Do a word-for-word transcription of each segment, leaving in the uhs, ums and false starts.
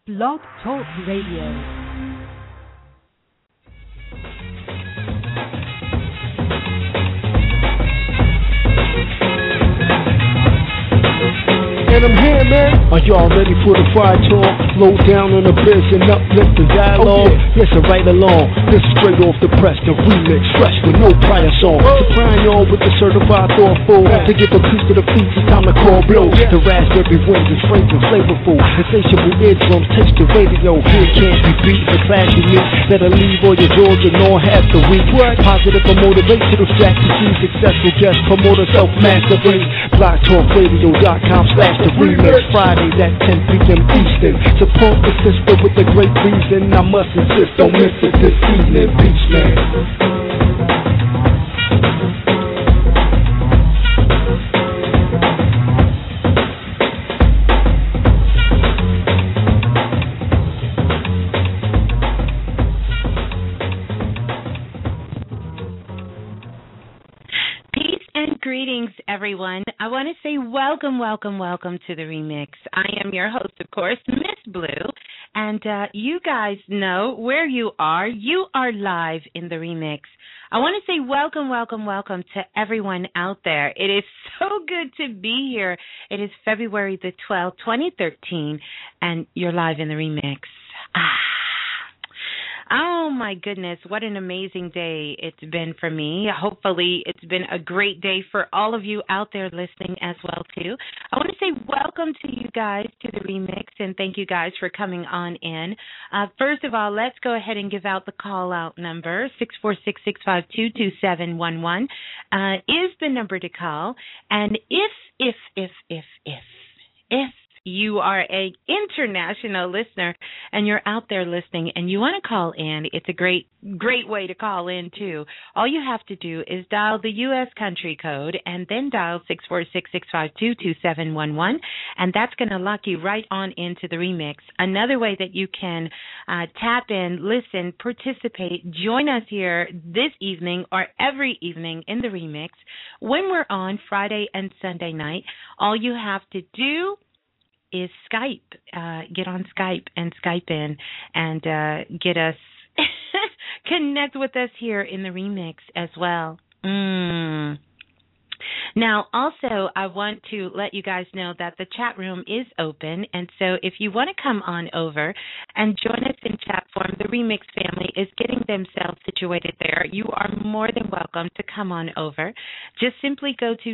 Blog Talk Radio. And I'm here, man. Are y'all ready for the fire talk? Low down on the biz and uplift the dialogue. Oh, yeah. Listen right along. This is straight off the press, the remix, fresh with no prior song. Oh. Supplying y'all with the certified thoughtful. Yeah. To get the piece to the feet, it's time to call blows. Yeah. The raspberry winds is fragrant, flavorful. Insatiable eardrums, taste the radio. Here can't be beat, the class you meet. Better leave all your doors and all half the week. What? Positive or motivational strategy. Successful guest, promoter, self-mastery. blog talk radio dot com slash the remix. Fridays at ten p.m. Eastern. Support the sister with a great reason. I must insist, don't miss it this evening. Peace, man. Greetings, everyone. I want to say welcome, welcome, welcome to the remix. I am your host, of course, Miss Blue, and uh, you guys know where you are. You are live in the remix. I want to say welcome, welcome, welcome to everyone out there. It is so good to be here. It is February the twelfth, twenty thirteen, and you're live in the remix. Ah. Oh, my goodness, what an amazing day it's been for me. Hopefully, it's been a great day for all of you out there listening as well, too. I want to say welcome to you guys to the remix, and thank you guys for coming on in. Uh, first of all, let's go ahead and give out the call-out number. six four six, six five two, two seven one one uh, is the number to call. And if, if, if, if, if, if, you are a international listener and you're out there listening and you want to call in, it's a great, great way to call in too. All you have to do is dial the U S country code and then dial six four six, six five two, two seven one one, and that's going to lock you right on into the remix. Another way that you can uh, tap in, listen, participate, join us here this evening or every evening in the remix when we're on Friday and Sunday night. All you have to do is Skype. Uh, get on Skype and Skype in and uh, get us, connect with us here in the remix as well. Mm. Now, also, I want to let you guys know that the chat room is open, and so if you want to come on over and join us in chat form, the Remix family is getting themselves situated there. You are more than welcome to come on over. Just simply go to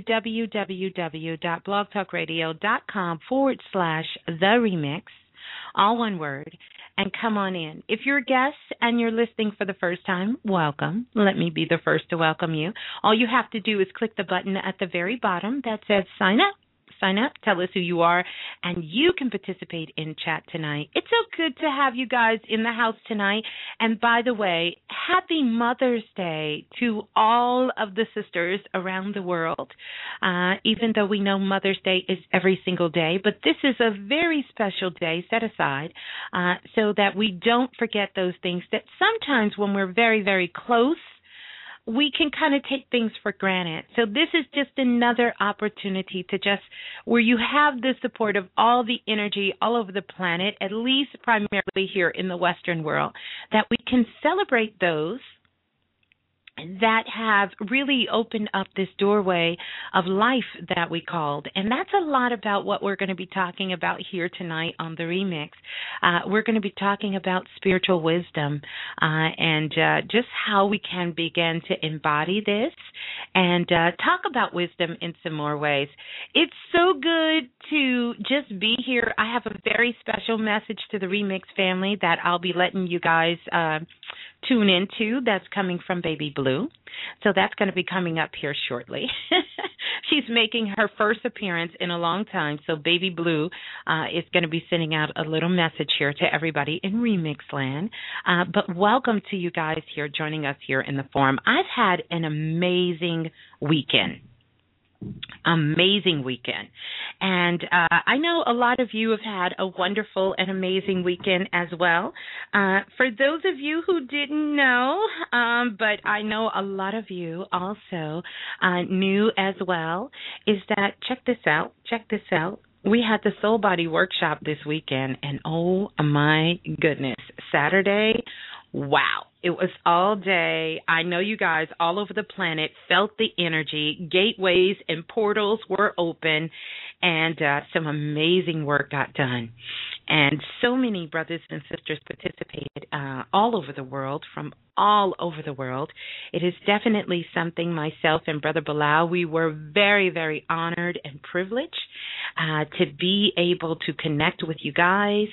www.blogtalkradio.com forward slash the remix, all one word, and come on in. If you're a guest and you're listening for the first time, welcome. Let me be the first to welcome you. All you have to do is click the button at the very bottom that says sign up. Sign up, tell us who you are, and you can participate in chat tonight. It's so good to have you guys in the house tonight. And by the way, happy Mother's Day to all of the sisters around the world. Uh, even though we know Mother's Day is every single day, but this is a very special day set aside uh, so that we don't forget those things that sometimes when we're very, very close, we can kind of take things for granted. So this is just another opportunity to just, where you have the support of all the energy all over the planet, at least primarily here in the Western world, that we can celebrate those that have really opened up this doorway of life that we called. And that's a lot about what we're going to be talking about here tonight on the remix. Uh, we're going to be talking about spiritual wisdom uh, and uh, just how we can begin to embody this and uh, talk about wisdom in some more ways. It's so good to just be here. I have a very special message to the remix family that I'll be letting you guys uh, tune into. That's coming from Baby Blue. So that's going to be coming up here shortly. She's making her first appearance in a long time. So Baby Blue uh, is going to be sending out a little message here to everybody in Remix Land. Uh, but welcome to you guys here joining us here in the forum. I've had an amazing weekend. Amazing weekend. And uh, I know a lot of you have had a wonderful and amazing weekend as well. Uh, for those of you who didn't know, um, but I know a lot of you also uh, knew as well, is that, check this out, check this out. we had the Soul Body Workshop this weekend, and oh my goodness, Saturday, wow. It was all day. I know you guys all over the planet felt the energy. Gateways and portals were open, and uh, some amazing work got done. And so many brothers and sisters participated uh, all over the world, from all over the world. It is definitely something myself and Brother Bilal, we were very, very honored and privileged uh, to be able to connect with you guys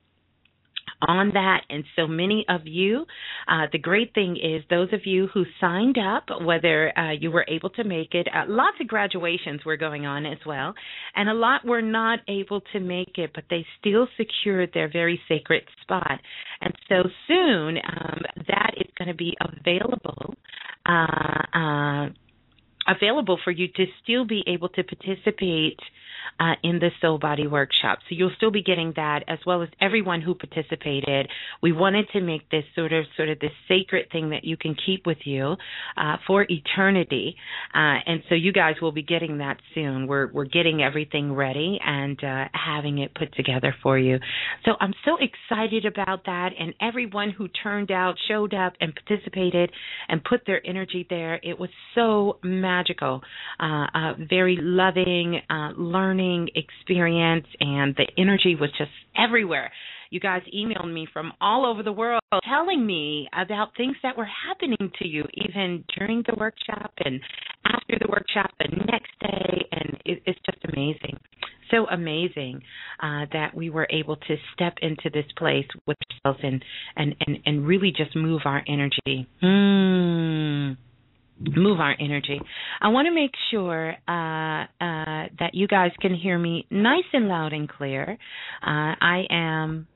on that. And so many of you, uh, the great thing is those of you who signed up, whether uh, you were able to make it, uh, lots of graduations were going on as well, and a lot were not able to make it, but they still secured their very sacred spot. And so soon um, that is going to be available uh, uh, available for you to still be able to participate uh, in the Soul Body Workshop. So you'll still be getting that, as well as everyone who participated. We wanted to make this sort of sort of this sacred thing that you can keep with you uh, for eternity. Uh, and so you guys will be getting that soon. We're we're getting everything ready and uh, having it put together for you. So I'm so excited about that, and everyone who turned out, showed up, and participated and put their energy there. It was so magical, uh, uh, very loving, uh, learning experience, and the energy was just everywhere. You guys emailed me from all over the world telling me about things that were happening to you, even during the workshop and after the workshop the next day, and it, it's just amazing. So amazing uh, that we were able to step into this place with ourselves and, and, and, and really just move our energy. Mm. Move our energy. I want to make sure uh, uh, that you guys can hear me nice and loud and clear. Uh, I am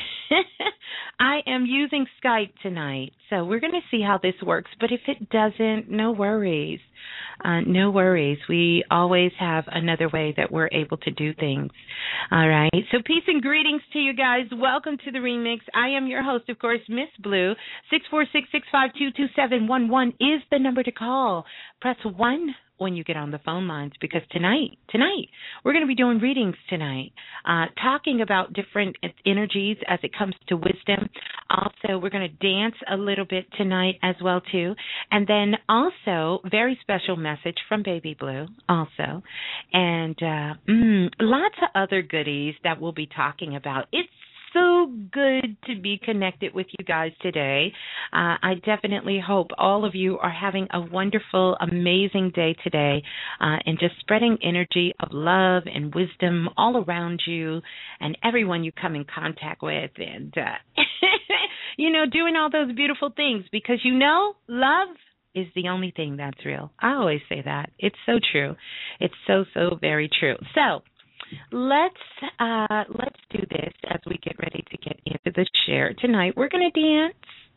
I am using Skype tonight, so we're going to see how this works. But if it doesn't, no worries. Uh, no worries. We always have another way that we're able to do things. All right. So peace and greetings to you guys. Welcome to the remix. I am your host, of course, Miss Blue. six four six, six five two, two seven one one is the number to call. Press one when you get on the phone lines, because tonight, tonight, we're going to be doing readings tonight, uh, talking about different energies as it comes to wisdom. Also, we're going to dance a little bit tonight as well, too. And then also, very special message from Baby Blue also. And uh, mm, lots of other goodies that we'll be talking about. It's so good to be connected with you guys today. Uh, I definitely hope all of you are having a wonderful, amazing day today, uh, and just spreading energy of love and wisdom all around you and everyone you come in contact with, and, uh, you know, doing all those beautiful things, because, you know, love is the only thing that's real. I always say that. It's so true. It's so, so very true. So, Let's uh, let's do this as we get ready to get into the share tonight. We're going to dance.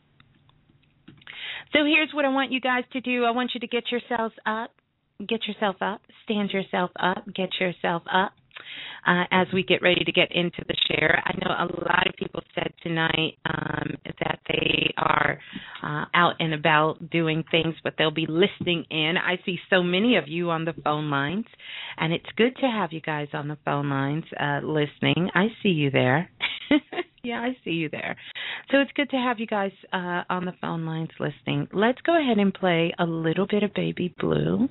So here's what I want you guys to do. I want you to get yourselves up, get yourself up, stand yourself up, get yourself up. Uh, as we get ready to get into the share. I know a lot of people said tonight um, that they are uh, out and about doing things, but they'll be listening in. I see so many of you on the phone lines, and it's good to have you guys on the phone lines uh, listening. I see you there. Yeah, I see you there. So it's good to have you guys uh, on the phone lines listening. Let's go ahead and play a little bit of Baby Blue.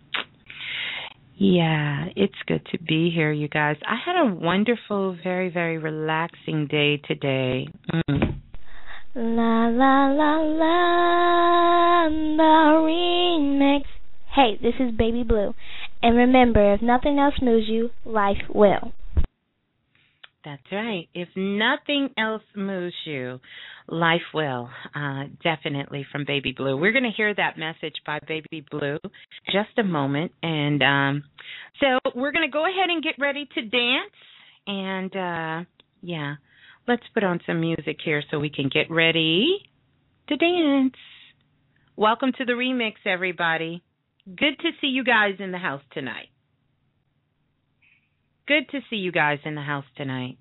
Yeah, it's good to be here, you guys. I had a wonderful, very, very relaxing day today. Mm. La la la la, the remix. Hey, this is Baby Blue. And remember, if nothing else moves you, life will. That's right. If nothing else moves you, life will. Uh, definitely from Baby Blue. We're going to hear that message by Baby Blue in just a moment. And um, so we're going to go ahead and get ready to dance. And, uh, yeah, let's put on some music here so we can get ready to dance. Welcome to the remix, everybody. Good to see you guys in the house tonight. Good to see you guys in the house tonight.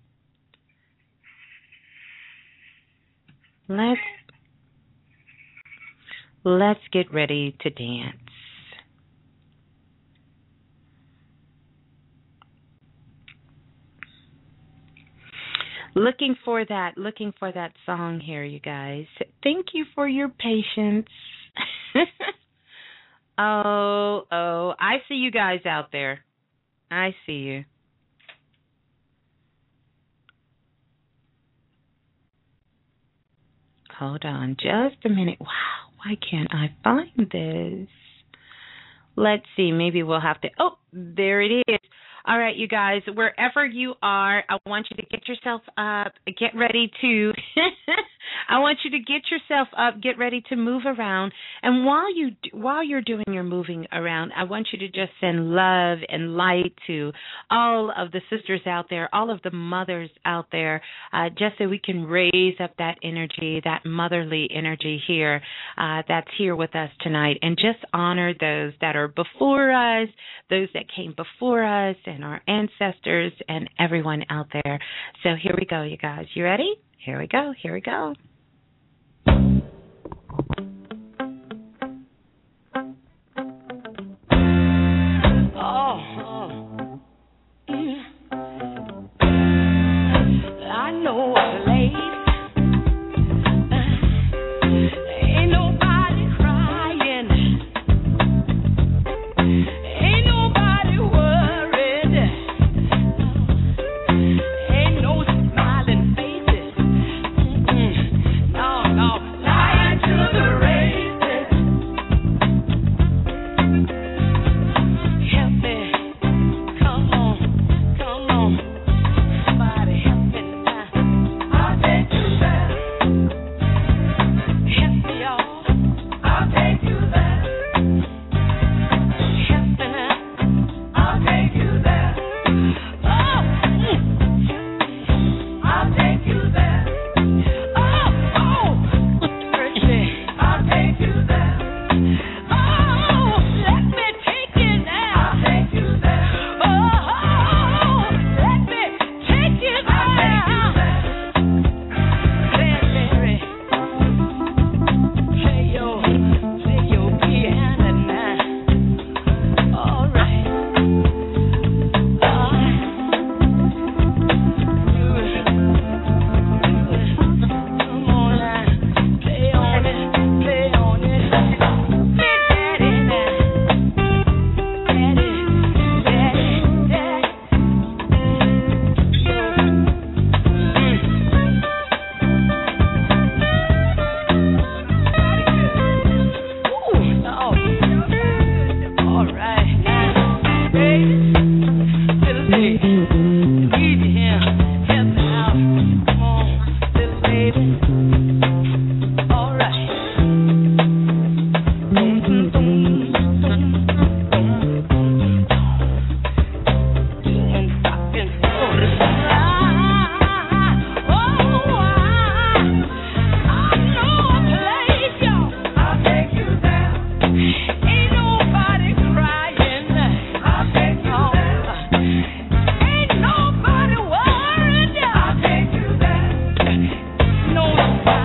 Let's let's get ready to dance. Looking for that, looking for that song here, you guys. Thank you for your patience. oh, oh, I see you guys out there. I see you. Hold on just a minute. Wow, why can't I find this? Let's see, maybe we'll have to. Oh, there it is. All right, you guys, wherever you are, I want you to get yourself up, get ready to, I want you to get yourself up, get ready to move around. And while, you, while you're doing your moving around, I want you to just send love and light to all of the sisters out there, all of the mothers out there, uh, just so we can raise up that energy, that motherly energy here, uh, that's here with us tonight, and just honor those that are before us, those that came before us, and our ancestors and everyone out there. So here we go, you guys. You ready? Here we go. Here we go. Oh, oh. Mm. I know a place. Ain't nobody crying. Ain't nobody worried. Ain't no smiling faces. Mm-mm. No, no, lying to the races. Help me, come on, come on. Somebody help me now. I'll take you there. Help me, y'all. I'll take you there. Help me now. I'll take you there. Oh, mm. I'll take you there. Oh, oh, mercy. I'll take you there. Oh, let me take you now. I'll take you there. Oh, let me take you there. I'll take you there. Mary, play your, play your piano now. All right. Uh, do it, do it. Come on now, play on it, play on it. Big daddy now, daddy, daddy, daddy. Ooh, oh, all right now, baby, little baby, need you here, help me out, come on, little baby, all right. Boom, boom, boom, boom, boom, doing rockin', oh, ah, oh, I know a place, y'all. I'll take you there. Ain't nobody crying. I'll take you there. Ain't nobody worried. I'll take you there. No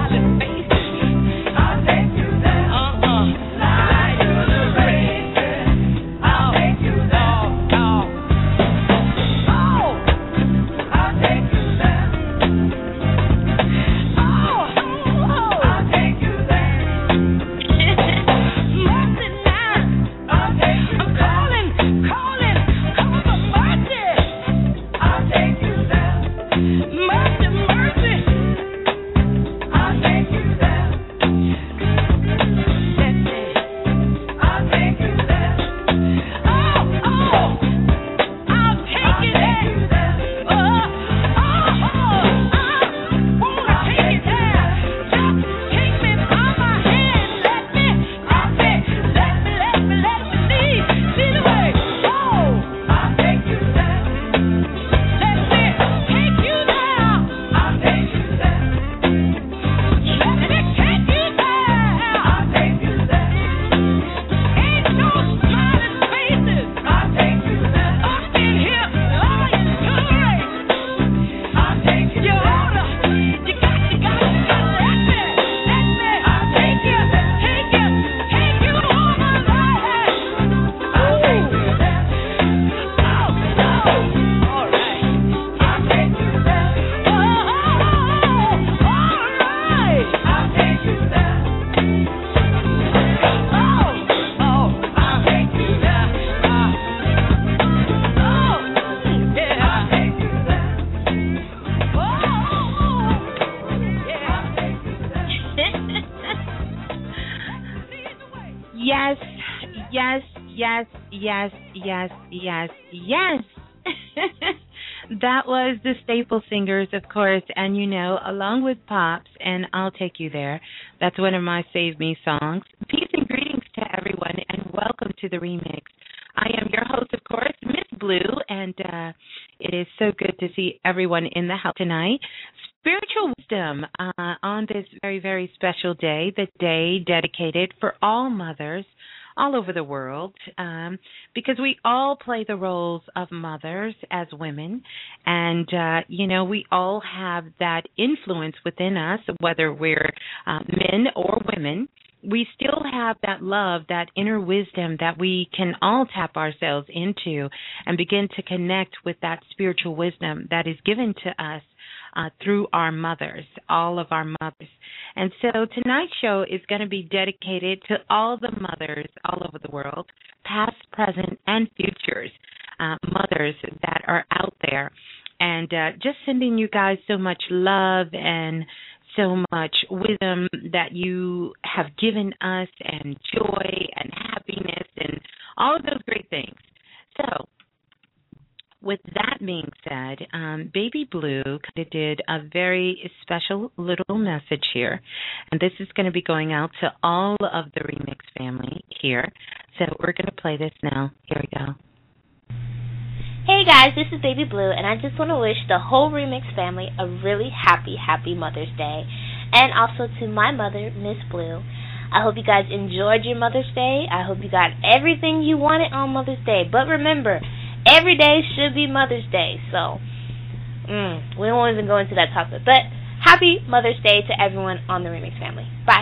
Yes, yes, yes, yes, yes, yes. That was the Staple Singers, of course, and you know, along with Pops and I'll Take You There. That's one of my Save Me songs. Peace and greetings to everyone, and welcome to the remix. I am your host, of course, Miss Blue, and uh, it is so good to see everyone in the house tonight. Spiritual wisdom uh, on this very, very special day, the day dedicated for all mothers all over the world, um, because we all play the roles of mothers as women, and uh, you know, we all have that influence within us, whether we're uh, men or women. We still have that love, that inner wisdom that we can all tap ourselves into and begin to connect with that spiritual wisdom that is given to us uh, through our mothers, all of our mothers. And so tonight's show is going to be dedicated to all the mothers all over the world, past, present, and futures, uh, mothers that are out there. And uh, just sending you guys so much love and so much wisdom that you have given us, and joy and happiness and all of those great things. So with that being said, um, Baby Blue kind of did a very special little message here, and this is going to be going out to all of the Remix family here. So we're going to play this now. Here we go. Hey guys, this is Baby Blue, and I just want to wish the whole Remix family a really happy, happy Mother's Day. And also to my mother, Miss Blue. I hope you guys enjoyed your Mother's Day. I hope you got everything you wanted on Mother's Day. But remember, every day should be Mother's Day. So, mm, we won't even go into that topic. But happy Mother's Day to everyone on the Remix family. Bye.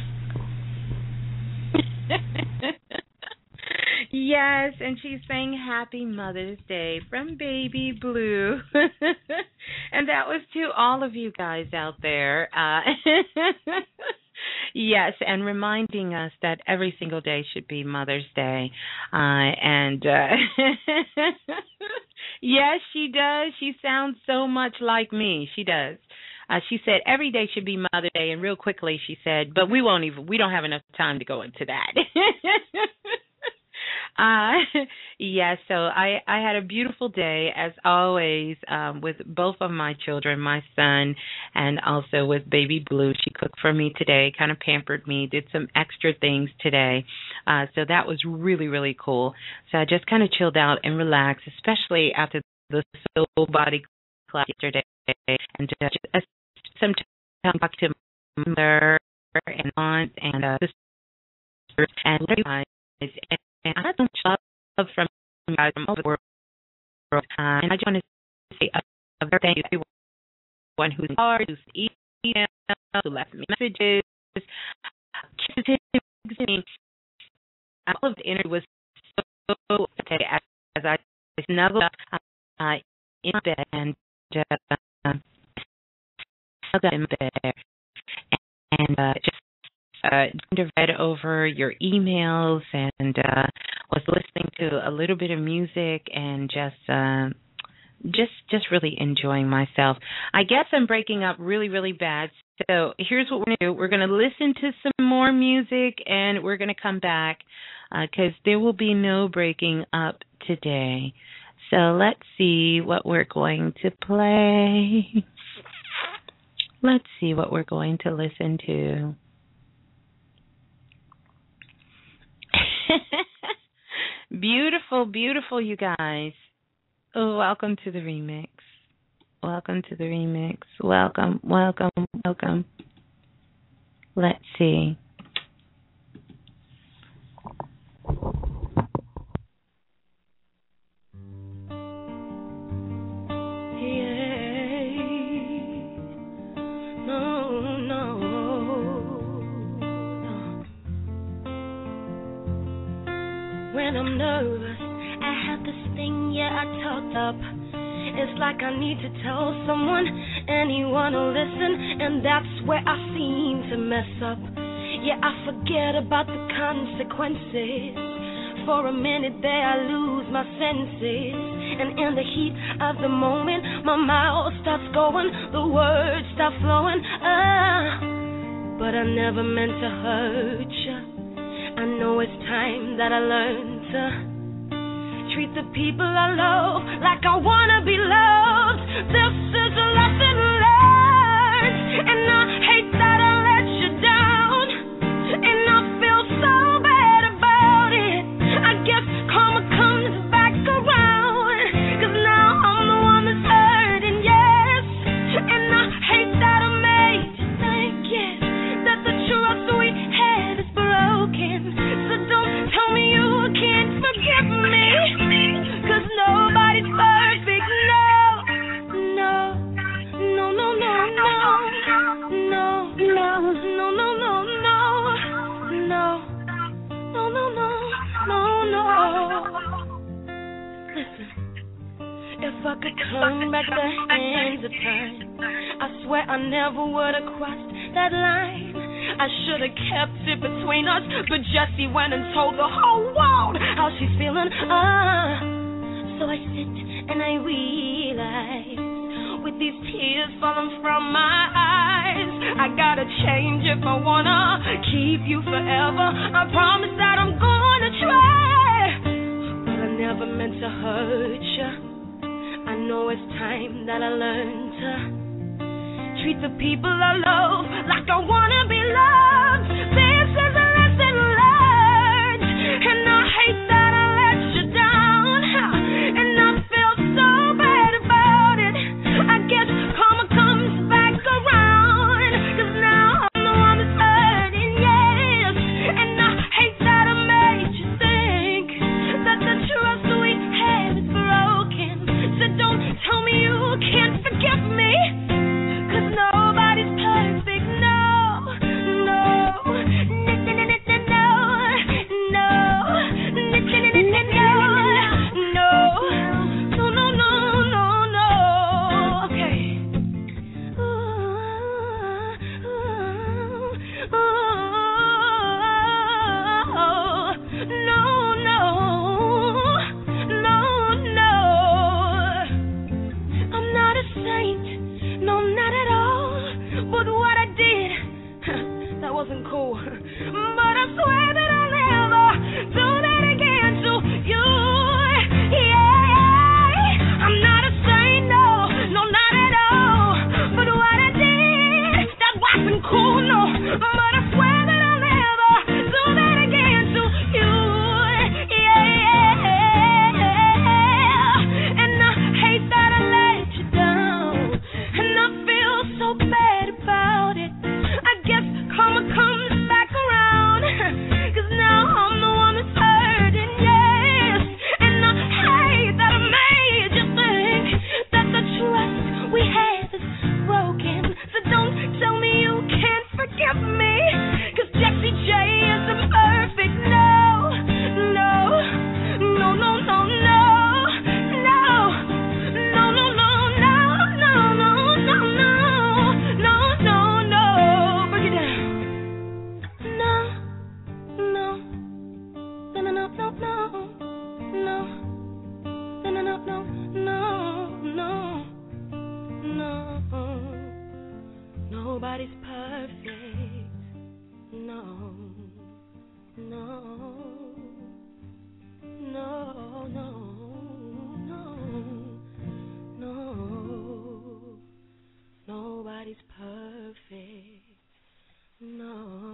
Yes, and she's saying Happy Mother's Day from Baby Blue. And that was to all of you guys out there. Uh, yes, and reminding us that every single day should be Mother's Day. Uh, and uh, yes, she does. She sounds so much like me. She does. Uh, she said every day should be Mother's Day, and real quickly she said, but we won't even, we don't have enough time to go into that. Uh, yes, so I, I had a beautiful day, as always, um, with both of my children, my son, and also with Baby Blue. She cooked for me today, kind of pampered me, did some extra things today. Uh, so that was really, really cool. So I just kind of chilled out and relaxed, especially after the Soul Body class yesterday. And uh, just uh, some time talk to my mother and aunt and uh, sisters and guys. And And I had so much love from you guys from all over the world. Uh, and I just want to say a, a very thank you to everyone who's called, who's emailed, who left me messages. All of the interview was so okay as, as I snuggled up uh, in bed and uh, snuggled in bed and uh, just Uh, read over your emails and uh, was listening to a little bit of music and just uh, just just really enjoying myself. I guess I'm breaking up really, really bad. So here's what we're going to do. We're going to listen to some more music, and we're going to come back because uh, there will be no breaking up today. So let's see what we're going to play. Let's see what we're going to listen to. Beautiful, beautiful, you guys. Oh, welcome to the remix. Welcome to the remix. Welcome, welcome, welcome. Let's see. When I'm nervous, I have this thing, yeah, I talk up. It's like I need to tell someone, anyone will listen, and that's where I seem to mess up. Yeah, I forget about the consequences. For a minute there, I lose my senses, and in the heat of the moment, my mouth starts going, the words start flowing. Ah, but I never meant to hurt you. I know it's time that I learn to treat the people I love like I wanna be loved. This is a lesson learned, and I hate that I let you down, and I feel so bad about it. I guess karma comes back around, 'cause now I'm the one that's hurting, yes, and I hate that I made you think, yes, that the trust we had is broken. So don't tell me you can't forgive me, 'cause nobody's perfect, no, no, no, no, no, no, no, no, no, no, no, no, no, no, no, no, no, no. Listen, if I could turn back the hands of time, I swear I never would have crossed that line. I should have kept it between us, but Jessie went and told the whole world how she's feeling. Ah, so I sit and I realize, with these tears falling from my eyes, I gotta change if I wanna keep you forever. I promise that I'm gonna try, but I never meant to hurt you. I know it's time that I learn to treat the people I love like I wanna be loved. This is a lesson learned, and I hate that I let you down, and I feel so bad about it. I guess karma comes back around, 'cause now I'm the one that's hurting, yes, and I hate that I made you think that the trust we had is broken. So don't tell me you can't forgive me, 'cause nobody's perfect, no, no, no, no, no, no, no, no, no, no, okay. Ooh, ooh, ooh, no, no, no, no. I'm not a saint, no, not at all. But what I did, that wasn't cool. But I swear that I'll never do that again to you. Yeah, I'm not a saint, no, no, not at all. But what I did, that wasn't cool, no. But I swear that I'll never do that again to you. Yeah, and I hate that I let you down, and I feel so bad about it. I guess karma comes back around, 'cause now I'm the one that's hurting, yes, and I hate that I made you think that the trust we had is broken. So don't tell me you can't forgive me, 'cause Jessie J isn't perfect, no, no, no, no, no, no, no, no, no, no, no, no, no, no, no, no, no, no. Break it down. No, no, no, no, no, no, no, no, no, no, no, no, no, no. Nobody's perfect. No, no, no, no, no, no. Nobody's perfect. No.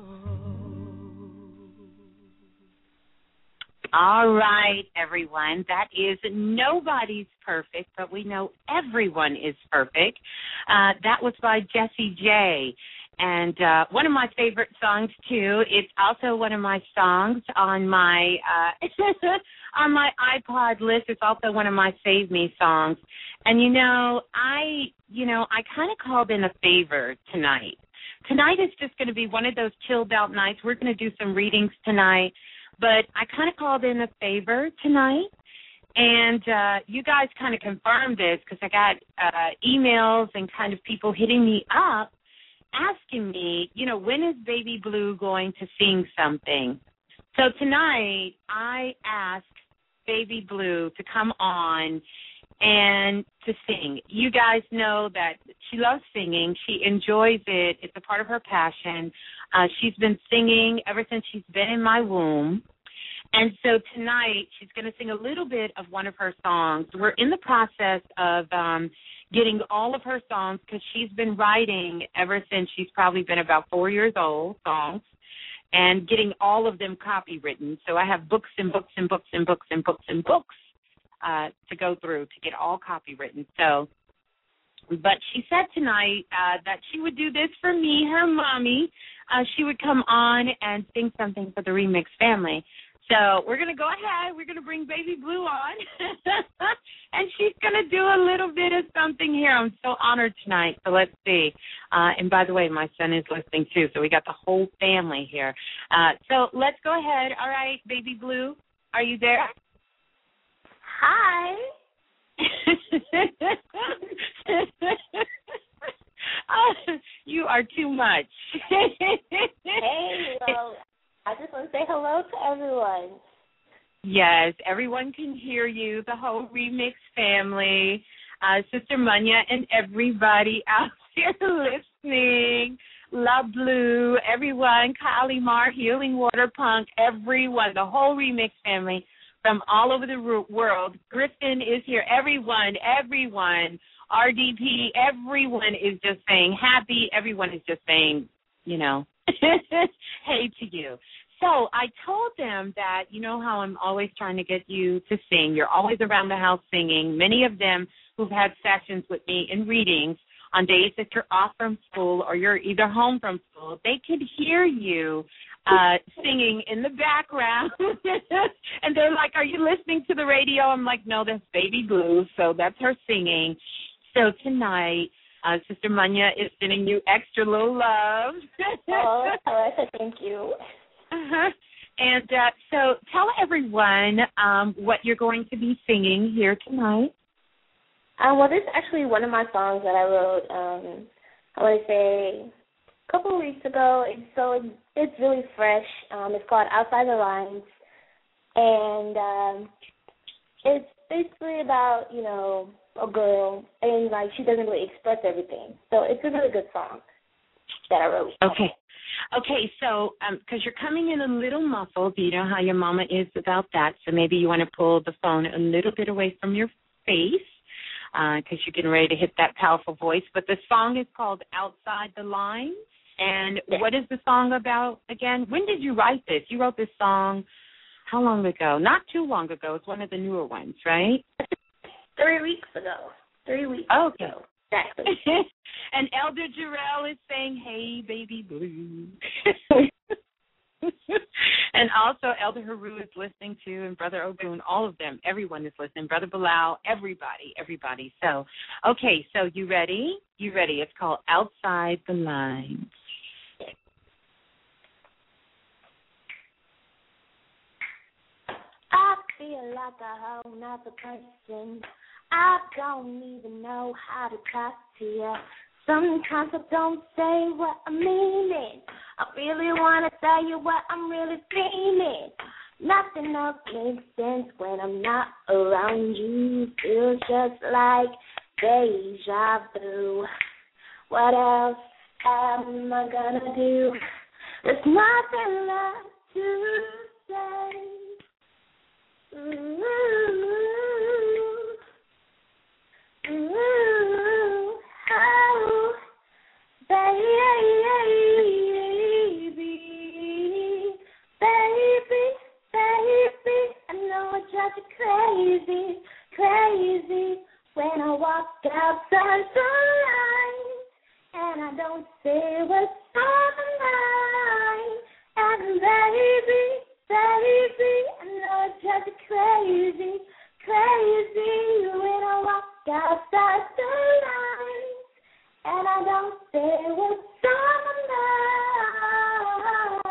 All right, everyone. That is Nobody's Perfect, but we know everyone is perfect. Uh, that was by Jessie J. And uh, one of my favorite songs, too. It's also one of my songs on my uh, on my iPod list. It's also one of my Save Me songs. And, you know, I, you know, I kind of called in a favor tonight. Tonight is just going to be one of those chilled out nights. We're going to do some readings tonight. But I kind of called in a favor tonight, and uh, you guys kind of confirmed this because I got uh, emails and kind of people hitting me up asking me, you know, when is Baby Blue going to sing something? So tonight I asked Baby Blue to come on and to sing. You guys know that she loves singing. She enjoys it. It's a part of her passion. Uh, she's been singing ever since she's been in my womb. And so tonight she's going to sing a little bit of one of her songs. We're in the process of um, getting all of her songs because she's been writing ever since she's probably been about four years old, songs, and getting all of them copywritten. So I have books and books and books and books and books and books uh, to go through to get all copywritten. So, but she said tonight uh, that she would do this for me, her mommy. Uh, she would come on and sing something for the Remix family. So we're going to go ahead. We're going to bring Baby Blue on, and she's going to do a little bit of something here. I'm so honored tonight. So let's see. Uh, and by the way, my son is listening too, so we got the whole family here. Uh, so let's go ahead. All right, Baby Blue, are you there? Hi. uh, you are too much. Hey, well, I just want to say hello to everyone. Yes, everyone can hear you, the whole Remix family, uh, Sister Munya, and everybody out there listening. La Blue, everyone, Kylie Mar, Healing Water Punk, everyone, the whole Remix family from all over the world. Griffin is here. Everyone, everyone, R D P, everyone is just saying happy. Everyone is just saying, you know, hey to you. So I told them that, you know how I'm always trying to get you to sing. You're always around the house singing. Many of them who've had sessions with me in readings on days that you're off from school or you're either home from school, they could hear you uh, singing in the background. And they're like, are you listening to the radio? I'm like, no, that's Baby Blue, so that's her singing. So tonight, Uh, Sister Munya is sending you extra little love. Oh, Alexa, thank you. Uh-huh. And uh, so tell everyone um, what you're going to be singing here tonight. Um, well, this is actually one of my songs that I wrote, um, I want to say, a couple of weeks ago. It's, so it's, it's really fresh. Um, it's called Outside the Lines. And um, it's basically about, you know, a girl, and, like, she doesn't really express everything. So it's a really good song that I wrote. Okay. Okay, so because um, you're coming in a little muffled, you know how your mama is about that, so maybe you want to pull the phone a little bit away from your face because uh, you're getting ready to hit that powerful voice. But the song is called Outside the Lines, and yes. What is the song about again? When did you write this? You wrote this song how long ago? Not too long ago. It's one of the newer ones, right? Three weeks ago. Three weeks oh, okay. ago. Exactly. And Elder Jarrell is saying, hey, Baby Blue. And also Elder Haru is listening to, and Brother Ogun, all of them, everyone is listening. Brother Bilal, everybody, everybody. So, okay, so you ready? You ready? It's called Outside the Lines. I feel like a whole nother person. I don't even know how to talk to you. Sometimes I don't say what I mean it. I really want to tell you what I'm really feeling. Nothing else makes sense when I'm not around you. Feels just like deja vu. What else am I gonna do? There's nothing left to say. Ooh, ooh, oh, baby, baby, baby, I know I drive you crazy, crazy when I walk outside the line and I don't say what's on my mind, and baby, baby, I know I drive you crazy, crazy when I walk outside the lines, and I don't say what's on my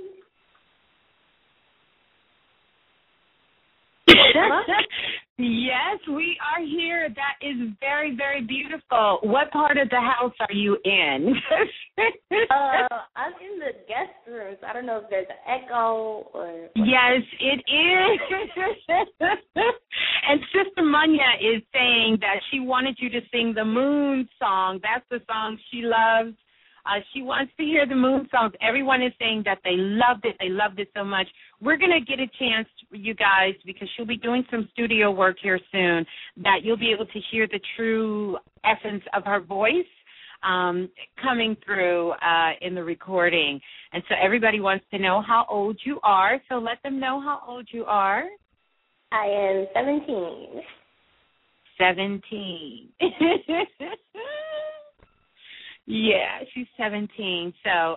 mind. Yes, we are here. That is very, very beautiful. What part of the house are you in? uh, I'm in the guest rooms. I don't know if there's an echo or... Yes, it is. And Sister Munya is saying that she wanted you to sing the Moon song. That's the song she loves. Uh, she wants to hear the Moon songs. Everyone is saying that they loved it. They loved it so much. We're going to get a chance, you guys, because she'll be doing some studio work here soon, that you'll be able to hear the true essence of her voice um, coming through uh, in the recording. And so everybody wants to know how old you are, so let them know how old you are. I am seventeen. seventeen. Yeah, she's seventeen. So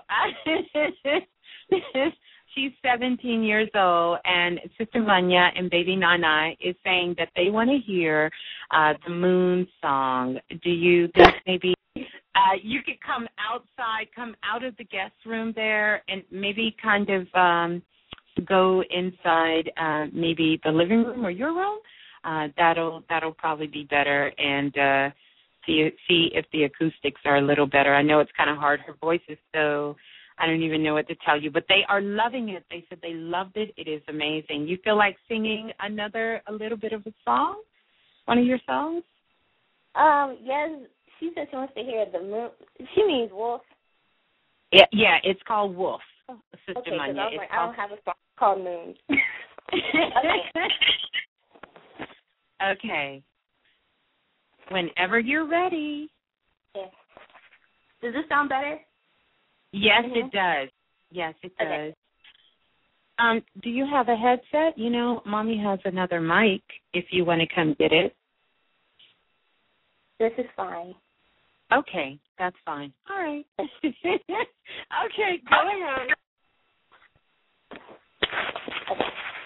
she's seventeen years old, and Sister Munya and Baby Nana is saying that they want to hear uh, the Moon song. Do you think maybe uh, you could come outside, come out of the guest room there, and maybe kind of um, go inside, uh, maybe the living room or your room? Uh, that'll that'll probably be better, and uh, see see if the acoustics are a little better. I know it's kind of hard. Her voice is so, I don't even know what to tell you, but they are loving it. They said they loved it. It is amazing. You feel like singing another, a little bit of a song, one of your songs? Um, yes, she said she wants to hear the moon. She means wolf. Yeah, yeah, it's called Wolf. Sister Okay, because I Munya. was It's like, called... I don't have a song called Moon. Okay. Okay. Whenever you're ready. Yeah. Does this sound better? Yes, Mm-hmm. it does. Yes, it does. Okay. Um, do you have a headset? You know, Mommy has another mic if you want to come get it. This is fine. Okay, that's fine. All right. Okay, go ahead. Okay.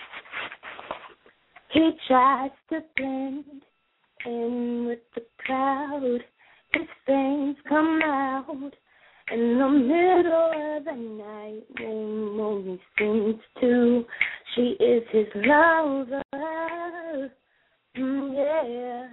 He tries to blend in with the crowd. His things come out in the middle of the night when only seems to. She is his lover. Mm, yeah.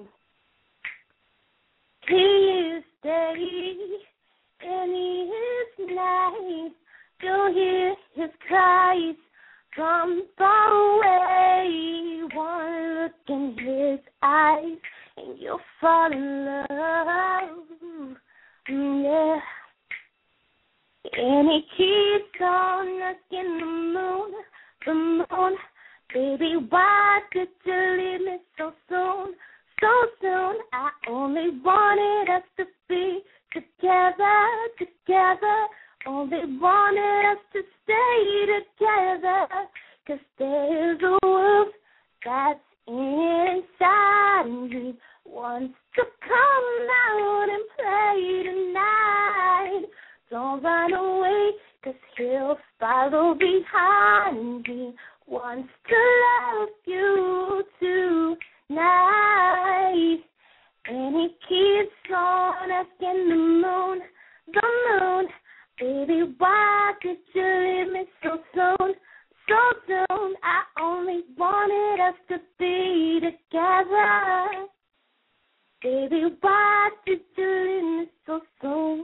He is day and he is night. You'll hear his cries from far away. One look in his eyes and you'll fall in love. Mm, yeah. And he keeps on asking the moon, the moon, baby, why did you leave me so soon? So soon, I only wanted us to be together, together. Only wanted us to stay together. 'Cause there's a wolf that's inside me. Wants to come out and play tonight. Don't run away, 'cause he'll follow behind me. Wants to love you tonight. And he keeps on asking the moon, the moon, baby, why did you leave me so soon, so soon? I only wanted us to be together. Baby, why did you leave me so soon?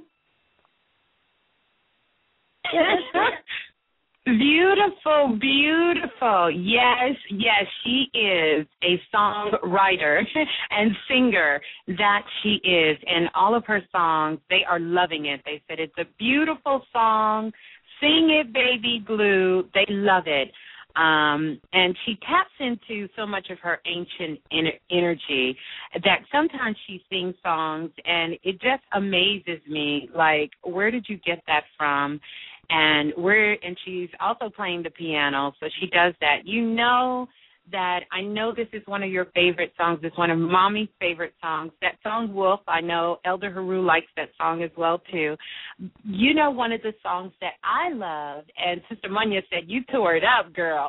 Beautiful, beautiful. Yes, yes, she is a songwriter and singer. That she is. And all of her songs, they are loving it. They said it's a beautiful song. Sing it, Baby Blue. They love it. Um, and she taps into so much of her ancient en- energy that sometimes she sings songs, and it just amazes me, like, where did you get that from? And we're and she's also playing the piano, so she does that. You know that I know this is one of your favorite songs. It's one of Mommy's favorite songs. That song, Wolf, I know Elder Haru likes that song as well, too. You know one of the songs that I love, and Sister Munya said, you tore it up, girl.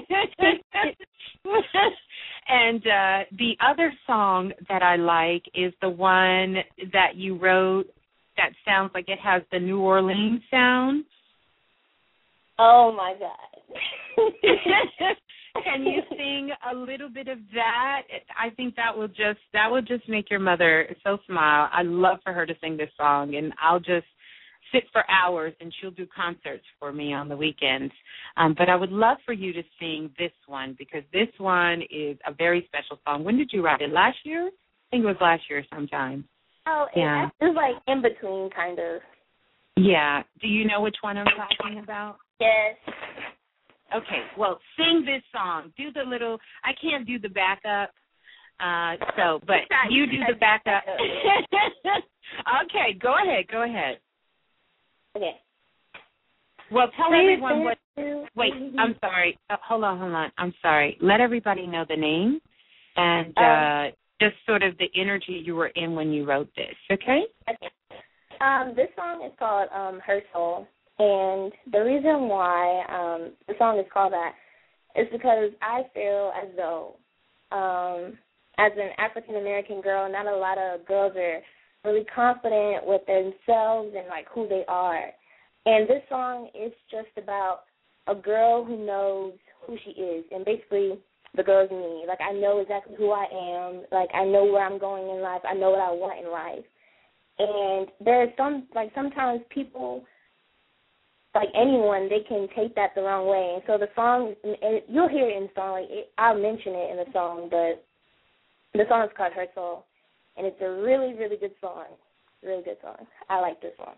And uh, the other song that I like is the one that you wrote that sounds like it has the New Orleans sound. Oh, my God. Can you sing a little bit of that? I think that will just that will just make your mother so smile. I'd love for her to sing this song, and I'll just sit for hours, and she'll do concerts for me on the weekends. Um, but I would love for you to sing this one because this one is a very special song. When did you write it? Last year? I think it was last year sometime. Oh, yeah. It was like in between, kind of. Yeah. Do you know which one I'm talking about? Yes. Okay. Well, sing this song. Do the little. I can't do the backup. Uh, so, but you do the backup. Okay. Go ahead. Go ahead. Okay. Well, tell everyone what. Wait. I'm sorry. Uh, hold on. Hold on. I'm sorry. Let everybody know the name and uh, just sort of the energy you were in when you wrote this. Okay. Okay. Um, this song is called um, Her Soul, and the reason why um, the song is called that is because I feel as though, um, as an African-American girl, not a lot of girls are really confident with themselves and, like, who they are. And this song is just about a girl who knows who she is, and basically the girl's me. Like, I know exactly who I am. Like, I know where I'm going in life. I know what I want in life. And there's some, like, sometimes people, like anyone, they can take that the wrong way. And so the song, and you'll hear it in the song, like, it, I'll mention it in the song, but the song is called Her Soul. And it's a really, really good song. Really good song. I like this song.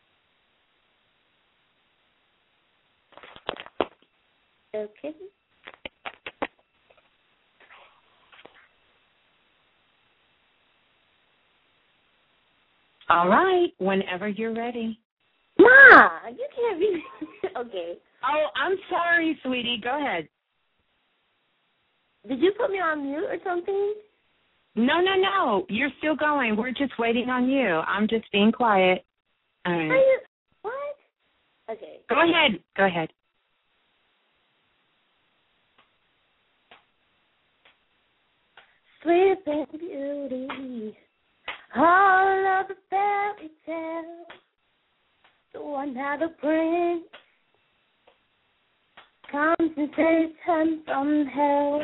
Okay. All right, whenever you're ready. Ma, you can't be. Okay. Oh, I'm sorry, sweetie. Go ahead. Did you put me on mute or something? No, no, no. You're still going. We're just waiting on you. I'm just being quiet. All right. Are you, what? Okay. Go ahead. Go ahead. Sleeping Beauty. All of the fairy tales, the one how the prince comes and saves him from hell.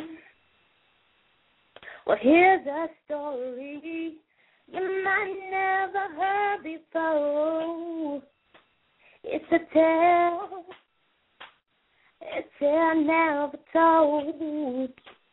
Well, here's a story you might never heard before. It's a tale, it's a tale never told.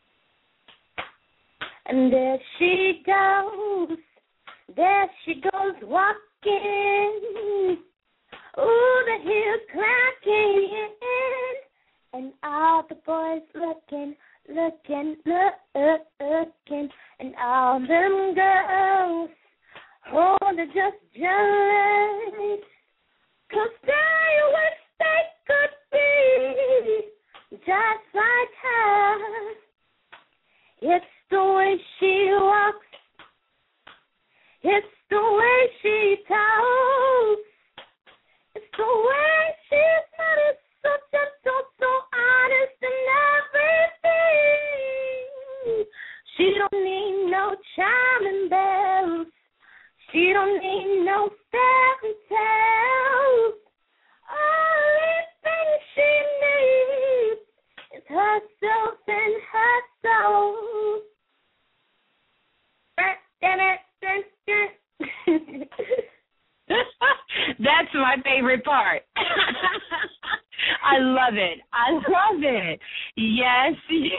And there she goes. There she goes walking, ooh, the hills clacking, and all the boys looking, looking, look, looking, and all them girls, oh, they're just jealous, 'cause they wish they could be just like her. It's the way she walks. It's the way she talks. It's the way she's not so gentle, so honest and everything. She don't need no charming bells. She don't need no fairy tales. Only thing she needs is herself and her soul. That's my favorite part. I love it. I love it. Yes.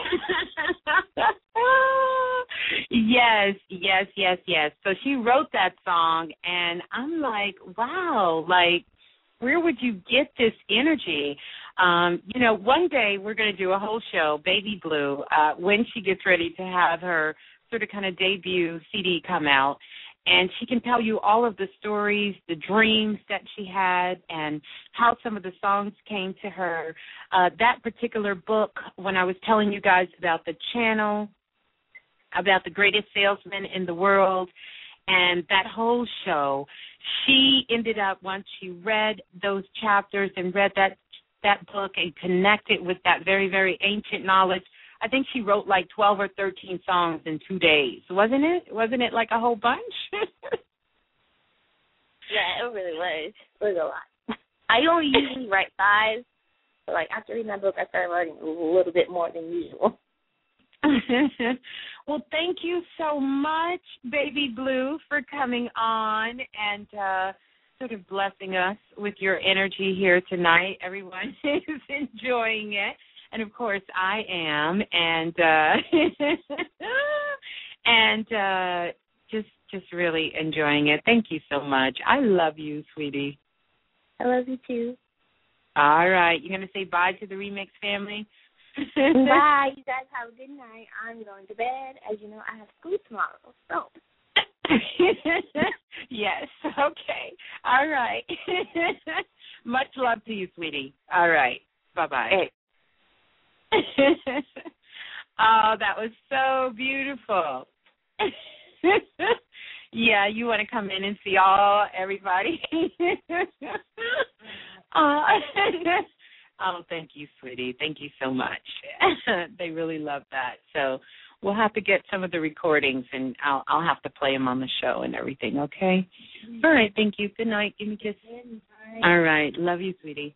Yes, yes, yes, yes. So she wrote that song, and I'm like, wow, like, where would you get this energy? Um, you know, one day we're going to do a whole show, Baby Blue, uh, when she gets ready to have her sort of kind of debut C D come out. And she can tell you all of the stories, the dreams that she had, and how some of the songs came to her. Uh, that particular book, when I was telling you guys about the channel, about the greatest salesman in the world, and that whole show, she ended up, once she read those chapters and read that that book and connected with that very, very ancient knowledge, I think she wrote like twelve or thirteen songs in two days, wasn't it? Wasn't it like a whole bunch? Yeah, it really was. It was a lot. I only usually write five, but like after reading that book, I started writing a little bit more than usual. Well, thank you so much, Baby Blue, for coming on and uh, sort of blessing us with your energy here tonight. Everyone is enjoying it. And, of course, I am. And uh, and uh, just just really enjoying it. Thank you so much. I love you, sweetie. I love you, too. All right. You're going to say bye to the Remix family? Bye. You guys have a good night. I'm going to bed. As you know, I have school tomorrow. So. Yes. Okay. All right. Much love to you, sweetie. All right. Bye-bye. Hey. Oh, that was so beautiful. Yeah, you want to come in and see all everybody. uh, oh, thank you, sweetie. Thank you so much. They really love that. So we'll have to get some of the recordings, and I'll I'll have to play them on the show and everything. Okay. Mm-hmm. All right. Thank you. Good night. Give me a kiss. Bye. All right. Love you, sweetie.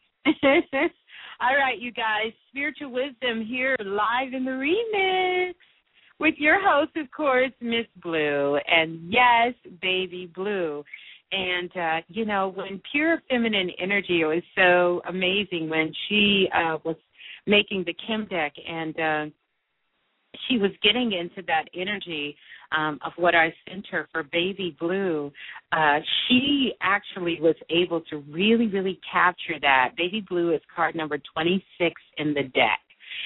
All right, you guys. Spiritual Wisdom here live in the remix with your host, of course, Miss Blue. And yes, Baby Blue. And, uh, you know, when Pure Feminine Energy, it was so amazing when she uh, was making the Kim deck, and uh, she was getting into that energy um, of what I sent her for Baby Blue. Uh, she actually was able to really, really capture that. Baby Blue is card number twenty-six in the deck.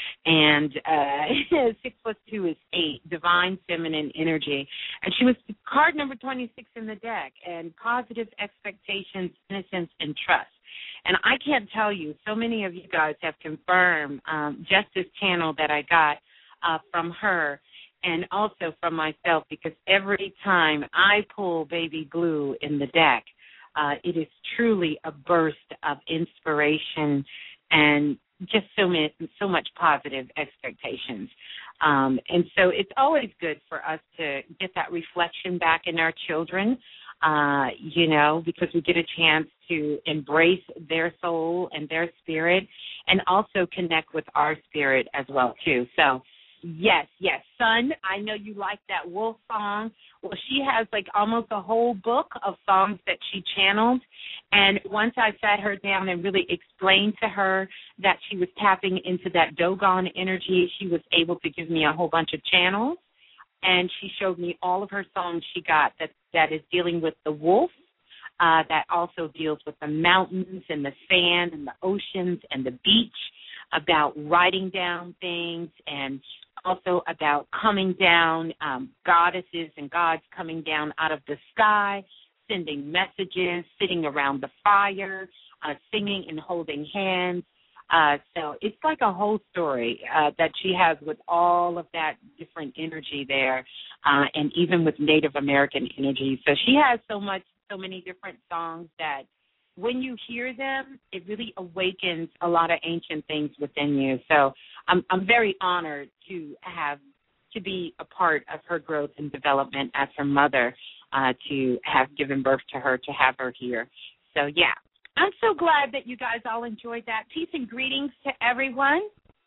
And uh, six plus two is eight, divine feminine energy. And she was card number twenty-six in the deck, and positive expectations, innocence, and trust. And I can't tell you, so many of you guys have confirmed um, just this channel that I got uh, from her and also from myself, because every time I pull Baby Blue in the deck, uh, it is truly a burst of inspiration and just so much, so much positive expectations. Um, and so it's always good for us to get that reflection back in our children, uh, you know, because we get a chance to embrace their soul and their spirit and also connect with our spirit as well, too. So, yes, yes. Son, I know you like that Wolf song. Well, she has like almost a whole book of songs that she channeled. And once I sat her down and really explained to her that she was tapping into that Dogon energy, she was able to give me a whole bunch of channels. And she showed me all of her songs she got that, that is dealing with the wolf, uh, that also deals with the mountains and the sand and the oceans and the beach, about writing down things, and also about coming down, um, goddesses and gods coming down out of the sky, sending messages, sitting around the fire, uh, singing and holding hands. Uh, so it's like a whole story uh, that she has with all of that different energy there, uh, and even with Native American energy. So she has so much, so many different songs that when you hear them, it really awakens a lot of ancient things within you. So I'm I'm very honored to have to be a part of her growth and development as her mother, uh, to have given birth to her, to have her here. So, yeah, I'm so glad that you guys all enjoyed that. Peace and greetings to everyone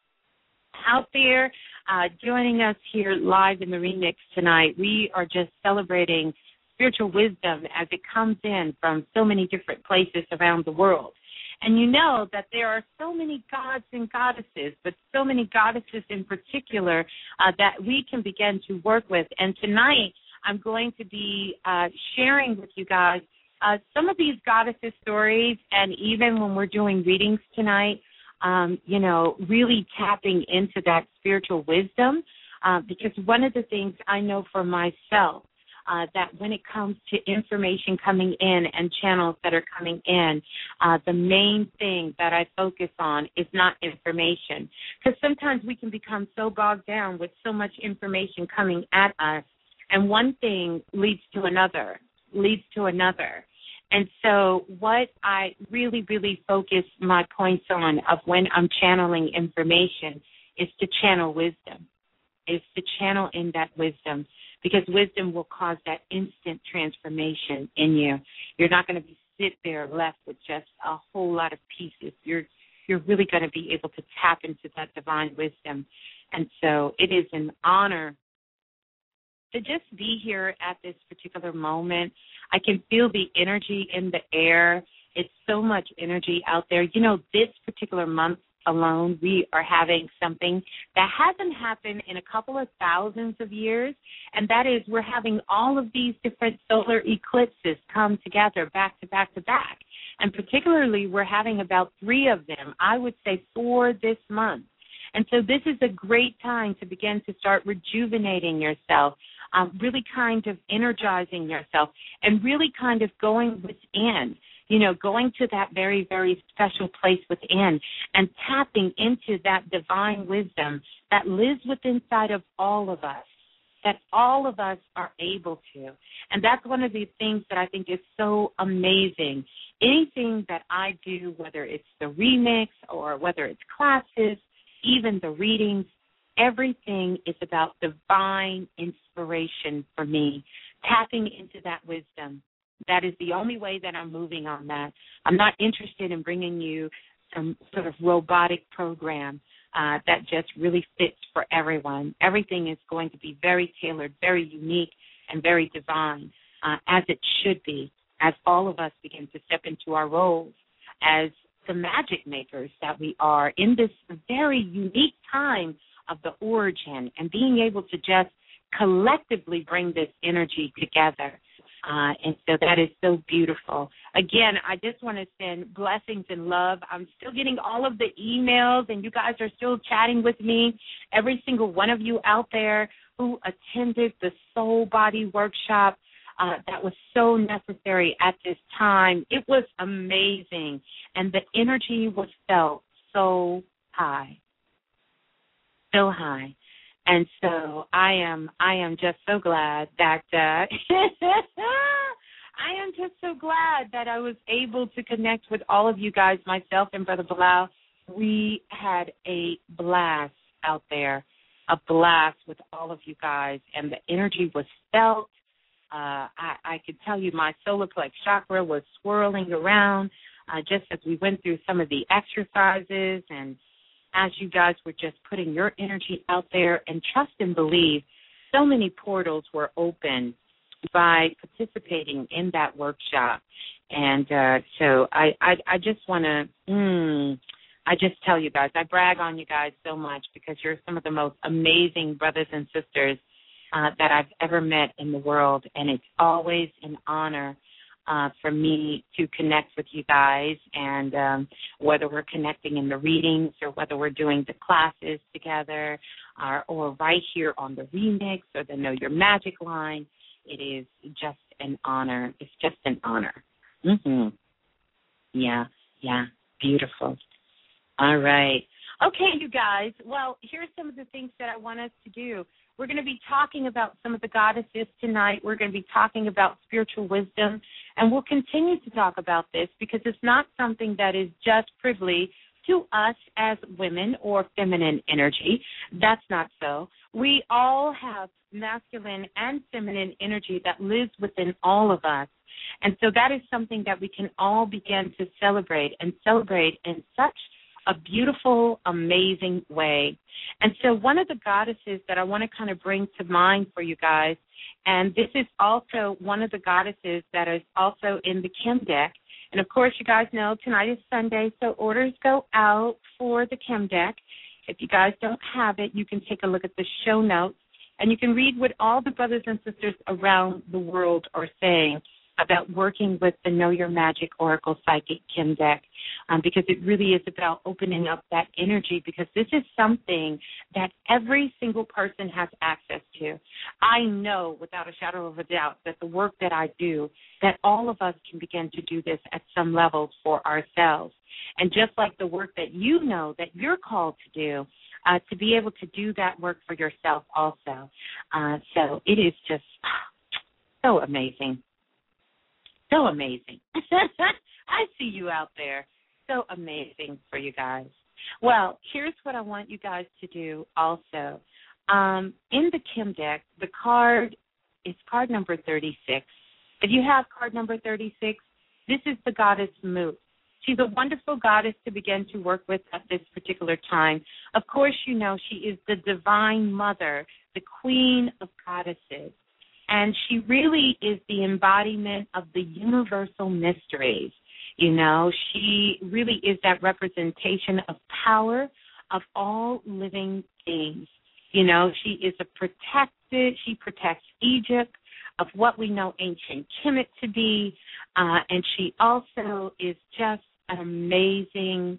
out there uh, joining us here live in the remix tonight. We are just celebrating spiritual wisdom as it comes in from so many different places around the world. And you know that there are so many gods and goddesses, but so many goddesses in particular uh, that we can begin to work with. And tonight I'm going to be uh, sharing with you guys uh, some of these goddesses' stories, and even when we're doing readings tonight, um, you know, really tapping into that spiritual wisdom, uh, because one of the things I know for myself, Uh, that when it comes to information coming in and channels that are coming in, uh, the main thing that I focus on is not information. Because sometimes we can become so bogged down with so much information coming at us, and one thing leads to another, leads to another. And so what I really, really focus my points on of when I'm channeling information is to channel wisdom, is to channel in that wisdom. Because wisdom will cause that instant transformation in you. You're not going to be sit there left with just a whole lot of pieces. You're you're really going to be able to tap into that divine wisdom. And so it is an honor to just be here at this particular moment. I can feel the energy in the air. It's so much energy out there. You know, this particular month alone, we are having something that hasn't happened in a couple of thousands of years, and that is we're having all of these different solar eclipses come together back to back to back. And particularly, we're having about three of them, I would say four this month. And so this is a great time to begin to start rejuvenating yourself, um, really kind of energizing yourself, and really kind of going within, you know, going to that very, very special place within and tapping into that divine wisdom that lives within inside of all of us, that all of us are able to. And that's one of the things that I think is so amazing. Anything that I do, whether it's the remix or whether it's classes, even the readings, everything is about divine inspiration for me, tapping into that wisdom. That is the only way that I'm moving on that. I'm not interested in bringing you some sort of robotic program uh, that just really fits for everyone. Everything is going to be very tailored, very unique, and very divine, uh, as it should be, as all of us begin to step into our roles as the magic makers that we are in this very unique time of the origin, and being able to just collectively bring this energy together. Uh, and so that is so beautiful. Again, I just want to send blessings and love. I'm still getting all of the emails, and you guys are still chatting with me. Every single one of you out there who attended the Soul Body Workshop, uh, that was so necessary at this time. It was amazing, and the energy was felt so high, so high. And so I am I am just so glad that uh, I am just so glad that I was able to connect with all of you guys, myself and Brother Bilal. We had a blast out there, a blast with all of you guys, and the energy was felt. Uh, I, I could tell you my solar plex chakra was swirling around uh, just as we went through some of the exercises, and as you guys were just putting your energy out there, and trust and believe, so many portals were open by participating in that workshop. And uh, so I, I, I just want to, mm, I just tell you guys, I brag on you guys so much because you're some of the most amazing brothers and sisters uh, that I've ever met in the world. And it's always an honor Uh, for me to connect with you guys, and um, whether we're connecting in the readings or whether we're doing the classes together or, or right here on the remix or the Know Your Magic line, it is just an honor. It's just an honor. Mm-hmm. Yeah, yeah, beautiful. All right. Okay, you guys, well, here's some of the things that I want us to do. We're going to be talking about some of the goddesses tonight. We're going to be talking about spiritual wisdom, and we'll continue to talk about this because it's not something that is just privy to us as women or feminine energy. That's not so. We all have masculine and feminine energy that lives within all of us, and so that is something that we can all begin to celebrate and celebrate in such a beautiful, amazing way. And so one of the goddesses that I want to kind of bring to mind for you guys, and this is also one of the goddesses that is also in the Kim deck. And, of course, you guys know tonight is Sunday, so orders go out for the Kim deck. If you guys don't have it, you can take a look at the show notes, and you can read what all the brothers and sisters around the world are saying about working with the Know Your Magic Oracle Psychic Kim deck, um, because it really is about opening up that energy, because this is something that every single person has access to. I know without a shadow of a doubt that the work that I do, that all of us can begin to do this at some level for ourselves. And just like the work that you know that you're called to do, uh, to be able to do that work for yourself also. Uh, so it is just so amazing. So amazing. I see you out there. So amazing for you guys. Well, here's what I want you guys to do also. Um, in the Kim deck, the card is card number thirty-six. If you have card number thirty-six, this is the goddess Mu. She's a wonderful goddess to begin to work with at this particular time. Of course, you know she is the divine mother, the queen of goddesses. And she really is the embodiment of the universal mysteries. You know, she really is that representation of power of all living beings. You know, she is a protected, she protects Egypt of what we know ancient Kemet to be, uh, and she also is just an amazing,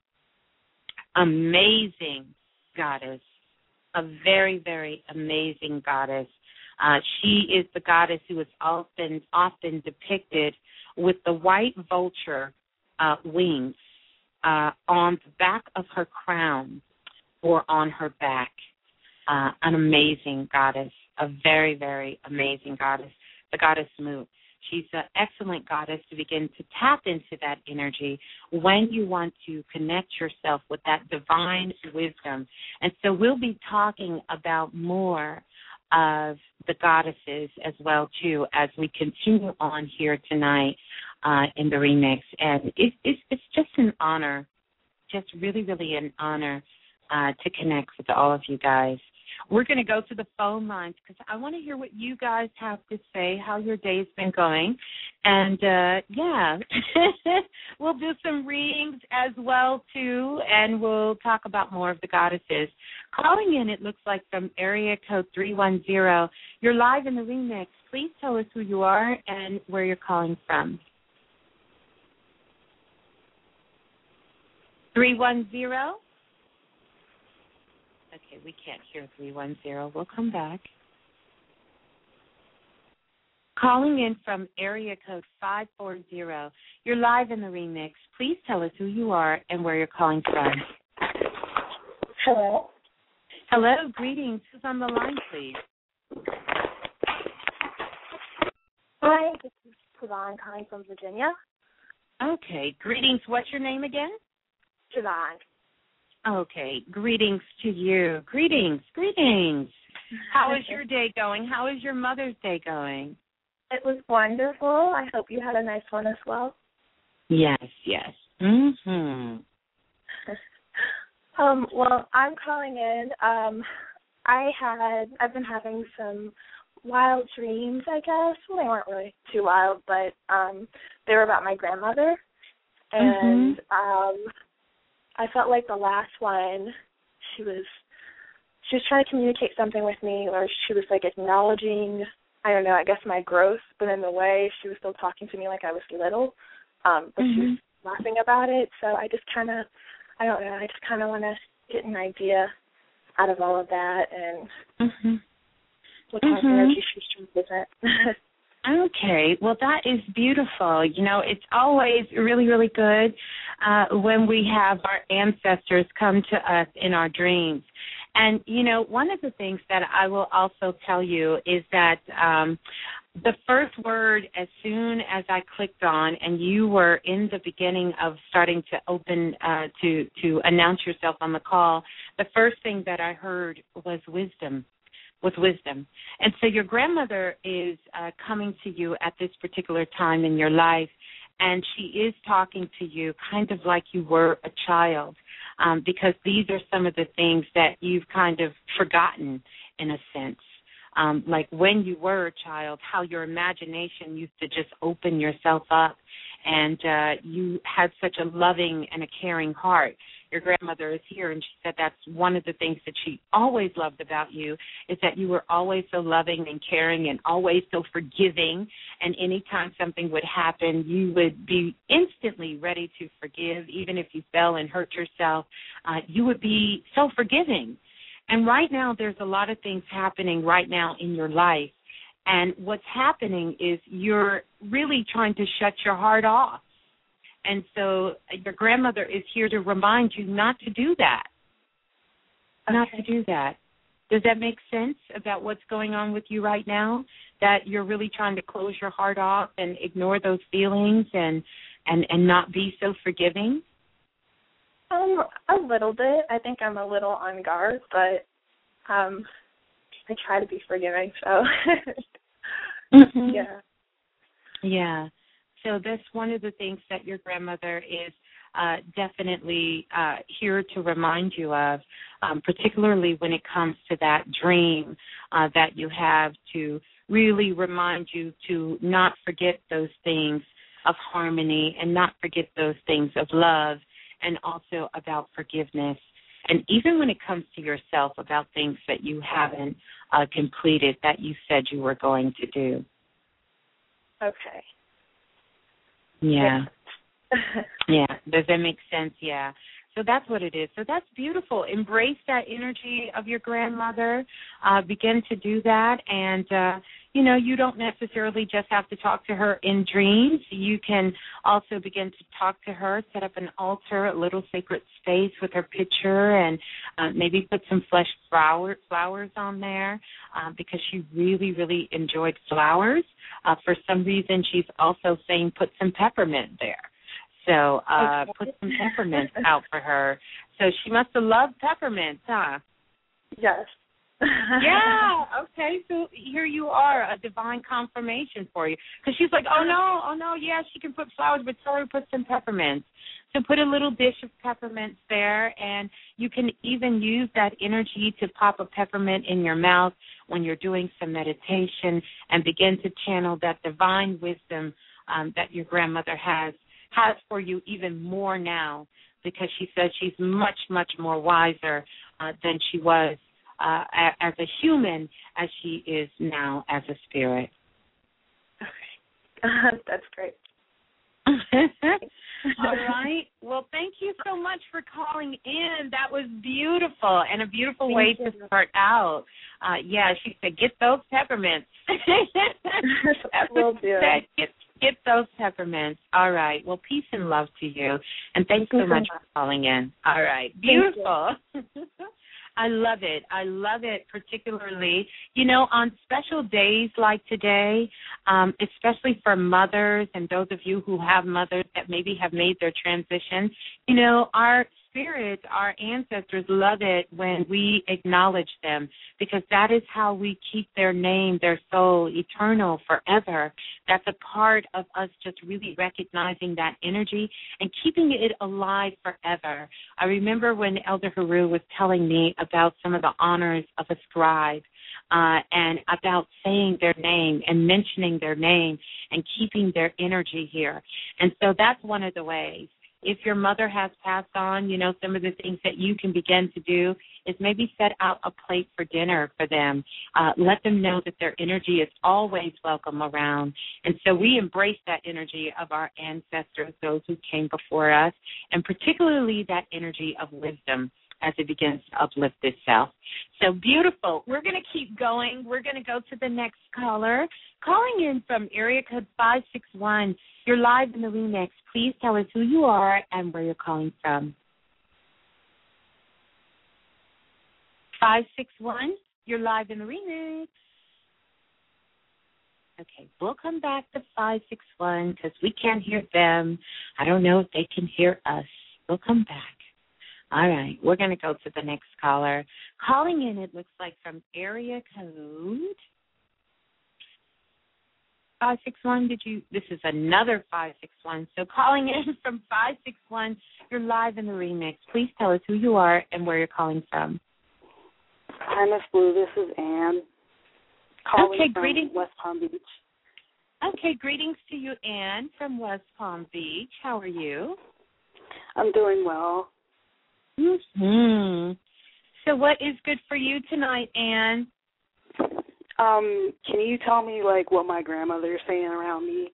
amazing goddess, a very, very amazing goddess. Uh, she is the goddess who is often, often depicted with the white vulture uh, wings uh, on the back of her crown or on her back. Uh, an amazing goddess, a very, very amazing goddess, the goddess Mu. She's an excellent goddess to begin to tap into that energy when you want to connect yourself with that divine wisdom. And so we'll be talking about more of the goddesses as well, too, as we continue on here tonight uh, in the remix. And it, it's, it's just an honor, just really, really an honor uh, to connect with all of you guys. We're going to go to the phone lines because I want to hear what you guys have to say, how your day's been going. And, uh, yeah, we'll do some readings as well, too, and we'll talk about more of the goddesses. Calling in, it looks like, from area code three one zero. You're live in the remix. Please tell us who you are and where you're calling from. three one zero? Okay, we can't hear three one zero. We'll come back. Calling in from area code five four zero. You're live in the remix. Please tell us who you are and where you're calling from. Hello. Hello, greetings. Who's on the line, please? Hi, this is Siobhan calling from Virginia. Okay, greetings. What's your name again? Siobhan. Okay, greetings to you. Greetings, greetings. How is your day going? How is your Mother's Day going? It was wonderful. I hope you had a nice one as well. Yes, yes. Mm-hmm. um, well, I'm calling in. Um, I had, I've been having some wild dreams, I guess. Well, they weren't really too wild, but um, they were about my grandmother. And mm-hmm. um, I felt like the last one, she was she was trying to communicate something with me, or she was like acknowledging, I don't know, I guess my growth, but in the way she was still talking to me like I was little, um, but mm-hmm. she was laughing about it. So I just kind of, I don't know, I just kind of want to get an idea out of all of that and mm-hmm. what kind mm-hmm. of energy she's trying to present. Okay, well, that is beautiful. You know, it's always really, really good uh, when we have our ancestors come to us in our dreams. And, you know, one of the things that I will also tell you is that um, the first word, as soon as I clicked on and you were in the beginning of starting to open, uh, to, to announce yourself on the call, the first thing that I heard was wisdom. with wisdom. And so your grandmother is uh, coming to you at this particular time in your life, and she is talking to you kind of like you were a child, um, because these are some of the things that you've kind of forgotten in a sense. Um, like when you were a child, how your imagination used to just open yourself up, and uh, you had such a loving and a caring heart. Your grandmother is here, and she said that's one of the things that she always loved about you, is that you were always so loving and caring and always so forgiving, and anytime something would happen, you would be instantly ready to forgive. Even if you fell and hurt yourself, uh, you would be so forgiving. And right now, there's a lot of things happening right now in your life, and what's happening is you're really trying to shut your heart off. And so your grandmother is here to remind you not to do that, okay. not to do that. Does that make sense about what's going on with you right now, that you're really trying to close your heart off and ignore those feelings and, and, and not be so forgiving? Um, a little bit. I think I'm a little on guard, but um, I try to be forgiving, so mm-hmm. yeah. Yeah. So that's one of the things that your grandmother is uh, definitely uh, here to remind you of, um, particularly when it comes to that dream uh, that you have to really remind you to not forget those things of harmony and not forget those things of love and also about forgiveness. And even when it comes to yourself, about things that you haven't uh, completed that you said you were going to do. Okay. Yeah. Yeah. Does that make sense? Yeah. So that's what it is. So that's beautiful. Embrace that energy of your grandmother. Uh, begin to do that. And, uh, you know, you don't necessarily just have to talk to her in dreams. You can also begin to talk to her, set up an altar, a little sacred space with her picture, and uh, maybe put some fresh flower, flowers on there uh, because she really, really enjoyed flowers. Uh, for some reason, she's also saying put some peppermint there. So uh, okay. Put some peppermints out for her. So she must have loved peppermints, huh? Yes. Yeah. Okay. So here you are, a divine confirmation for you. Because she's like, oh, no, oh, no, yeah, she can put flowers, but tell her to put some peppermints. So put a little dish of peppermints there, and you can even use that energy to pop a peppermint in your mouth when you're doing some meditation and begin to channel that divine wisdom um, that your grandmother has. has for you even more now, because she says she's much, much more wiser uh, than she was uh, a- as a human as she is now as a spirit. Okay. That's great. All right. Well, thank you so much for calling in. That was beautiful and a beautiful thank way you. to start out. Uh, yeah, she said, get those peppermints. That's Will what she do. said. Get, get those peppermints. All right. Well, peace and love to you. And thanks so much for calling in. All right. Beautiful. I love it. I love it particularly, you know, on special days like today, um, especially for mothers and those of you who have mothers that maybe have made their transition. You know, our spirits, our ancestors love it when we acknowledge them, because that is how we keep their name, their soul, eternal forever. That's a part of us just really recognizing that energy and keeping it alive forever. I remember when Elder Haru was telling me about some of the honors of a scribe uh, and about saying their name and mentioning their name and keeping their energy here. And so that's one of the ways. If your mother has passed on, you know, some of the things that you can begin to do is maybe set out a plate for dinner for them. Uh, let them know that their energy is always welcome around. And so we embrace that energy of our ancestors, those who came before us, and particularly that energy of wisdom as it begins to uplift itself. So beautiful. We're going to keep going. We're going to go to the next caller. Calling in from area code five six one. You're live in the remix. Please tell us who you are and where you're calling from. five six one, you're live in the remix. Okay, we'll come back to five six one because we can't hear them. I don't know if they can hear us. We'll come back. All right, we're going to go to the next caller. Calling in, it looks like from area code five six one. Did you? This is another five six one. So calling in from five six one, you're live in the remix. Please tell us who you are and where you're calling from. Hi, Miss Blue. This is Ann. Calling okay, from greetings. West Palm Beach. Okay, greetings to you, Ann, from West Palm Beach. How are you? I'm doing well. Hmm. So what is good for you tonight, Ann? Um, can you tell me, like, what my grandmother is saying around me?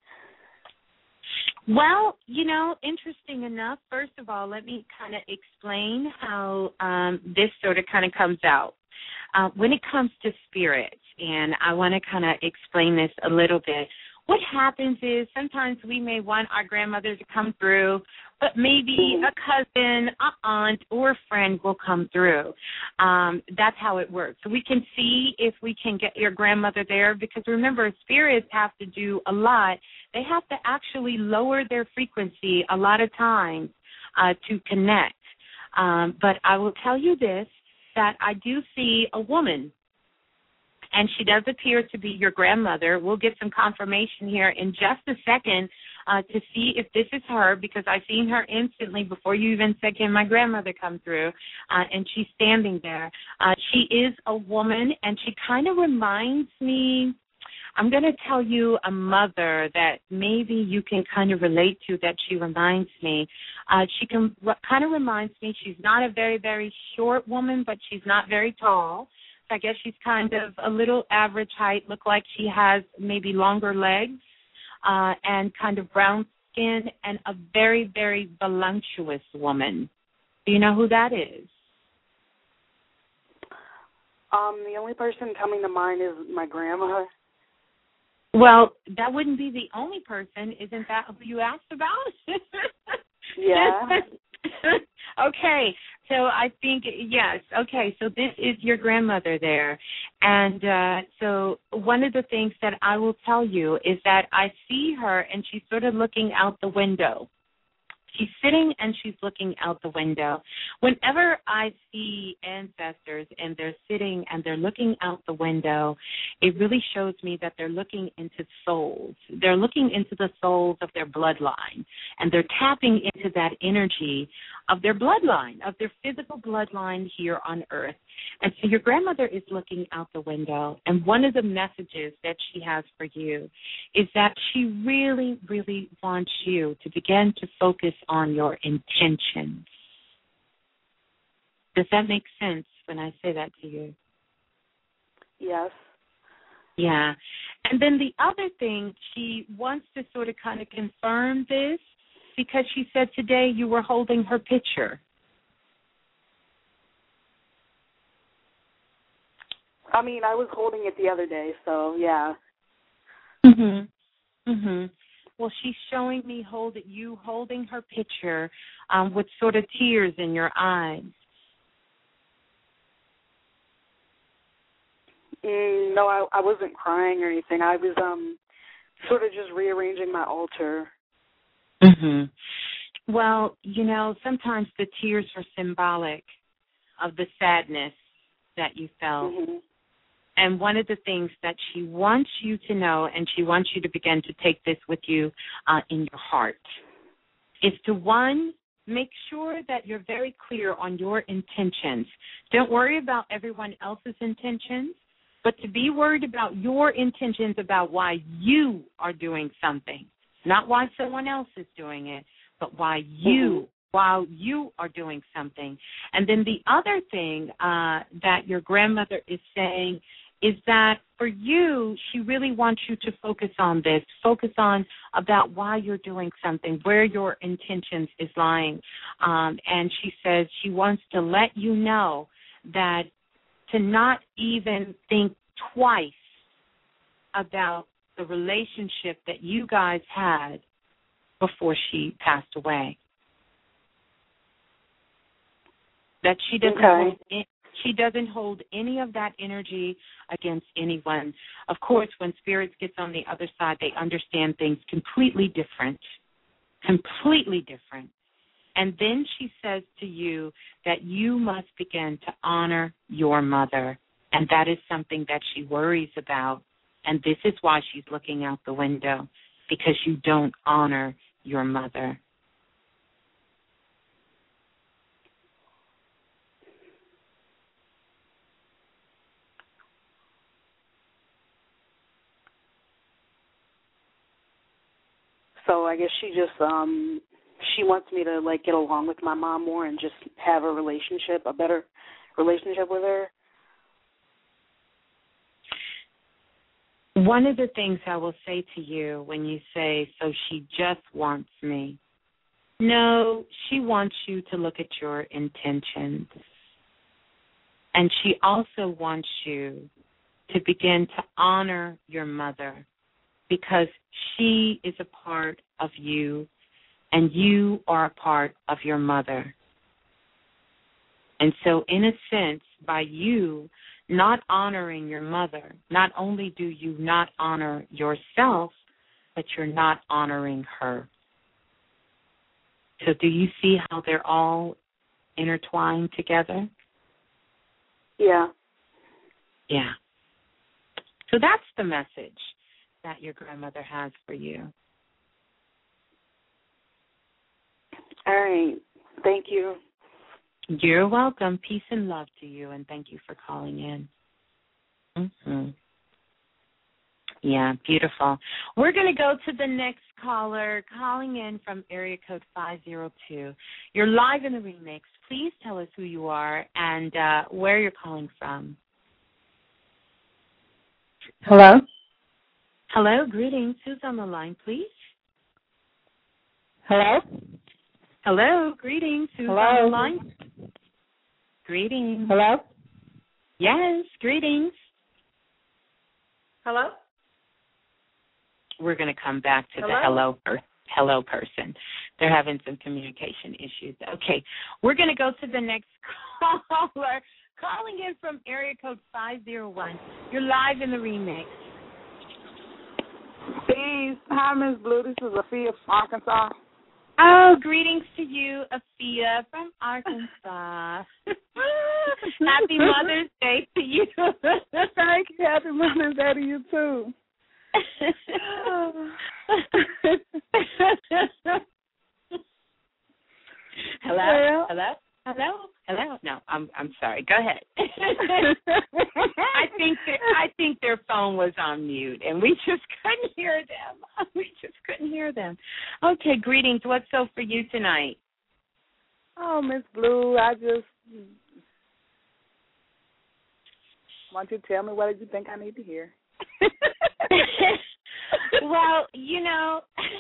Well, you know, interesting enough, first of all, let me kind of explain how um, this sort of kind of comes out. Uh, when it comes to spirits, and I want to kind of explain this a little bit, what happens is sometimes we may want our grandmother to come through, but maybe a cousin, an aunt, or a friend will come through. Um, that's how it works. So we can see if we can get your grandmother there, because remember, spirits have to do a lot. They have to actually lower their frequency a lot of times uh, to connect. Um, but I will tell you this, that I do see a woman, and she does appear to be your grandmother. We'll get some confirmation here in just a second uh, to see if this is her, because I seen her instantly before you even said, can my grandmother come through? Uh, and she's standing there. Uh, she is a woman, and she kind of reminds me I'm going to tell you a mother that maybe you can kind of relate to, that she reminds me. Uh, she can r- kind of reminds me, she's not a very, very short woman, but she's not very tall. So I guess she's kind of a little average height, look like she has maybe longer legs uh, and kind of brown skin, and a very, very voluptuous woman. Do you know who that is? Um, the only person coming to mind is my grandma. Well, that wouldn't be the only person. Isn't that who you asked about? Yeah. Okay. So I think, yes. Okay. So this is your grandmother there. And uh, so one of the things that I will tell you is that I see her and she's sort of looking out the window. She's sitting and she's looking out the window. Whenever I see ancestors and they're sitting and they're looking out the window, it really shows me that they're looking into souls. They're looking into the souls of their bloodline, and they're tapping into that energy of their bloodline, of their physical bloodline here on earth. And so your grandmother is looking out the window, and one of the messages that she has for you is that she really, really wants you to begin to focus on your intentions. Does that make sense when I say that to you? Yes. Yeah. And then the other thing, she wants to sort of kind of confirm this because she said today you were holding her picture. I mean, I was holding it the other day, so yeah. Mhm. Mhm. Well, she's showing me hold you holding her picture um, with sort of tears in your eyes. Mm, no, I, I wasn't crying or anything. I was um sort of just rearranging my altar. Mhm. Well, you know, sometimes the tears are symbolic of the sadness that you felt. Mm-hmm. And one of the things that she wants you to know, and she wants you to begin to take this with you uh, in your heart, is to, one, make sure that you're very clear on your intentions. Don't worry about everyone else's intentions, but to be worried about your intentions about why you are doing something, not why someone else is doing it, but why you Mm-hmm. while you are doing something. And then the other thing uh, that your grandmother is saying is that for you, she really wants you to focus on this, focus on about why you're doing something, where your intentions is lying. Um, and she says she wants to let you know that to not even think twice about the relationship that you guys had before she passed away. That she doesn't Okay. hold in, she doesn't hold any of that energy against anyone. Of course, when spirits gets on the other side, they understand things completely different, completely different. And then she says to you that you must begin to honor your mother, and that is something that she worries about. And this is why she's looking out the window, because you don't honor your mother. So I guess she just um she wants me to like get along with my mom more and just have a relationship, a better relationship with her. One of the things I will say to you when you say, so she just wants me, no, she wants you to look at your intentions. And she also wants you to begin to honor your mother, because she is a part of you and you are a part of your mother. And so in a sense, by you not honoring your mother, not only do you not honor yourself, but you're not honoring her. So do you see how they're all intertwined together? Yeah. Yeah. So that's the message that your grandmother has for you. All right. Thank you. You're welcome. Peace and love to you, and thank you for calling in. Mm-hmm. Yeah, beautiful. We're going to go to the next caller calling in from area code five zero two. You're live in the remix. Please tell us who you are and uh, where you're calling from. Hello? Hello, greetings. Who's on the line, please? Hello? Hello, greetings. Who's Hello? on the line? Greetings. Hello? Yes, greetings. Hello? We're going to come back to hello? the hello per- hello person. They're having some communication issues. Okay, we're going to go to the next caller calling in from area code five zero one. You're live in the remix. Peace. Hi, Miss Blue. This is Afia from Arkansas. Oh, greetings to you, Afia from Arkansas. Happy Mother's Day to you. Thank you. Happy Mother's Day to you, too. Hello? Hello? Hello? Hello? No, I'm I'm sorry. Go ahead. I think that, I think their phone was on mute, and we just couldn't hear them. We just couldn't hear them. Okay, greetings. What's so for you tonight? Oh, Miss Blue, I just want you to tell me what did you think I need to hear. Well, you know,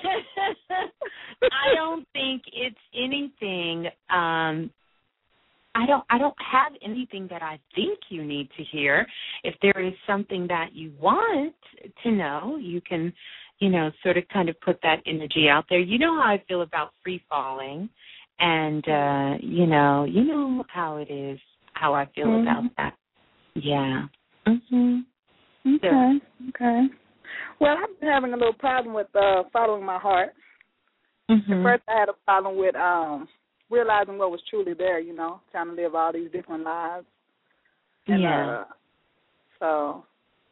I don't think it's anything. Um, I don't. I don't have anything that I think you need to hear. If there is something that you want to know, you can, you know, sort of kind of put that energy out there. You know how I feel about free falling, and uh, you know, you know how it is. How I feel mm-hmm. about that. Yeah. Mhm. Okay. So, okay. Well, I've been having a little problem with uh, following my heart. Mm-hmm. At first, I had a problem with um, realizing what was truly there, you know, trying to live all these different lives. And, yeah. Uh, so,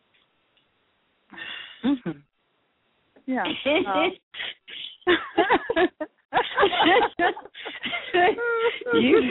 mm-hmm. yeah. Um, you,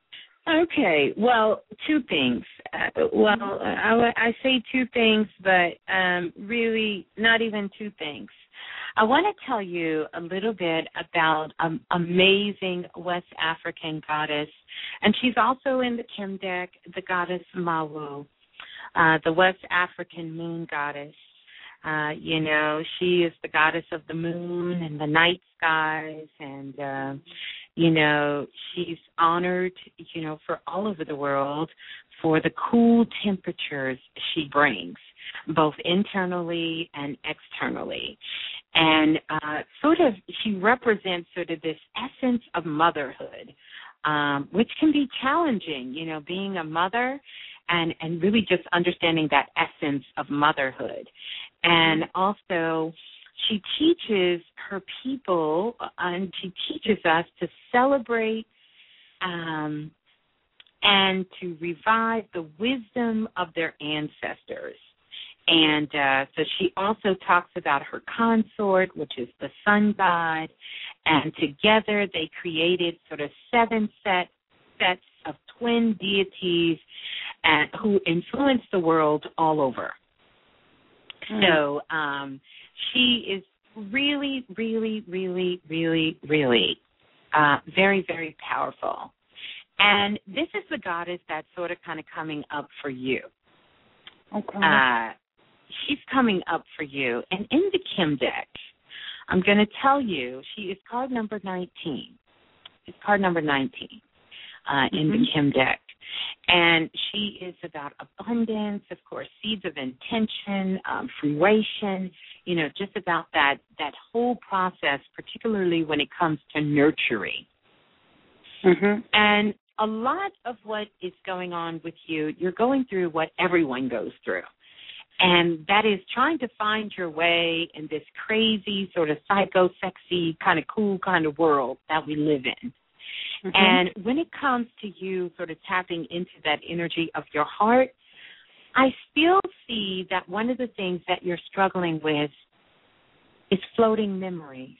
okay, well, two things. Uh, well, I, I say two things, but um, really not even two things. I want to tell you a little bit about an amazing West African goddess, and she's also in the Kim deck, the goddess Mawu, uh, the West African moon goddess. Uh, you know, she is the goddess of the moon and the night skies, and, uh, you know, she's honored, you know, for all over the world for the cool temperatures she brings, both internally and externally. And uh, sort of she represents sort of this essence of motherhood, um, which can be challenging, you know, being a mother and, and really just understanding that essence of motherhood. And also she teaches her people uh, and she teaches us to celebrate um, and to revive the wisdom of their ancestors. And uh, so she also talks about her consort, which is the sun god, and together they created sort of seven set, sets of twin deities and, who influenced the world all over. Mm. So um, she is really, really, really, really, really uh, very, very powerful. And this is the goddess that's sort of kind of coming up for you. Okay. Uh, she's coming up for you. And in the Kim deck, I'm going to tell you, she is card number nineteen. It's card number nineteen uh, in mm-hmm. the Kim deck. And she is about abundance, of course, seeds of intention, um, fruition, you know, just about that, that whole process, particularly when it comes to nurturing. Mm-hmm. And a lot of what is going on with you, you're going through what everyone goes through. And that is trying to find your way in this crazy, sort of psycho, sexy, kind of cool kind of world that we live in. Mm-hmm. And when it comes to you sort of tapping into that energy of your heart, I still see that one of the things that you're struggling with is floating memories.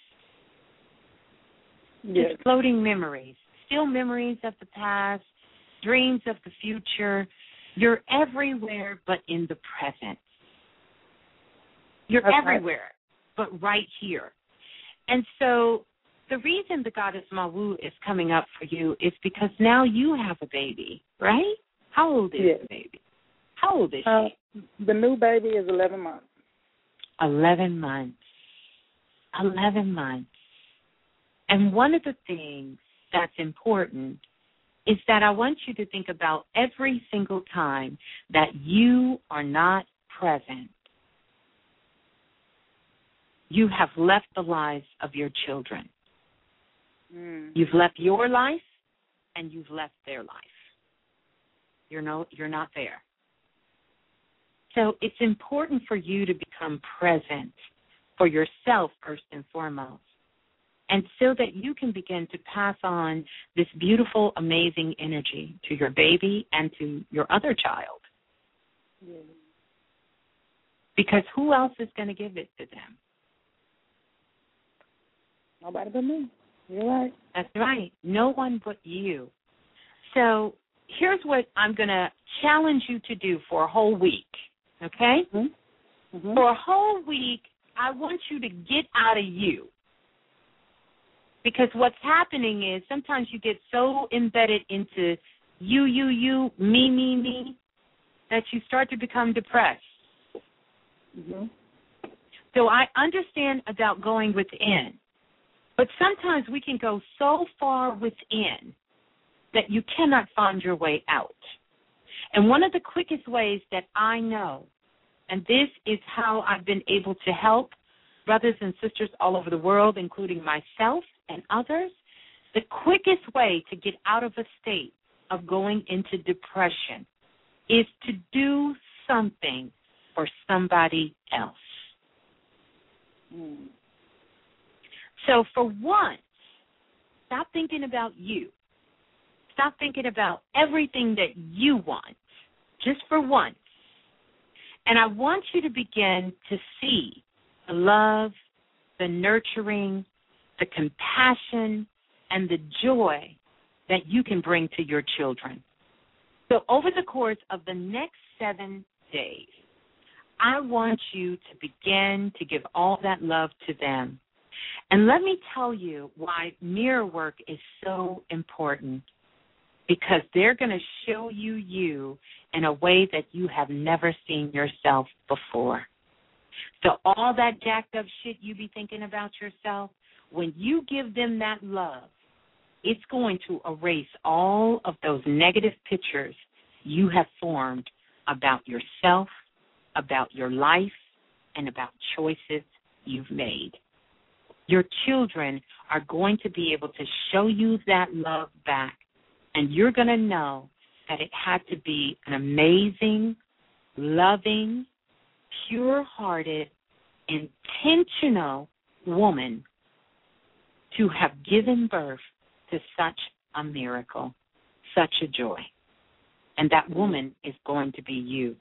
Yes. It's floating memories. Still memories of the past, dreams of the future. You're everywhere but in the present. You're That's everywhere, right. but right here. And so the reason the goddess Mawu is coming up for you is because now you have a baby, right? How old is yes. the baby? How old is uh, she? The new baby is eleven months. eleven months. eleven months. And one of the things that's important is that I want you to think about every single time that you are not present. You have left the lives of your children. Mm. You've left your life and you've left their life. You're no, you're not there. So it's important for you to become present for yourself first and foremost, and so that you can begin to pass on this beautiful, amazing energy to your baby and to your other child. Yes. Because who else is going to give it to them? Nobody but me. You're right. That's right. No one but you. So here's what I'm going to challenge you to do for a whole week, okay? Mm-hmm. Mm-hmm. For a whole week, I want you to get out of you. Because what's happening is sometimes you get so embedded into you, you, you, me, me, me, that you start to become depressed. Mm-hmm. So I understand about going within, but sometimes we can go so far within that you cannot find your way out. And one of the quickest ways that I know, and this is how I've been able to help brothers and sisters all over the world, including myself and others, the quickest way to get out of a state of going into depression is to do something for somebody else. Mm. So for once, stop thinking about you. Stop thinking about everything that you want, just for once. And I want you to begin to see the love, the nurturing, the compassion, and the joy that you can bring to your children. So over the course of the next seven days, I want you to begin to give all that love to them. And let me tell you why mirror work is so important. Because they're going to show you you in a way that you have never seen yourself before. So all that jacked up shit you be thinking about yourself, when you give them that love, it's going to erase all of those negative pictures you have formed about yourself, about your life, and about choices you've made. Your children are going to be able to show you that love back. And you're going to know that it had to be an amazing, loving, pure-hearted, intentional woman to have given birth to such a miracle, such a joy. And that woman is going to be you.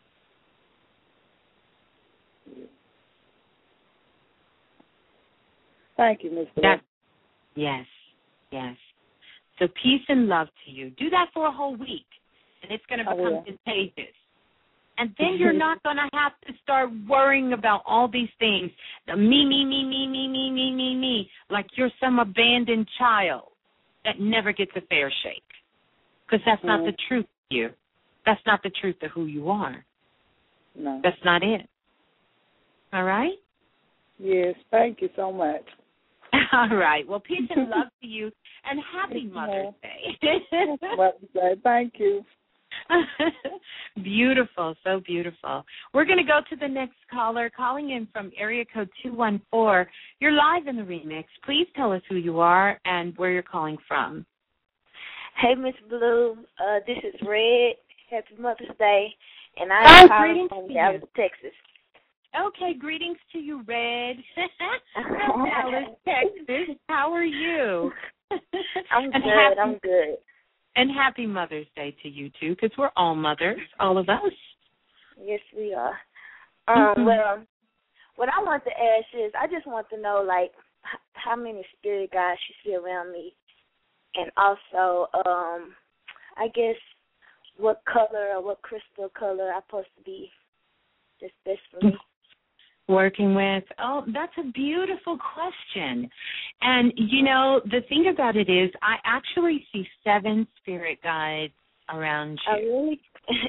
Thank you, Miss That, yes, yes. So peace and love to you. Do that for a whole week, and it's going to become contagious. And then you're not going to have to start worrying about all these things. The me, me, me, me, me, me, me, me, me, like you're some abandoned child that never gets a fair shake. Because that's mm-hmm. not the truth of you. That's not the truth of who you are. No. That's not it. All right? Yes, thank you so much. All right. Well, peace and love to you, and happy Mother's Day. Mother's Day. Thank you. Beautiful, so beautiful. We're going to go to the next caller, calling in from area code two one four. You're live in the remix. Please tell us who you are and where you're calling from. Hey, Miss Blue. Uh, this is Red. Happy Mother's Day. And I'm oh, calling from Dallas, Texas. Okay, greetings to you, Red. From Dallas, Texas. How are you? I'm good. Happy, I'm good. And happy Mother's Day to you, too, because we're all mothers, all of us. Yes, we are. Um, mm-hmm. Well, what I want to ask is, I just want to know, like, h- how many spirit guides you see around me, and also, um, I guess, what color or what crystal color I'm supposed to be that's best for me. Working with, oh, that's a beautiful question. And, you know, the thing about it is I actually see seven spirit guides around you. Oh, really?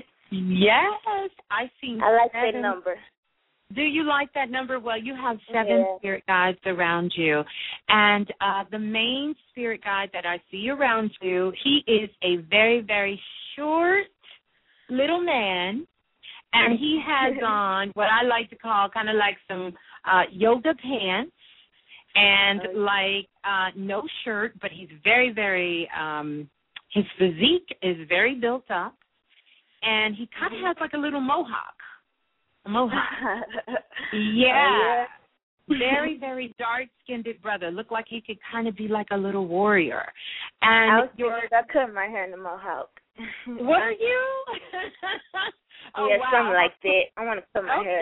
Yes, I see I like seven. that number. Do you like that number? Well, you have seven Yeah. spirit guides around you. And uh, the main spirit guide that I see around you, he is a very, very short little man. And he has on what I like to call kind of like some uh, yoga pants and oh. like uh, no shirt, but he's very, very, um, his physique is very built up. And he kind of has like a little mohawk. A mohawk. Yeah. Oh, yeah. Very, very dark-skinned brother. Looked like he could kind of be like a little warrior. And I was your, I cut my hair in the mohawk. Were you? Oh, yeah, wow. something like that. I want to cut my Okay. hair.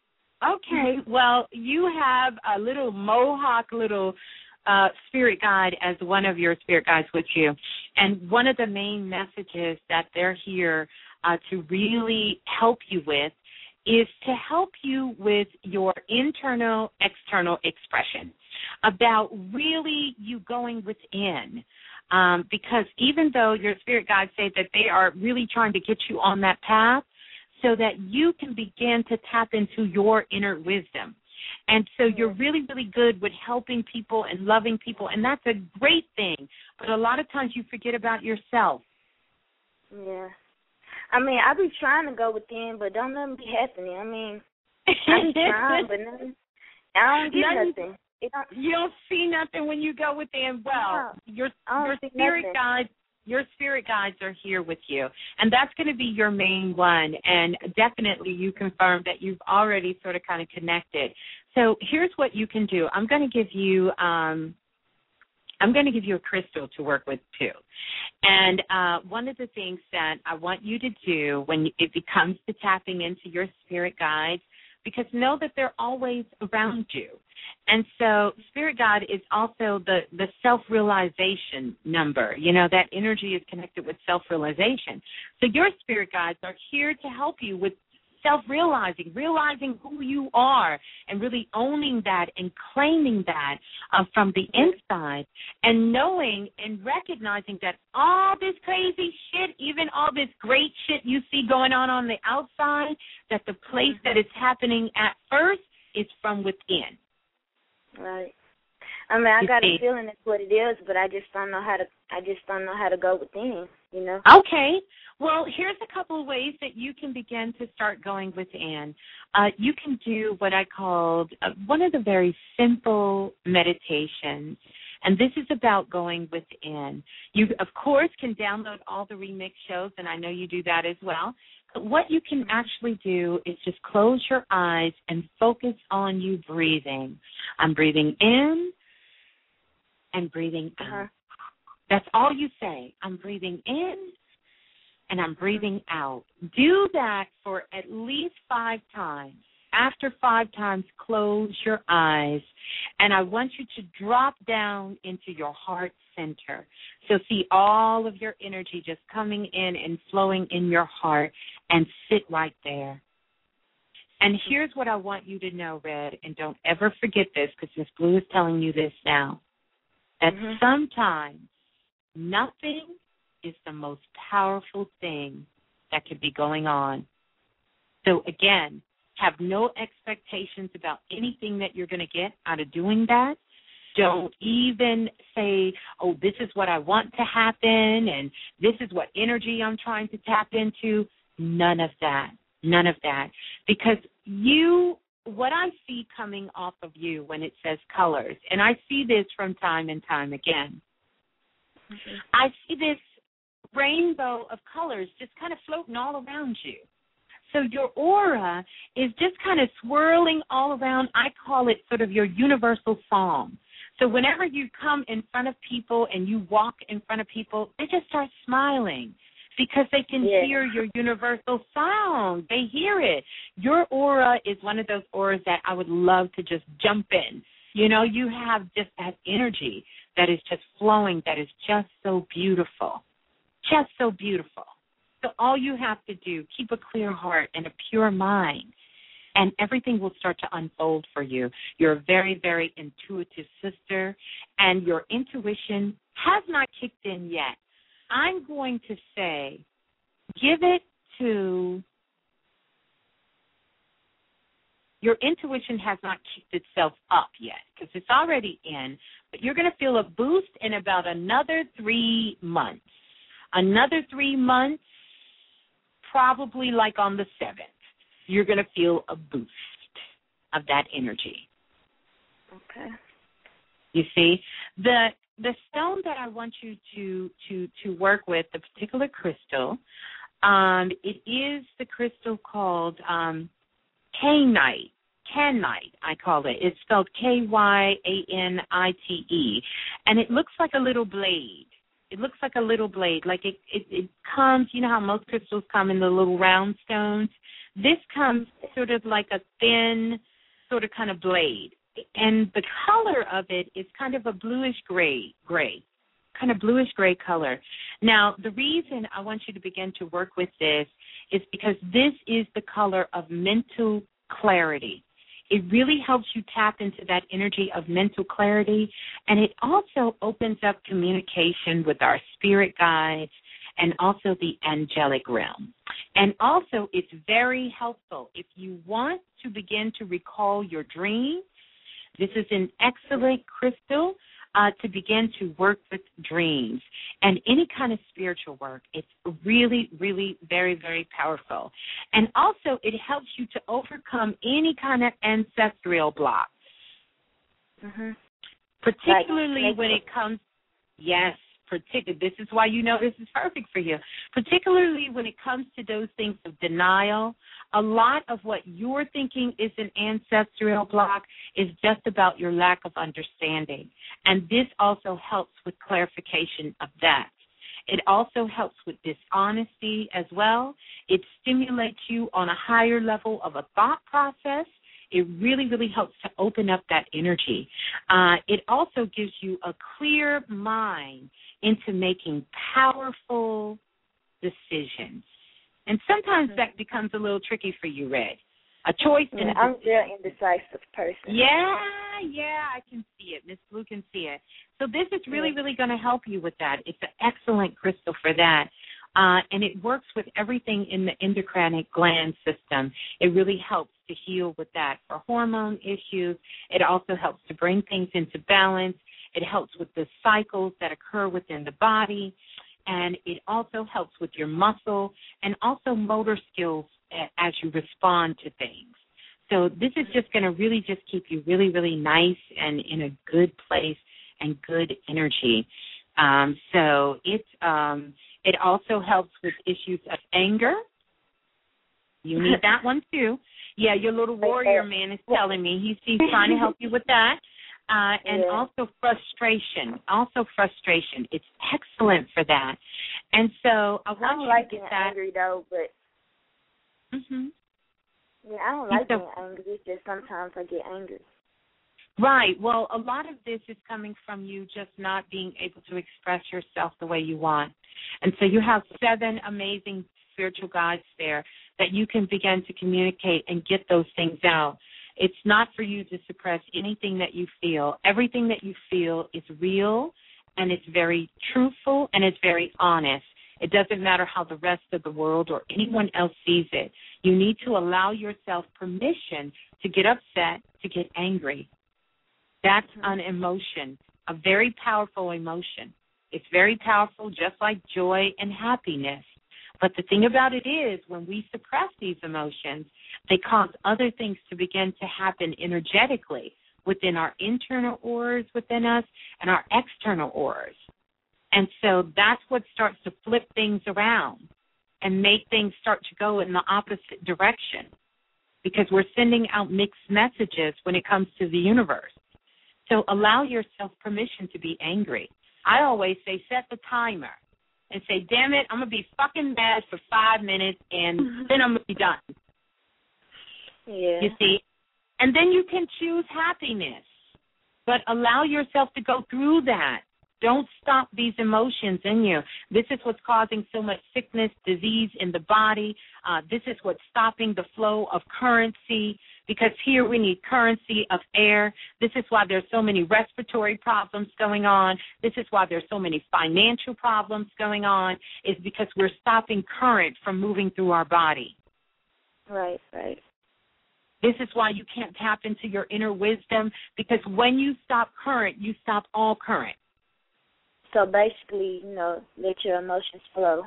Okay, well, you have a little mohawk little uh, spirit guide as one of your spirit guides with you. And one of the main messages that they're here uh, to really help you with is to help you with your internal, external expression, about really you going within. Um, because even though your spirit guides say that they are really trying to get you on that path, so that you can begin to tap into your inner wisdom. And so you're really, really good with helping people and loving people, and that's a great thing. But a lot of times you forget about yourself. Yeah. I mean, I be trying to go within, but don't nothing be happening. I mean, I be trying, but nothing. I don't get nothing. nothing. It don't, You don't see nothing when you go within. Well, no, your I don't your see spirit nothing. guides, your spirit guides are here with you, and that's going to be your main one. And definitely, you confirmed that you've already sort of kind of connected. So here's what you can do. I'm going to give you. Um, I'm going to give you a crystal to work with, too. And uh, one of the things that I want you to do when it comes to tapping into your spirit guides, because know that they're always around you. And so spirit guide is also the, the self-realization number. You know, that energy is connected with self-realization. So your spirit guides are here to help you with self-realizing, realizing who you are and really owning that and claiming that uh, from the inside, and knowing and recognizing that all this crazy shit, even all this great shit you see going on on the outside, that the place that it's happening at first is from within. Right. I mean, I You got see. a feeling that's what it is, but I just don't know how to. I just don't know how to go within. You know. Okay. Well, here's a couple of ways that you can begin to start going within. Uh, you can do what I called uh, one of the very simple meditations, and this is about going within. You, of course, can download all the remix shows, and I know you do that as well. But what you can actually do is just close your eyes and focus on you breathing. I'm breathing in and breathing out. Uh-huh. That's all you say. I'm breathing in and I'm breathing out. Do that for at least five times. After five times, close your eyes, and I want you to drop down into your heart center. So see all of your energy just coming in and flowing in your heart, and sit right there. And here's what I want you to know, Red, and don't ever forget this, because Miss Blue is telling you this now, that Mm-hmm. sometimes nothing is the most powerful thing that could be going on. So, again, have no expectations about anything that you're going to get out of doing that. Don't even say, oh, this is what I want to happen and this is what energy I'm trying to tap into. None of that. None of that. Because you, what I see coming off of you when it says colors, and I see this from time and time again, mm-hmm. I see this rainbow of colors just kind of floating all around you. So your aura is just kind of swirling all around. I call it sort of your universal song. So whenever you come in front of people and you walk in front of people, they just start smiling because they can yeah. hear your universal sound. They hear it. Your aura is one of those auras that I would love to just jump in. You know, you have just that energy that is just flowing, that is just so beautiful. Just so beautiful. So all you have to do, keep a clear heart and a pure mind, and everything will start to unfold for you. You're a very, very intuitive sister, and your intuition has not kicked in yet. I'm going to say give it to your intuition has not kicked itself up yet because it's already in, but you're going to feel a boost in about another three months. Another three months, probably like on the seventh, you're going to feel a boost of that energy. Okay. You see, the the stone that I want you to to to work with, the particular crystal, um, it is the crystal called um, Kyanite. Kyanite, I call it. It's spelled K Y A N I T E, and it looks like a little blade. It looks like a little blade, like it, it, it comes, you know how most crystals come in the little round stones? This comes sort of like a thin, sort of kind of blade. And the color of it is kind of a bluish gray, gray, kind of bluish gray color. Now, the reason I want you to begin to work with this is because this is the color of mental clarity. It really helps you tap into that energy of mental clarity, and it also opens up communication with our spirit guides and also the angelic realm. And also, it's very helpful if you want to begin to recall your dreams. This is an excellent crystal uh, to begin to work with dreams and any kind of spiritual work. It's really, really very, very powerful. And also it helps you to overcome any kind of ancestral blocks, mm-hmm. particularly like, when it comes, yes, particular. This is why you know this is perfect for you, particularly when it comes to those things of denial. A lot of what you're thinking is an ancestral block is just about your lack of understanding. And this also helps with clarification of that. It also helps with dishonesty as well. It stimulates you on a higher level of a thought process. It really, really helps to open up that energy. Uh, it also gives you a clear mind into making powerful decisions. And sometimes that becomes a little tricky for you, Red. A choice. Yeah, and I'm a very indecisive person. Yeah, yeah, I can see it. Miss Blue can see it. So this is really, really going to help you with that. It's an excellent crystal for that. Uh, and it works with everything in the endocrine gland system. It really helps to heal with that for hormone issues. It also helps to bring things into balance. It helps with the cycles that occur within the body. And it also helps with your muscle and also motor skills as you respond to things. So this is just going to really just keep you really, really nice and in a good place and good energy. Um, so it, um, it also helps with issues of anger. You need that one too. Yeah, your little warrior man is telling me. He's, he's trying to help you with that. Uh, and yeah. also frustration, also frustration. It's excellent for that. And so I want I don't you like to get being that. angry, though, but Mm-hmm. yeah, I don't like so, being angry. It's just sometimes I get angry. Right. Well, a lot of this is coming from you just not being able to express yourself the way you want. And so you have seven amazing spiritual guides there that you can begin to communicate and get those things out. It's not for you to suppress anything that you feel. Everything that you feel is real, and it's very truthful, and it's very honest. It doesn't matter how the rest of the world or anyone else sees it. You need to allow yourself permission to get upset, to get angry. That's an emotion, a very powerful emotion. It's very powerful, just like joy and happiness. But the thing about it is, when we suppress these emotions, they cause other things to begin to happen energetically within our internal auras within us and our external auras. And so that's what starts to flip things around and make things start to go in the opposite direction, because we're sending out mixed messages when it comes to the universe. So allow yourself permission to be angry. I always say set the timer and say, damn it, I'm going to be fucking mad for five minutes and then I'm going to be done. Yeah. You see? And then you can choose happiness. But allow yourself to go through that. Don't stop these emotions in you. This is what's causing so much sickness, disease in the body. Uh, this is what's stopping the flow of currency, because here we need currency of air. This is why there's so many respiratory problems going on. This is why there's so many financial problems going on, is because we're stopping current from moving through our body. Right, right. This is why you can't tap into your inner wisdom, because when you stop current, you stop all current. So basically, you know, let your emotions flow.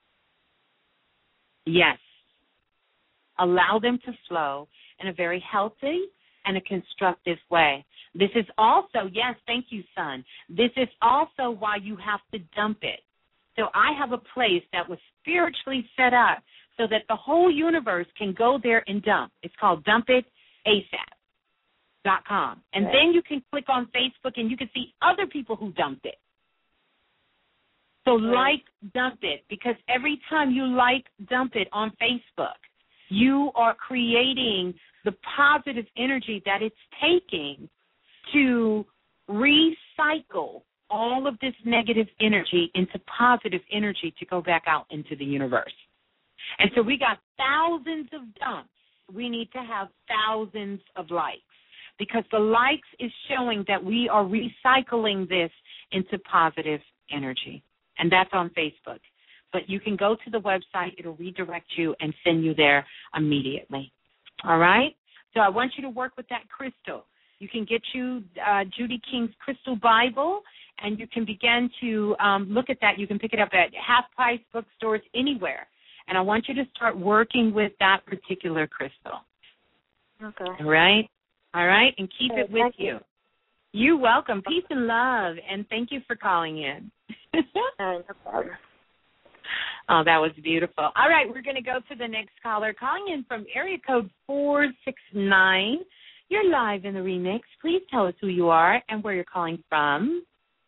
Yes. Allow them to flow in a very healthy and a constructive way. This is also, yes, thank you, son. This is also why you have to dump it. So I have a place that was spiritually set up so that the whole universe can go there and dump. It's called dump it A S A P dot com. And right. Then you can click on Facebook and you can see other people who dumped it. So right. Like dump it, because every time you like dump it on Facebook, you are creating the positive energy that it's taking to recycle all of this negative energy into positive energy to go back out into the universe. And so we got thousands of dumps. We need to have thousands of likes, because the likes is showing that we are recycling this into positive energy. And that's on Facebook. But you can go to the website. It'll redirect you and send you there immediately. All right? So I want you to work with that crystal. You can get you uh, Judy King's Crystal Bible, and you can begin to um, look at that. You can pick it up at half-price bookstores, anywhere. And I want you to start working with that particular crystal. Okay. All right? All right? And keep okay, it with you. you. You're welcome. Peace and love, and thank you for calling in. No problem. Oh, that was beautiful. All right, we're going to go to the next caller. Calling in from area code four six nine. You're live in the remix. Please tell us who you are and where you're calling from.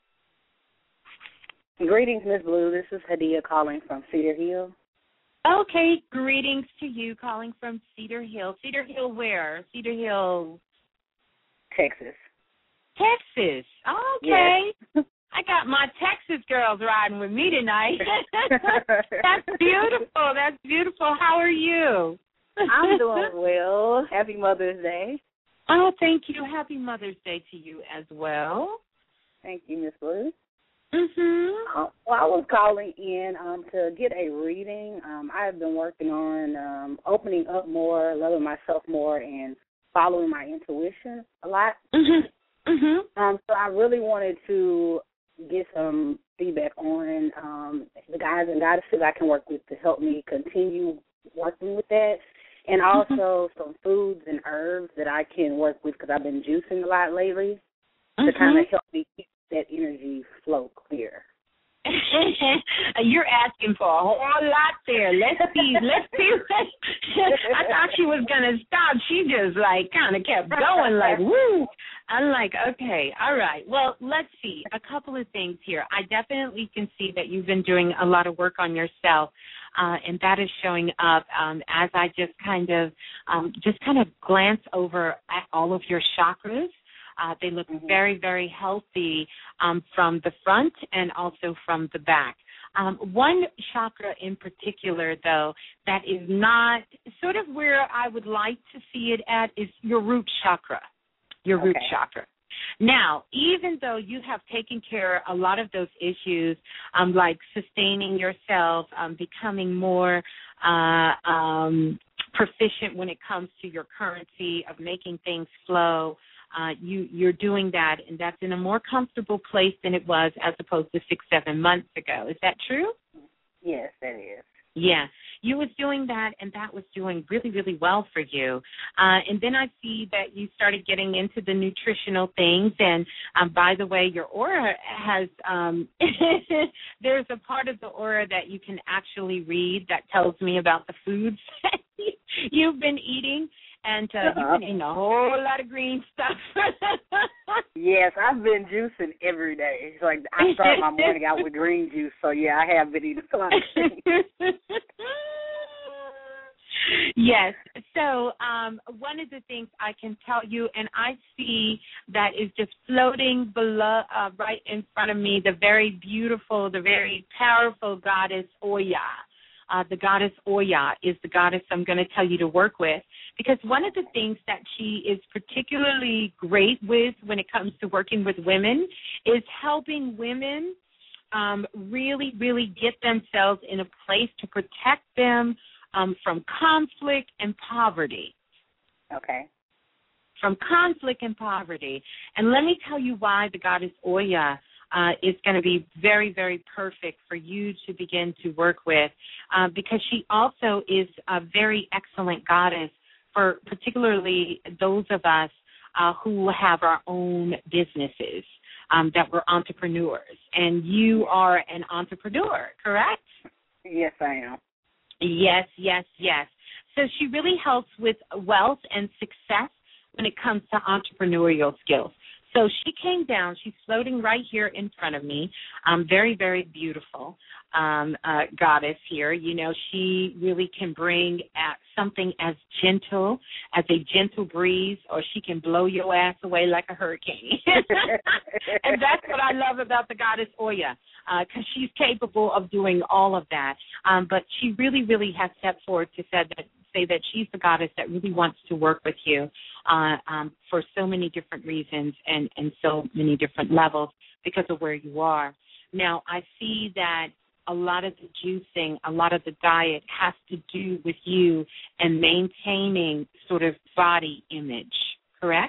Greetings, Miss Blue. This is Hadia calling from Cedar Hill. Okay, greetings to you, calling from Cedar Hill. Cedar Hill where? Cedar Hill, Texas. Texas. Okay. Yes. I got my Texas girls riding with me tonight. That's beautiful. That's beautiful. How are you? I'm doing well. Happy Mother's Day. Oh, thank you. Happy Mother's Day to you as well. Thank you, Miss Blue. Mm-hmm. Uh, well, I was calling in um, to get a reading. Um, I've been working on um, opening up more, loving myself more, and following my intuition a lot. Mm-hmm. Mm-hmm. Um, so I really wanted to get some feedback on um, the guys and goddesses I can work with to help me continue working with that, and also mm-hmm. some foods and herbs that I can work with, because I've been juicing a lot lately, mm-hmm. to kind of help me keep that energy flow clear. You're asking for a whole lot there. Let's see. Let's see. I thought she was going to stop. She just, like, kind of kept going, like, woo. I'm like, okay, all right. Well, let's see. A couple of things here. I definitely can see that you've been doing a lot of work on yourself, uh, and that is showing up um, as I just kind of um, just kind of glance over at all of your chakras. Uh, they look mm-hmm. very, very healthy um, from the front and also from the back. Um, one chakra in particular, though, that is not sort of where I would like to see it at is your root chakra, your root okay. chakra. Now, even though you have taken care of a lot of those issues, um, like sustaining yourself, um, becoming more uh, um, proficient when it comes to your currency, of making things flow, Uh, you, you're doing that, and that's in a more comfortable place than it was as opposed to six, seven months ago. Is that true? Yes, that is. Yeah. You was doing that, and that was doing really, really well for you. Uh, and then I see that you started getting into the nutritional things. And, um, by the way, your aura has um, – there's a part of the aura that you can actually read that tells me about the foods you've been eating. And uh, uh-huh. you've been eating a whole lot of green stuff. Yes, I've been juicing every day. It's like I start my morning out with green juice. So, yeah, I have been eating a lot of green. Yes. So um, one of the things I can tell you, and I see that is just floating below, uh, right in front of me, the very beautiful, the very powerful goddess Oya. Uh, the goddess Oya is the goddess I'm going to tell you to work with, because one of the things that she is particularly great with when it comes to working with women is helping women um, really, really get themselves in a place to protect them um, from conflict and poverty. Okay. From conflict and poverty. And let me tell you why the goddess Oya Uh, is going to be very, very perfect for you to begin to work with, uh, because she also is a very excellent goddess for particularly those of us uh, who have our own businesses, um, that we're entrepreneurs. And you are an entrepreneur, correct? Yes, I am. Yes, yes, yes. So she really helps with wealth and success when it comes to entrepreneurial skills. So she came down. She's floating right here in front of me. Um, very, very beautiful um, uh, goddess here. You know, she really can bring at something as gentle as a gentle breeze, or she can blow your ass away like a hurricane. And that's what I love about the goddess Oya, because uh, she's capable of doing all of that. Um, but she really, really has stepped forward to say that say that she's the goddess that really wants to work with you uh, um, for so many different reasons and, and so many different levels because of where you are. Now, I see that a lot of the juicing, a lot of the diet has to do with you and maintaining sort of body image, correct?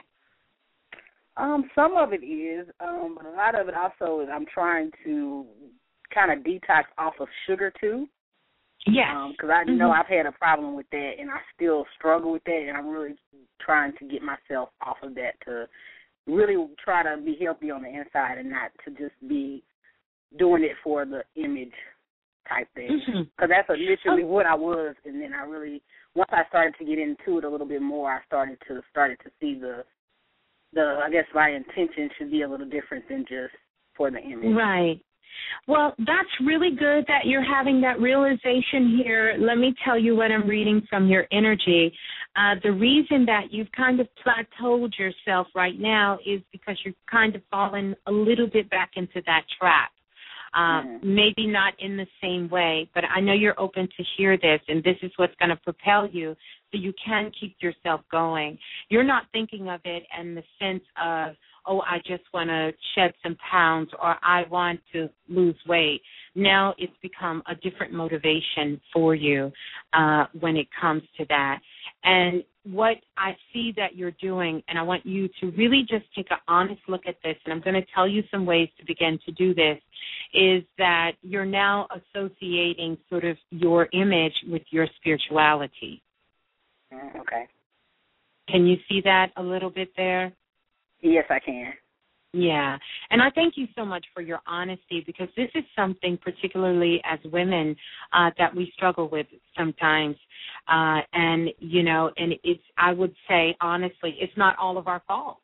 Um, some of it is, um, but a lot of it also is I'm trying to kind of detox off of sugar, too. Yes. Because um, I mm-hmm. know I've had a problem with that, and I still struggle with that, and I'm really trying to get myself off of that to really try to be healthy on the inside and not to just be doing it for the image type thing. Because mm-hmm. that's initially oh. what I was, and then I really, once I started to get into it a little bit more, I started to started to see the, the I guess my intention should be a little different than just for the image. Right. Well, that's really good that you're having that realization here. Let me tell you what I'm reading from your energy. Uh, the reason that you've kind of plateaued yourself right now is because you've kind of fallen a little bit back into that trap. Uh, mm-hmm. Maybe not in the same way, but I know you're open to hear this, and this is what's going to propel you so you can keep yourself going. You're not thinking of it in the sense of, oh, I just want to shed some pounds or I want to lose weight. Now it's become a different motivation for you uh, when it comes to that. And what I see that you're doing, and I want you to really just take an honest look at this, and I'm going to tell you some ways to begin to do this, is that you're now associating sort of your image with your spirituality. Okay. Can you see that a little bit there? Yes, I can. Yeah, and I thank you so much for your honesty, because this is something particularly as women uh, that we struggle with sometimes. Uh, and, you know, and it's, I would say, honestly, it's not all of our fault.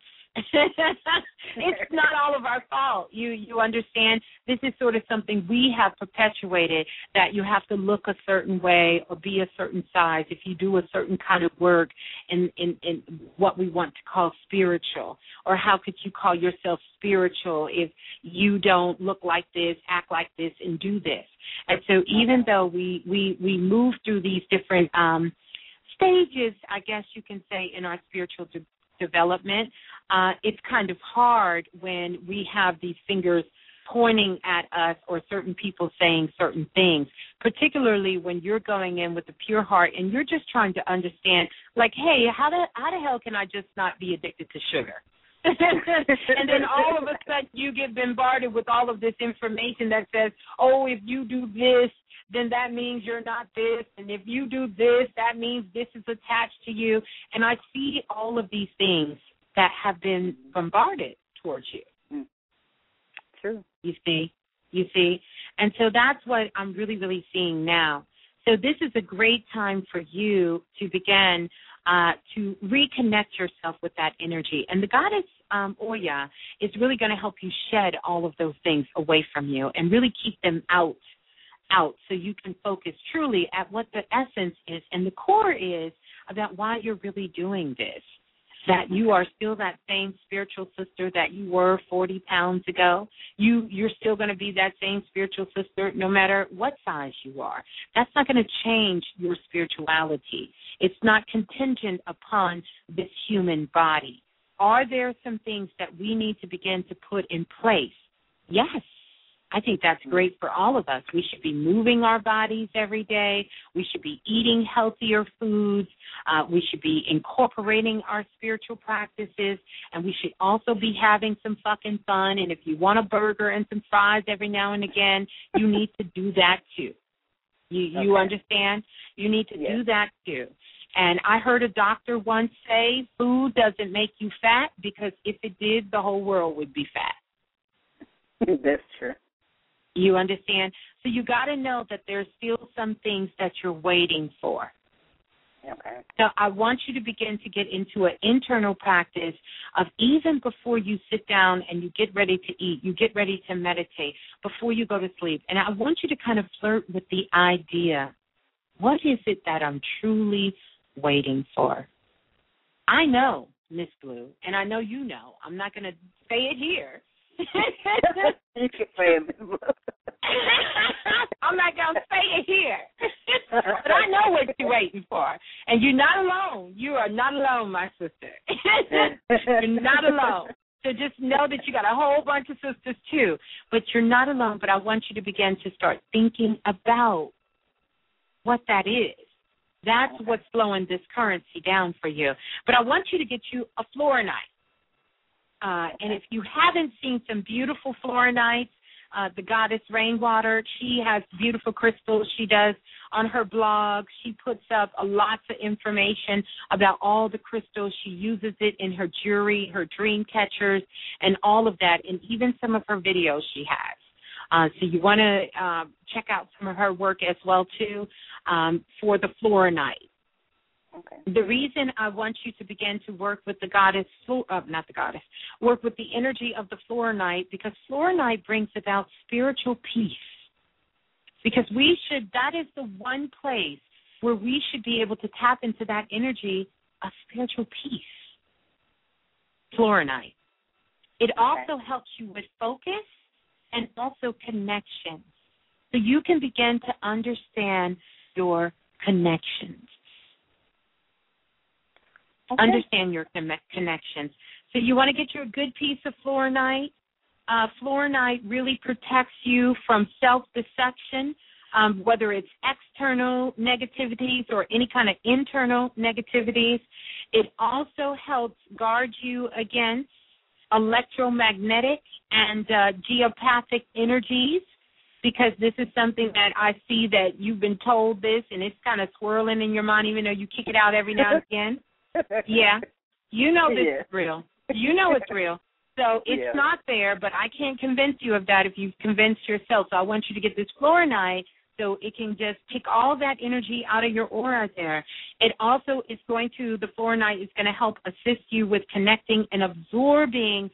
It's not all of our fault. You you understand? This is sort of something we have perpetuated, that you have to look a certain way or be a certain size if you do a certain kind of work in, in, in what we want to call spiritual. Or how could you call yourself spiritual if you don't look like this, act like this, and do this? And so even though we, we, we move through these different um, stages, I guess you can say, in our spiritual de- development, uh, it's kind of hard when we have these fingers pointing at us or certain people saying certain things, particularly when you're going in with a pure heart and you're just trying to understand, like, hey, how the, how the hell can I just not be addicted to sugar? And then all of a sudden you get bombarded with all of this information that says, oh, if you do this, then that means you're not this. And if you do this, that means this is attached to you. And I see all of these things that have been bombarded towards you. True. You see? You see? And so that's what I'm really, really seeing now. So this is a great time for you to begin uh, to reconnect yourself with that energy. And the goddess um, Oya is really going to help you shed all of those things away from you and really keep them out, out so you can focus truly at what the essence is. And the core is about why you're really doing this, that you are still that same spiritual sister that you were forty pounds ago. You, you're still going to be that same spiritual sister no matter what size you are. That's not going to change your spirituality. It's not contingent upon this human body. Are there some things that we need to begin to put in place? Yes. I think that's great for all of us. We should be moving our bodies every day. We should be eating healthier foods. Uh, we should be incorporating our spiritual practices. And we should also be having some fucking fun. And if you want a burger and some fries every now and again, you need to do that too. You, you okay. understand? You need to yes. do that too. And I heard a doctor once say, food doesn't make you fat, because if it did, the whole world would be fat. That's true. You understand? So you got to know that there's still some things that you're waiting for. Okay. So I want you to begin to get into an internal practice of, even before you sit down and you get ready to eat, you get ready to meditate, before you go to sleep. And I want you to kind of flirt with the idea, what is it that I'm truly waiting for? I know, Miss Blue, and I know you know. I'm not going to say it here. You can say it, Miss Blue. I'm not going to say it here. But I know what you're waiting for. And you're not alone. You are not alone, my sister. You're not alone. So just know that you got a whole bunch of sisters, too. But you're not alone. But I want you to begin to start thinking about what that is. That's what's slowing this currency down for you. But I want you to get you a fluorite. Uh, and if you haven't seen some beautiful fluorites, uh, the Goddess Rainwater, she has beautiful crystals she does on her blog. She puts up a lots of information about all the crystals. She uses it in her jewelry, her dream catchers, and all of that, and even some of her videos she has. Uh, so you want to uh, check out some of her work as well, too, um, for the fluorite. Okay. The reason I want you to begin to work with the goddess, uh, not the goddess, work with the energy of the fluorite, because fluorite brings about spiritual peace. Because we should, that is the one place where we should be able to tap into that energy of spiritual peace. Fluorite. It also okay. helps you with focus and also connection. So you can begin to understand your connections. Okay. Understand your connections. So you want to get you a good piece of fluorite. Uh, fluorite really protects you from self-deception, um, whether it's external negativities or any kind of internal negativities. It also helps guard you against electromagnetic and uh, geopathic energies, because this is something that I see that you've been told this, and it's kind of swirling in your mind, even though you kick it out every now and again. Yeah, you know this yeah. is real. You know it's real. So it's yeah. not there, but I can't convince you of that if you've convinced yourself. So I want you to get this fluorite so it can just kick all that energy out of your aura there. It also is going to, the fluorite is going to help assist you with connecting and absorbing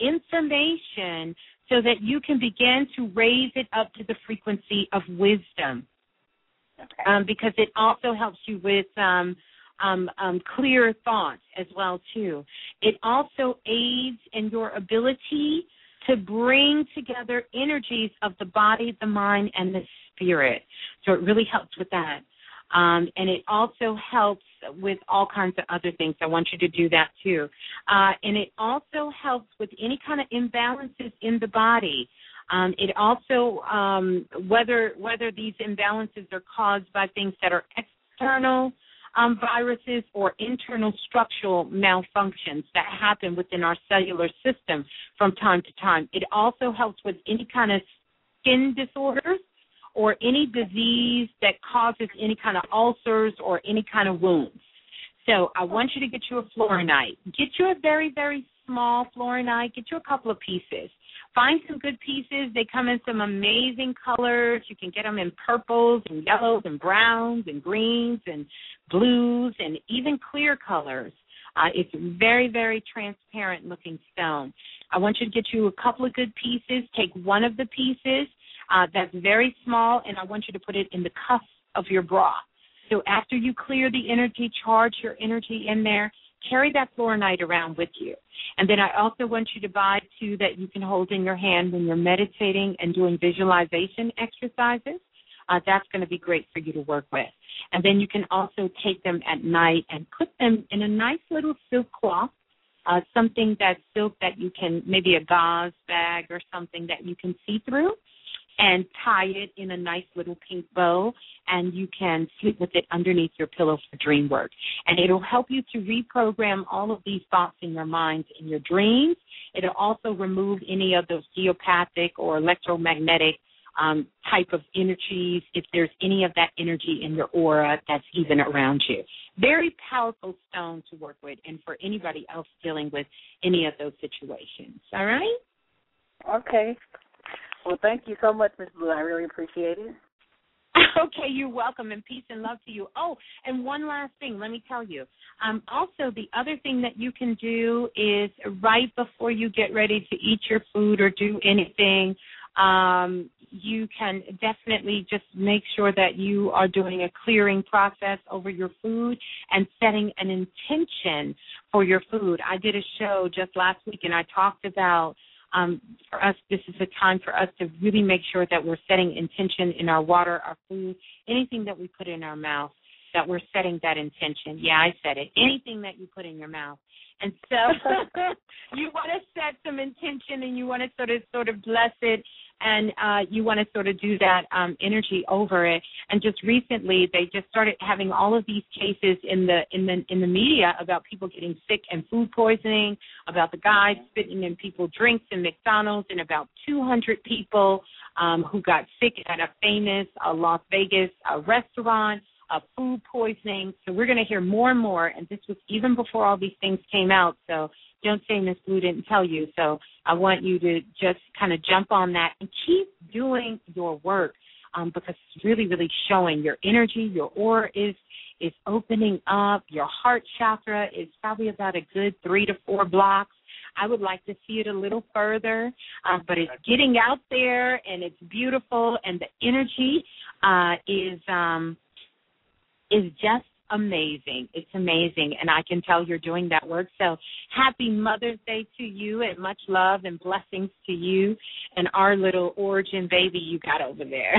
information so that you can begin to raise it up to the frequency of wisdom. Okay. Um, because it also helps you with um, Um, um, clear thoughts as well, too. It also aids in your ability to bring together energies of the body, the mind, and the spirit. So it really helps with that. Um, and it also helps with all kinds of other things. I want you to do that, too. Uh, and it also helps with any kind of imbalances in the body. Um, it also, um, whether whether these imbalances are caused by things that are external, Um, viruses or internal structural malfunctions that happen within our cellular system from time to time. It also helps with any kind of skin disorders or any disease that causes any kind of ulcers or any kind of wounds. So I want you to get you a fluorite. Get you a very, very small fluorite. Get you a couple of pieces. Find some good pieces. They come in some amazing colors. You can get them in purples and yellows and browns and greens and blues and even clear colors. Uh, it's very, very transparent looking stone. I want you to get you a couple of good pieces. Take one of the pieces uh, that's very small, and I want you to put it in the cuff of your bra. So after you clear the energy, charge your energy in there, carry that fluorite around with you. And then I also want you to buy two that you can hold in your hand when you're meditating and doing visualization exercises. Uh, that's going to be great for you to work with. And then you can also take them at night and put them in a nice little silk cloth, uh, something that's silk that you can, maybe a gauze bag or something that you can see through, and tie it in a nice little pink bow, and you can sleep with it underneath your pillow for dream work. And it'll help you to reprogram all of these thoughts in your mind in your dreams. It'll also remove any of those geopathic or electromagnetic um, type of energies, if there's any of that energy in your aura that's even around you. Very powerful stone to work with, and for anybody else dealing with any of those situations. All right? Okay. Well, thank you so much, Miz Blue. I really appreciate it. Okay, you're welcome, and peace and love to you. Oh, and one last thing, let me tell you. Um, also, the other thing that you can do is right before you get ready to eat your food or do anything, um, you can definitely just make sure that you are doing a clearing process over your food and setting an intention for your food. I did a show just last week, and I talked about Um, for us, this is a time for us to really make sure that we're setting intention in our water, our food, anything that we put in our mouth, that we're setting that intention. Yeah, I said it. Anything that you put in your mouth. And so you want to set some intention, and you want to sort of sort of bless it, and uh, you want to sort of do that um, energy over it. And just recently, they just started having all of these cases in the in the in the media about people getting sick and food poisoning, about the guys spitting in people's drinks in McDonald's, and about two hundred people um, who got sick at a famous uh, Las Vegas uh, restaurant. Uh, food poisoning. So we're going to hear more and more, and this was even before all these things came out, so don't say Miss Blue didn't tell you. So I want you to just kind of jump on that and keep doing your work um, because it's really, really showing your energy, your aura is is opening up, your heart chakra is probably about a good three to four blocks. I would like to see it a little further, uh, but it's getting out there, and it's beautiful, and the energy uh, is um, is just amazing. It's amazing, and I can tell you're doing that work. So happy Mother's Day to you, and much love and blessings to you and our little origin baby you got over there.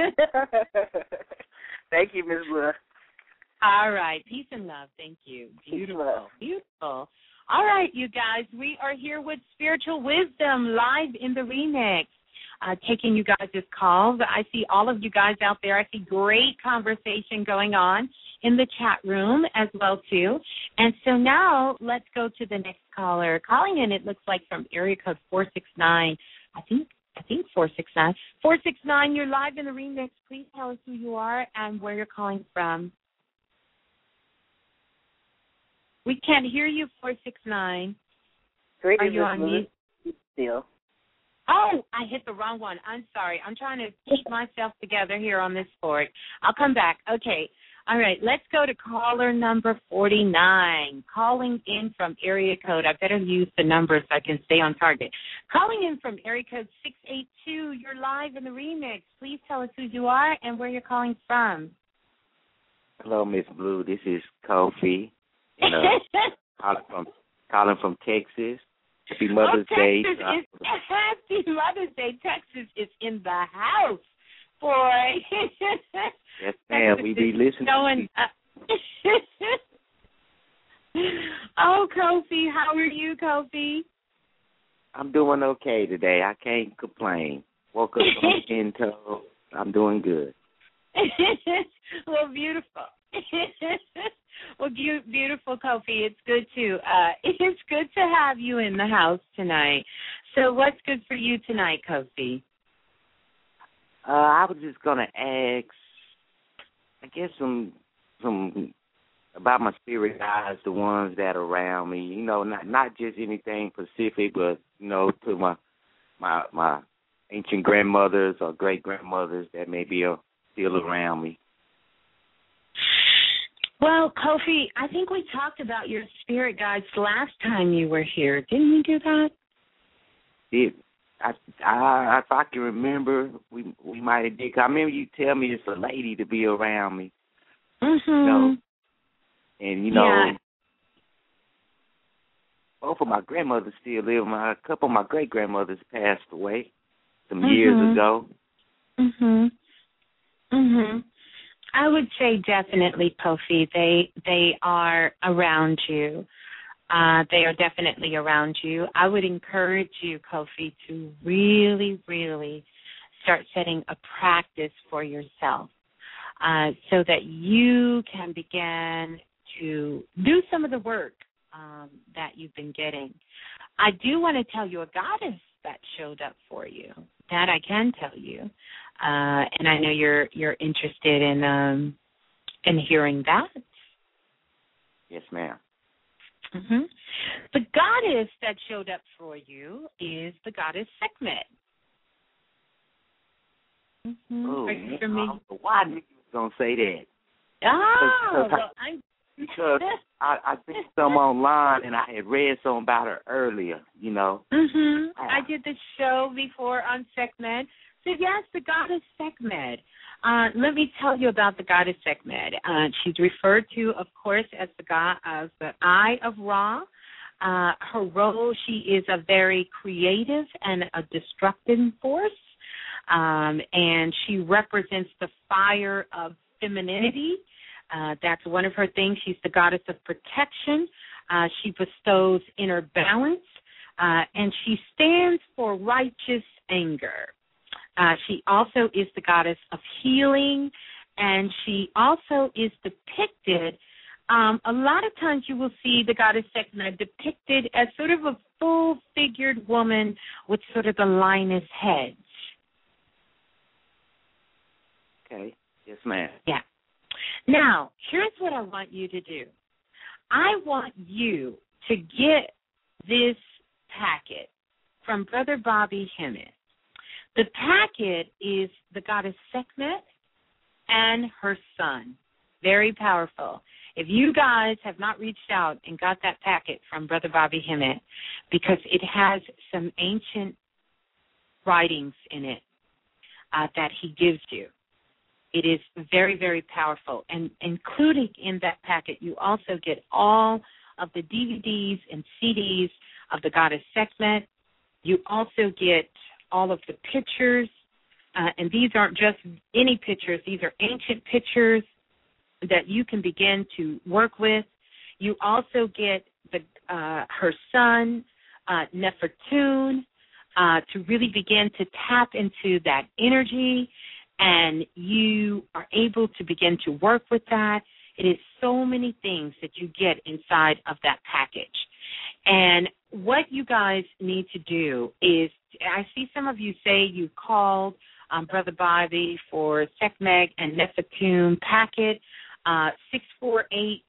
Thank you, Miz Blue. All right. Peace and love. Thank you. Beautiful. Beautiful. All right, you guys. We are here with Spiritual Wisdom live in the remix. Uh, taking you guys' calls. I see all of you guys out there. I see great conversation going on in the chat room as well, too. And so now let's go to the next caller. Calling in, it looks like from area code four six nine. I think I think four six nine. four six nine, you're live in the remix. Please tell us who you are and where you're calling from. We can't hear you, four six nine. Great. Are you on mute? Still. Oh, I hit the wrong one. I'm sorry. I'm trying to keep myself together here on this board. I'll come back. Okay. All right. Let's go to caller number forty-nine. Calling in from area code. I better use the numbers so I can stay on target. Calling in from area code six eight two. You're live in the remix. Please tell us who you are and where you're calling from. Hello, Miss Blue. This is Kofi. And, uh, calling from calling from Texas. Happy Mother's oh, Day. Texas is, happy Mother's Day. Texas is in the house, boy. Yes, ma'am. We be listening. Going, uh, oh, Kofi, how are you, Kofi? I'm doing okay today. I can't complain. Woke up on the end toe. I'm doing good. Well, beautiful. Well, be- beautiful, Kofi. It's good to uh, it's good to have you in the house tonight. So, what's good for you tonight, Kofi? Uh, I was just gonna ask, I guess some some about my spirit guides, the ones that are around me. You know, not not just anything specific, but you know, to my my my ancient grandmothers or great grandmothers that may be uh, still around me. Well, Kofi, I think we talked about your spirit guides last time you were here. Didn't we do that? Did I, I, if I can remember, we we might have did. I remember you tell me it's a lady to be around me. Mm-hmm. You know, and, you know, yeah. both of my grandmothers still live. My, a couple of my great-grandmothers passed away some mm-hmm. years ago. Mhm. Mhm. I would say definitely, Kofi. They they are around you. Uh, they are definitely around you. I would encourage you, Kofi, to really, really start setting a practice for yourself, uh, so that you can begin to do some of the work um, that you've been getting. I do want to tell you a goddess that showed up for you. That I can tell you, uh, and I know you're you're interested in um, in hearing that. Yes, ma'am. Mm-hmm. The goddess that showed up for you is the goddess Sekhmet. Mm-hmm. Oh, Are you familiar? Why did you gonna say that? Oh, because well, I'm. Because I, I seen some online and I had read something about her earlier, you know. Mhm. I did the show before on Sekhmet. So yes, the goddess Sekhmet. Uh, let me tell you about the goddess Sekhmet. Uh, she's referred to, of course, as the god as the Eye of Ra. Uh, her role, she is a very creative and a destructive force, um, and she represents the fire of femininity. Uh, that's one of her things. She's the goddess of protection. Uh, she bestows inner balance, uh, and she stands for righteous anger. Uh, she also is the goddess of healing, and she also is depicted. Um, a lot of times you will see the goddess Sekhmet depicted as sort of a full-figured woman with sort of the lioness head. Okay. Yes, ma'am. Yeah. Now, here's what I want you to do. I want you to get this packet from Brother Bobby Hemmett. The packet is the goddess Sekhmet and her son. Very powerful. If you guys have not reached out and got that packet from Brother Bobby Hemmett, because it has some ancient writings in it uh, that he gives you. It is very, very powerful. And including in that packet, you also get all of the D V Ds and C Ds of the goddess Sekhmet. You also get all of the pictures. Uh, and these aren't just any pictures. These are ancient pictures that you can begin to work with. You also get the uh, her son, uh, Nefertun, uh, to really begin to tap into that energy. And you are able to begin to work with that. It is so many things that you get inside of that package. And what you guys need to do is, I see some of you say you called um, Brother Bobby for Sekhmet and Nefertun packet, uh, six four eight,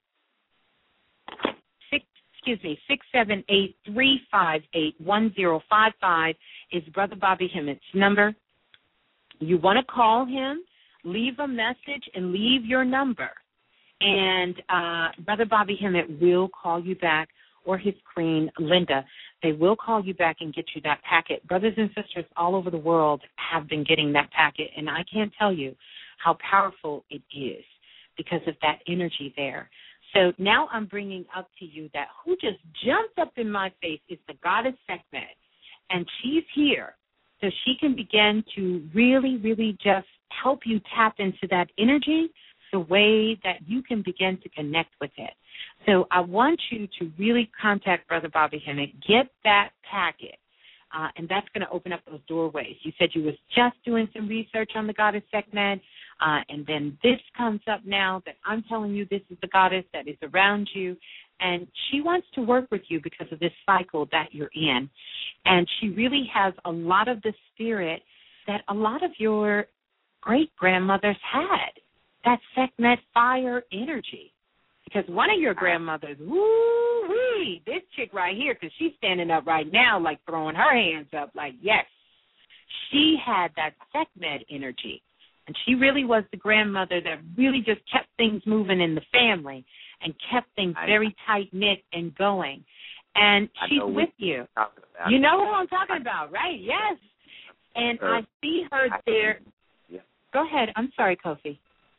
six, excuse me, six seven eight, three five eight, one zero five five is Brother Bobby Hemmett's number. You want to call him, leave a message, and leave your number. And uh, Brother Bobby Hemmett will call you back, or his queen, Linda. They will call you back and get you that packet. Brothers and sisters all over the world have been getting that packet, and I can't tell you how powerful it is because of that energy there. So now I'm bringing up to you that who just jumped up in my face is the goddess Sekhmet, and she's here. So she can begin to really, really just help you tap into that energy the way that you can begin to connect with it. So I want you to really contact Brother Bobby Hemmett, get that packet, uh, and that's going to open up those doorways. You said you was just doing some research on the goddess Sekhmet, uh, and then this comes up now that I'm telling you this is the goddess that is around you, and she wants to work with you because of this cycle that you're in. And she really has a lot of the spirit that a lot of your great-grandmothers had, that Sekhmet fire energy. Because one of your grandmothers, woo-wee, this chick right here, because she's standing up right now like throwing her hands up like, yes, she had that Sekhmet energy. And she really was the grandmother that really just kept things moving in the family and kept things very tight-knit and going. And she's with you. You know who I'm talking about, right? Yes. And I see her there. Go ahead. I'm sorry, Kofi.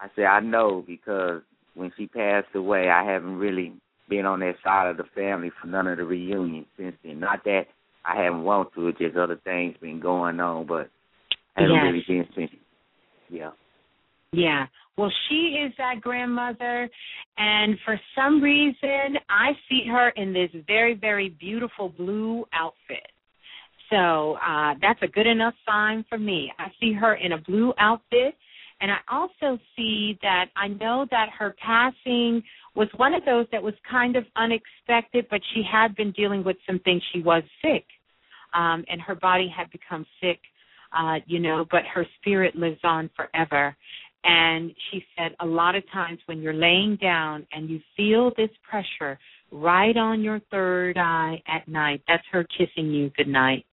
I said I know because when she passed away, I haven't really been on that side of the family for none of the reunions since then. Not that I haven't wanted to, it's just other things been going on, but I haven't yes. really been since. Yeah. Yeah. Well, she is that grandmother, and for some reason, I see her in this very, very beautiful blue outfit. So uh, that's a good enough sign for me. I see her in a blue outfit, and I also see that I know that her passing was one of those that was kind of unexpected, but she had been dealing with some things. She was sick, um, and her body had become sick, uh, you know, but her spirit lives on forever. And she said a lot of times when you're laying down and you feel this pressure right on your third eye at night, that's her kissing you goodnight.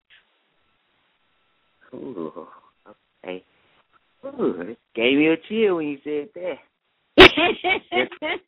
Ooh, okay. Ooh, it gave me a chill when you said that.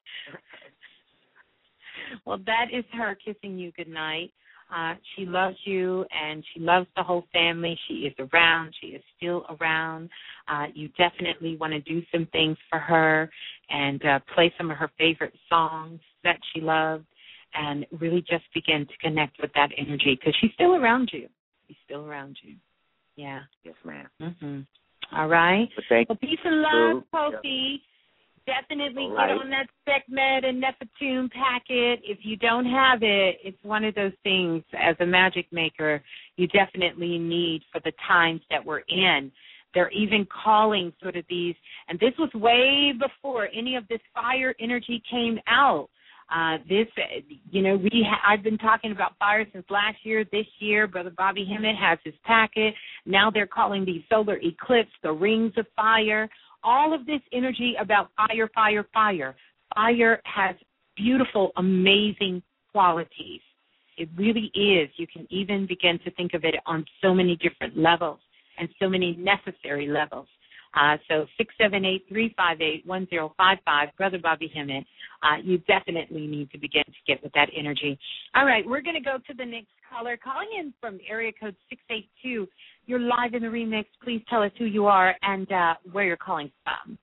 Well, that is her kissing you goodnight. Uh, she loves you, and she loves the whole family. She is around. She is still around. Uh, you definitely want to do some things for her and uh, play some of her favorite songs that she loved and really just begin to connect with that energy because she's still around you. She's still around you. Yeah. Yes, ma'am. Mm-hmm. All right. Well, well peace and love, Kofi. Yep. Definitely right. get on that SecMed and Nefertune packet. If you don't have it, it's one of those things as a magic maker you definitely need for the times that we're in. They're even calling sort of these, and this was way before any of this fire energy came out. Uh, this, you know, we ha- I've been talking about fire since last year. This year, Brother Bobby Hemmett has his packet. Now they're calling these solar eclipse the rings of fire. All of this energy about fire, fire, fire. Fire has beautiful, amazing qualities. It really is. You can even begin to think of it on so many different levels and so many necessary levels. Uh, so six seven eight, three five eight, one zero five five, Brother Bobby Hemmett, uh, you definitely need to begin to get with that energy. All right, we're going to go to the next caller. Calling in from area code six eight two. You're live in the remix. Please tell us who you are and uh, where you're calling from.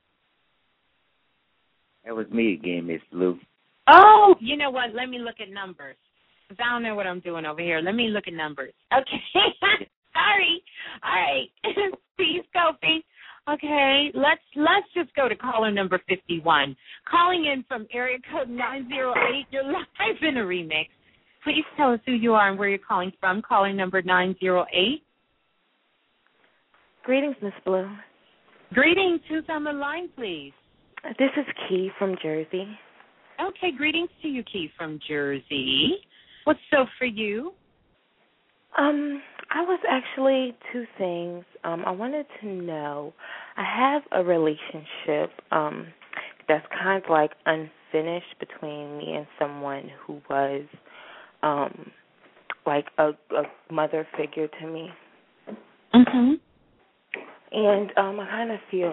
That was me again, Miss Blue. Oh, you know what? Let me look at numbers because I don't know what I'm doing over here. Let me look at numbers. Okay. Sorry. All right. Peace, Kofi. Okay, let's let's just go to caller number fifty-one. Calling in from area code nine zero eight. You're live in a remix. Please tell us who you are and where you're calling from. Calling number nine zero eight. Greetings, Miss Blue. Greetings. Who's on the line, please? This is Key from Jersey. Okay, greetings to you, Key from Jersey. What's so for you? Um, I was actually two things. Um, I wanted to know, I have a relationship um, that's kind of like unfinished between me and someone who was um, like a, a mother figure to me. Mm-hmm. And um, I kind of feel,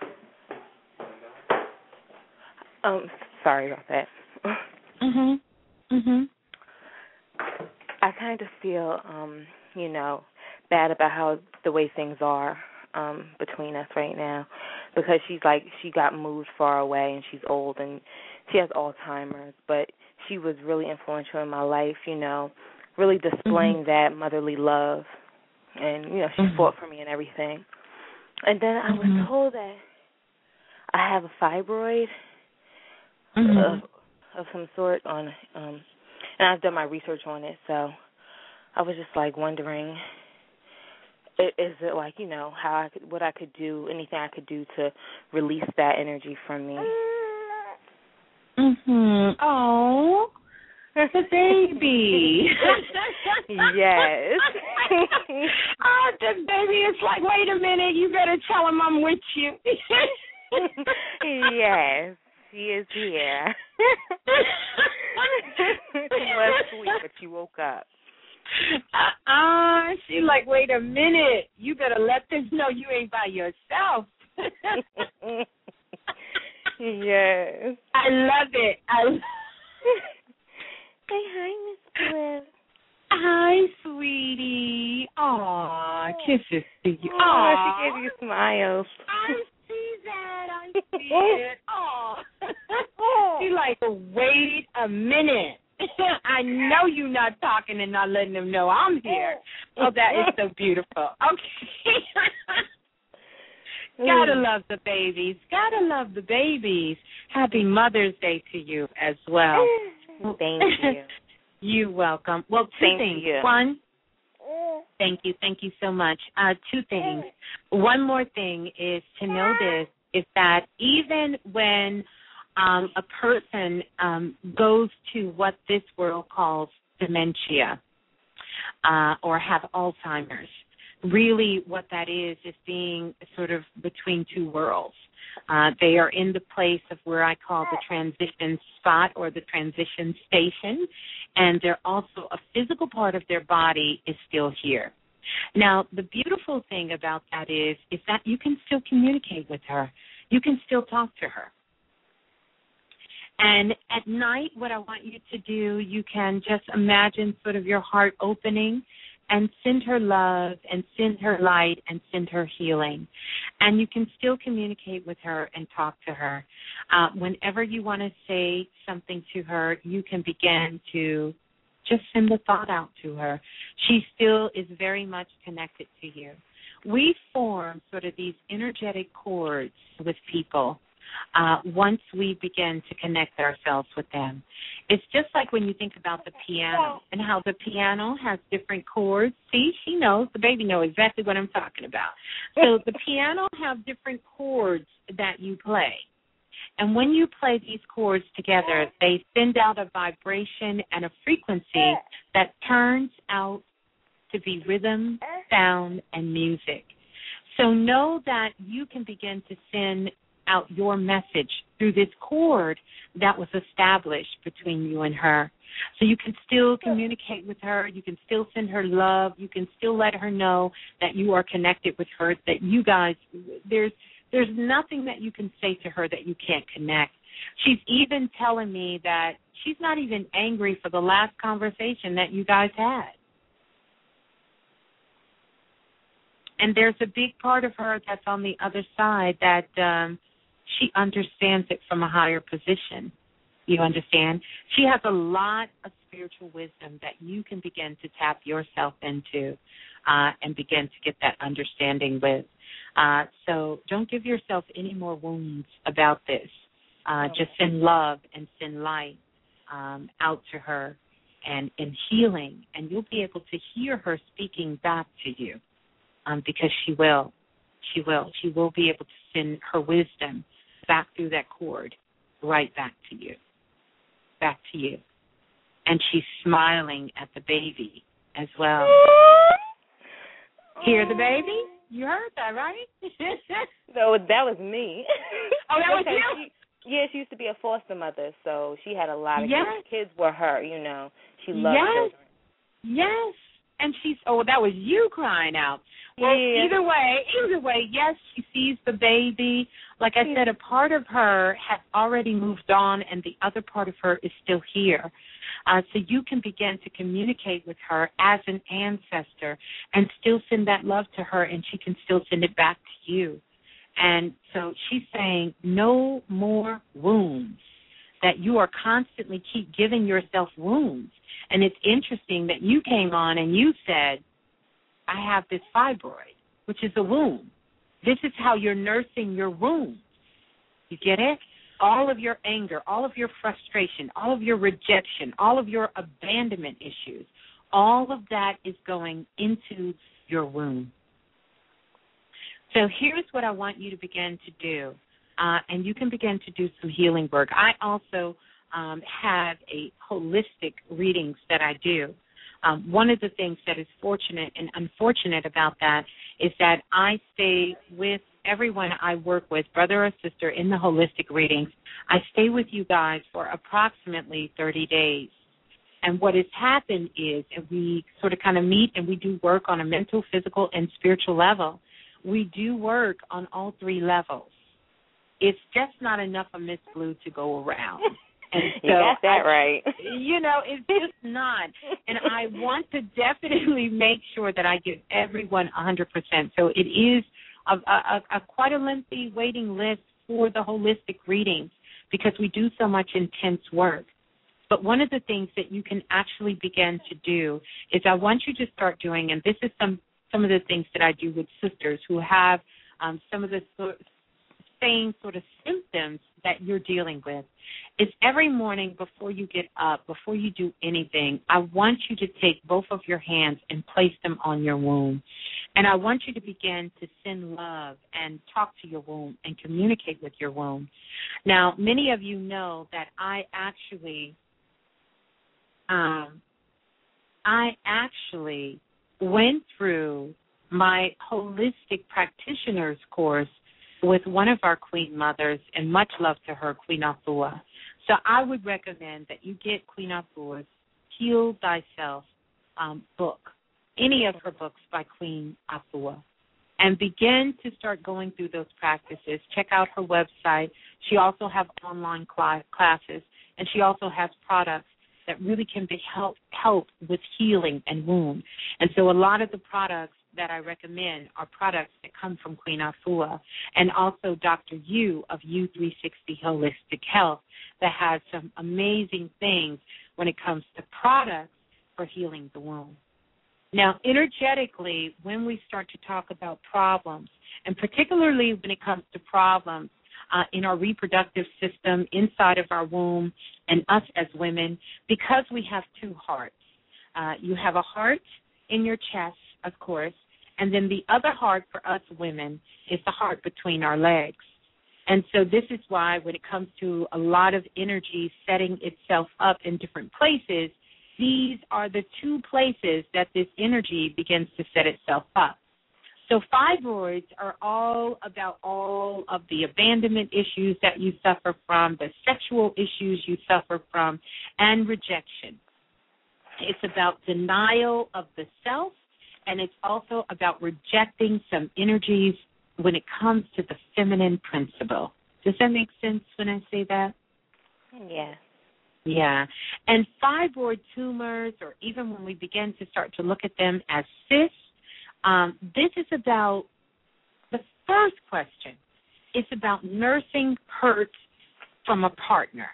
um, sorry about that. Mm-hmm. Mm-hmm. I kind of feel, um, you know, bad about how the way things are um, between us right now because she's like, she got moved far away and she's old and she has Alzheimer's, but she was really influential in my life, you know, really displaying mm-hmm. that motherly love and, you know, she mm-hmm. fought for me and everything. And then I was mm-hmm. told that I have a fibroid mm-hmm. of, of some sort on, um, and I've done my research on it, so I was just like wondering, is it like, you know, how I could, what I could do, anything I could do to release that energy from me? Mhm. Oh, that's a baby. Yes. Oh, the baby is like, wait a minute, you better tell him I'm with you. Yes, she is here. She was sweet, but she woke up. Uh-uh. She like, wait a minute, you better let them know you ain't by yourself. Yes. I love it. I love Say hi, Miss Blue. Hi, sweetie. Aw, kisses to you. Aw, she gave you smiles. I see that. I see did. Oh. She's like, wait a minute. I know you're not talking and not letting them know I'm here. Oh, that is so beautiful. Okay. Gotta love the babies. Gotta love the babies. Happy Mother's Day to you as well. Thank you. You're welcome. Well, two Thank things. you. One, thank you. Thank you so much. Uh, two things. One more thing is to know this, is that even when um, a person um, goes to what this world calls dementia uh, or have Alzheimer's, really what that is is being sort of between two worlds. Uh, they are in the place of where I call the transition spot or the transition station, and they're also a physical part of their body is still here. Now, the beautiful thing about that is, is that you can still communicate with her. You can still talk to her. And at night, what I want you to do, you can just imagine sort of your heart opening and send her love and send her light and send her healing. And you can still communicate with her and talk to her. Uh, whenever you want to say something to her, you can begin to just send the thought out to her. She still is very much connected to you. We form sort of these energetic cords with people uh, once we begin to connect ourselves with them. It's just like when you think about the piano and how the piano has different chords. See, she knows, the baby knows exactly what I'm talking about. So the piano have different chords that you play. And when you play these chords together, they send out a vibration and a frequency that turns out to be rhythm, sound, and music. So know that you can begin to send out your message through this chord that was established between you and her. So you can still communicate with her. You can still send her love. You can still let her know that you are connected with her, that you guys, there's there's nothing that you can say to her that you can't connect. She's even telling me that she's not even angry for the last conversation that you guys had. And there's a big part of her that's on the other side that um, she understands it from a higher position. You understand? She has a lot of spiritual wisdom that you can begin to tap yourself into uh, and begin to get that understanding with. Uh, so don't give yourself any more wounds about this. Uh, just send love and send light um, out to her and in healing, and you'll be able to hear her speaking back to you. Um, because she will. She will. She will be able to send her wisdom back through that cord, right back to you. Back to you. And she's smiling at the baby as well. Hear the baby? You heard that, right? So that was me. Oh, that was you? She, yeah, she used to be a foster mother, so she had a lot of yes. kids. Kids were her, you know. She loved yes. children. Yes. And she's, oh, that was you crying out. Well, yeah. either way, either way, yes, she sees the baby. Like I said, a part of her has already moved on, and the other part of her is still here. Uh, so you can begin to communicate with her as an ancestor and still send that love to her, and she can still send it back to you. And so she's saying no more wounds, that you are constantly keep giving yourself wounds. And it's interesting that you came on and you said, I have this fibroid, which is a wound. This is how you're nursing your wounds. You get it? All of your anger, all of your frustration, all of your rejection, all of your abandonment issues, all of that is going into your womb. So here's what I want you to begin to do, uh, and you can begin to do some healing work. I also um, have a holistic readings that I do. Um, one of the things that is fortunate and unfortunate about that is that I stay with everyone I work with, brother or sister, in the holistic readings. I stay with you guys for approximately thirty days. And what has happened is, and we sort of kind of meet and we do work on a mental, physical, and spiritual level. We do work on all three levels. It's just not enough of Miss Blue to go around. And so you got that I, right. You know, it's just not. And I want to definitely make sure that I give everyone one hundred percent. So it is a, a, a quite a lengthy waiting list for the holistic readings because we do so much intense work. But one of the things that you can actually begin to do is I want you to start doing, and this is some, some of the things that I do with sisters who have um, some of the so, same sort of symptoms that you're dealing with, is every morning before you get up, before you do anything, I want you to take both of your hands and place them on your womb. And I want you to begin to send love and talk to your womb and communicate with your womb. Now, many of you know that I actually Um, I actually went through my holistic practitioner's course with one of our Queen Mothers, and much love to her, Queen Afua. So I would recommend that you get Queen Afua's Heal Thyself um, book, any of her books by Queen Afua, and begin to start going through those practices. Check out her website. She also has online cl- classes, and she also has products that really can be help help with healing and womb. And so a lot of the products that I recommend are products that come from Queen Afua, and also Doctor Yu of U three sixty Holistic Health that has some amazing things when it comes to products for healing the womb. Now, energetically, when we start to talk about problems, and particularly when it comes to problems Uh, in our reproductive system, inside of our womb, and us as women, because we have two hearts. Uh, you have a heart in your chest, of course, and then the other heart for us women is the heart between our legs. And so this is why when it comes to a lot of energy setting itself up in different places, these are the two places that this energy begins to set itself up. So fibroids are all about all of the abandonment issues that you suffer from, the sexual issues you suffer from, and rejection. It's about denial of the self, and it's also about rejecting some energies when it comes to the feminine principle. Does that make sense when I say that? Yeah. Yeah. And fibroid tumors, or even when we begin to start to look at them as cysts, Um, this is about the first question. It's about nursing hurt from a partner.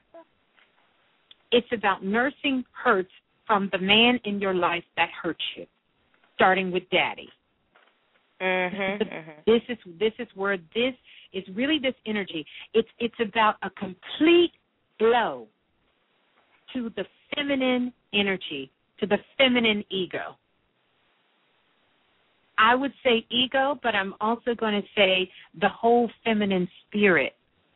It's about nursing hurt from the man in your life that hurt you, starting with daddy. Mm-hmm, this, is, mm-hmm. this is this is where this is really this energy. It's it's about a complete blow to the feminine energy, to the feminine ego. I would say ego, but I'm also going to say the whole feminine spirit.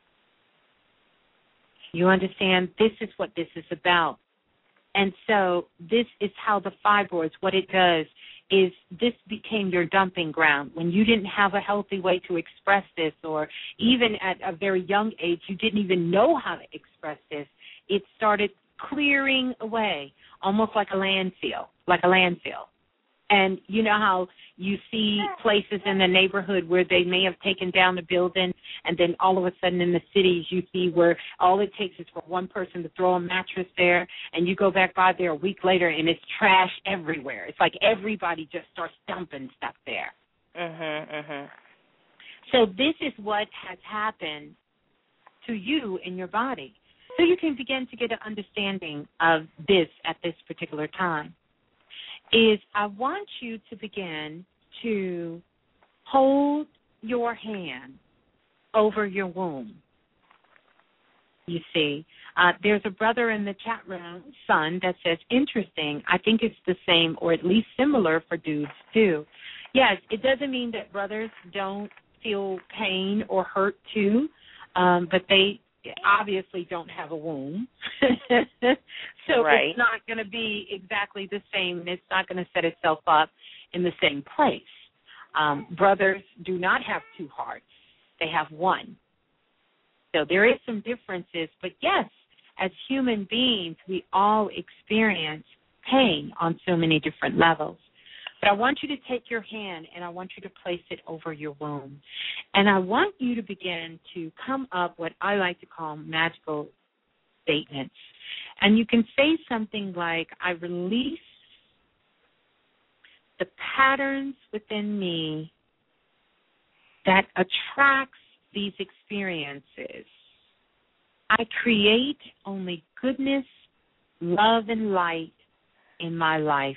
You understand? This is what this is about. And so this is how the fibroids, what it does is this became your dumping ground. When you didn't have a healthy way to express this, or even at a very young age, you didn't even know how to express this, it started clearing away, almost like a landfill, like a landfill. And you know how you see places in the neighborhood where they may have taken down the building, and then all of a sudden in the cities you see where all it takes is for one person to throw a mattress there, and you go back by there a week later and it's trash everywhere. It's like everybody just starts dumping stuff there. Mhm, mhm. So this is what has happened to you in your body. So you can begin to get an understanding of this at this particular time. Is I want you to begin to hold your hand over your womb. You see, uh, there's a brother in the chat room, Son, that says, interesting. I think it's the same or at least similar for dudes, too. Yes, it doesn't mean that brothers don't feel pain or hurt, too, um, but they obviously don't have a womb. So right. It's not going to be exactly the same, and it's not going to set itself up in the same place. Um, brothers do not have two hearts. They have one. So there is some differences, but yes, as human beings, we all experience pain on so many different levels. But I want you to take your hand and I want you to place it over your womb. And I want you to begin to come up what I like to call magical statements. And you can say something like, I release the patterns within me that attracts these experiences, I create only goodness, love, and light in my life.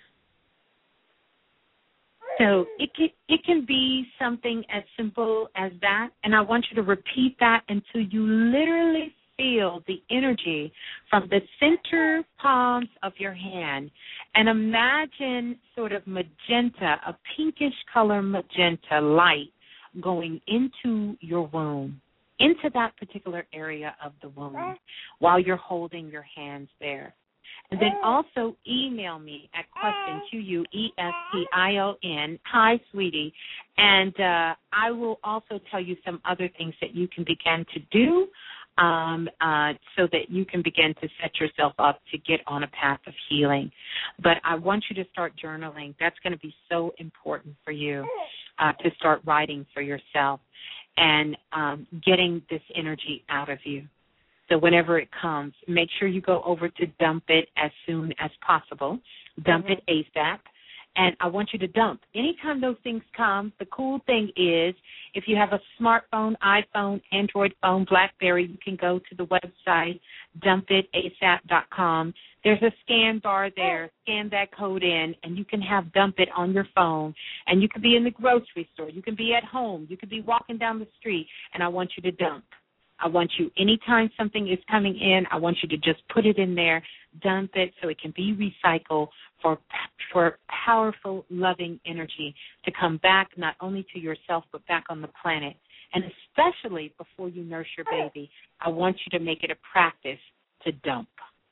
So it can, it can be something as simple as that, and I want you to repeat that until you literally feel the energy from the center palms of your hand, and imagine sort of magenta, a pinkish color magenta light going into your womb, into that particular area of the womb while you're holding your hands there. And then also email me at question, Q U E S T I O N, hi, sweetie, and uh, I will also tell you some other things that you can begin to do um, uh, so that you can begin to set yourself up to get on a path of healing. But I want you to start journaling. That's going to be so important for you uh, to start writing for yourself and um, getting this energy out of you. So whenever it comes, make sure you go over to dump it as soon as possible. Dump mm-hmm. it ASAP. And I want you to dump. Anytime those things come, the cool thing is if you have a smartphone, iPhone, Android phone, BlackBerry, you can go to the website, dump it A S A P dot com. There's a scan bar there. Scan that code in, and you can have Dump It on your phone. And you could be in the grocery store. You can be at home. You could be walking down the street, and I want you to dump. I want you, anytime something is coming in, I want you to just put it in there, dump it so it can be recycled for for powerful, loving energy to come back not only to yourself but back on the planet. And especially before you nurse your baby, I want you to make it a practice to dump.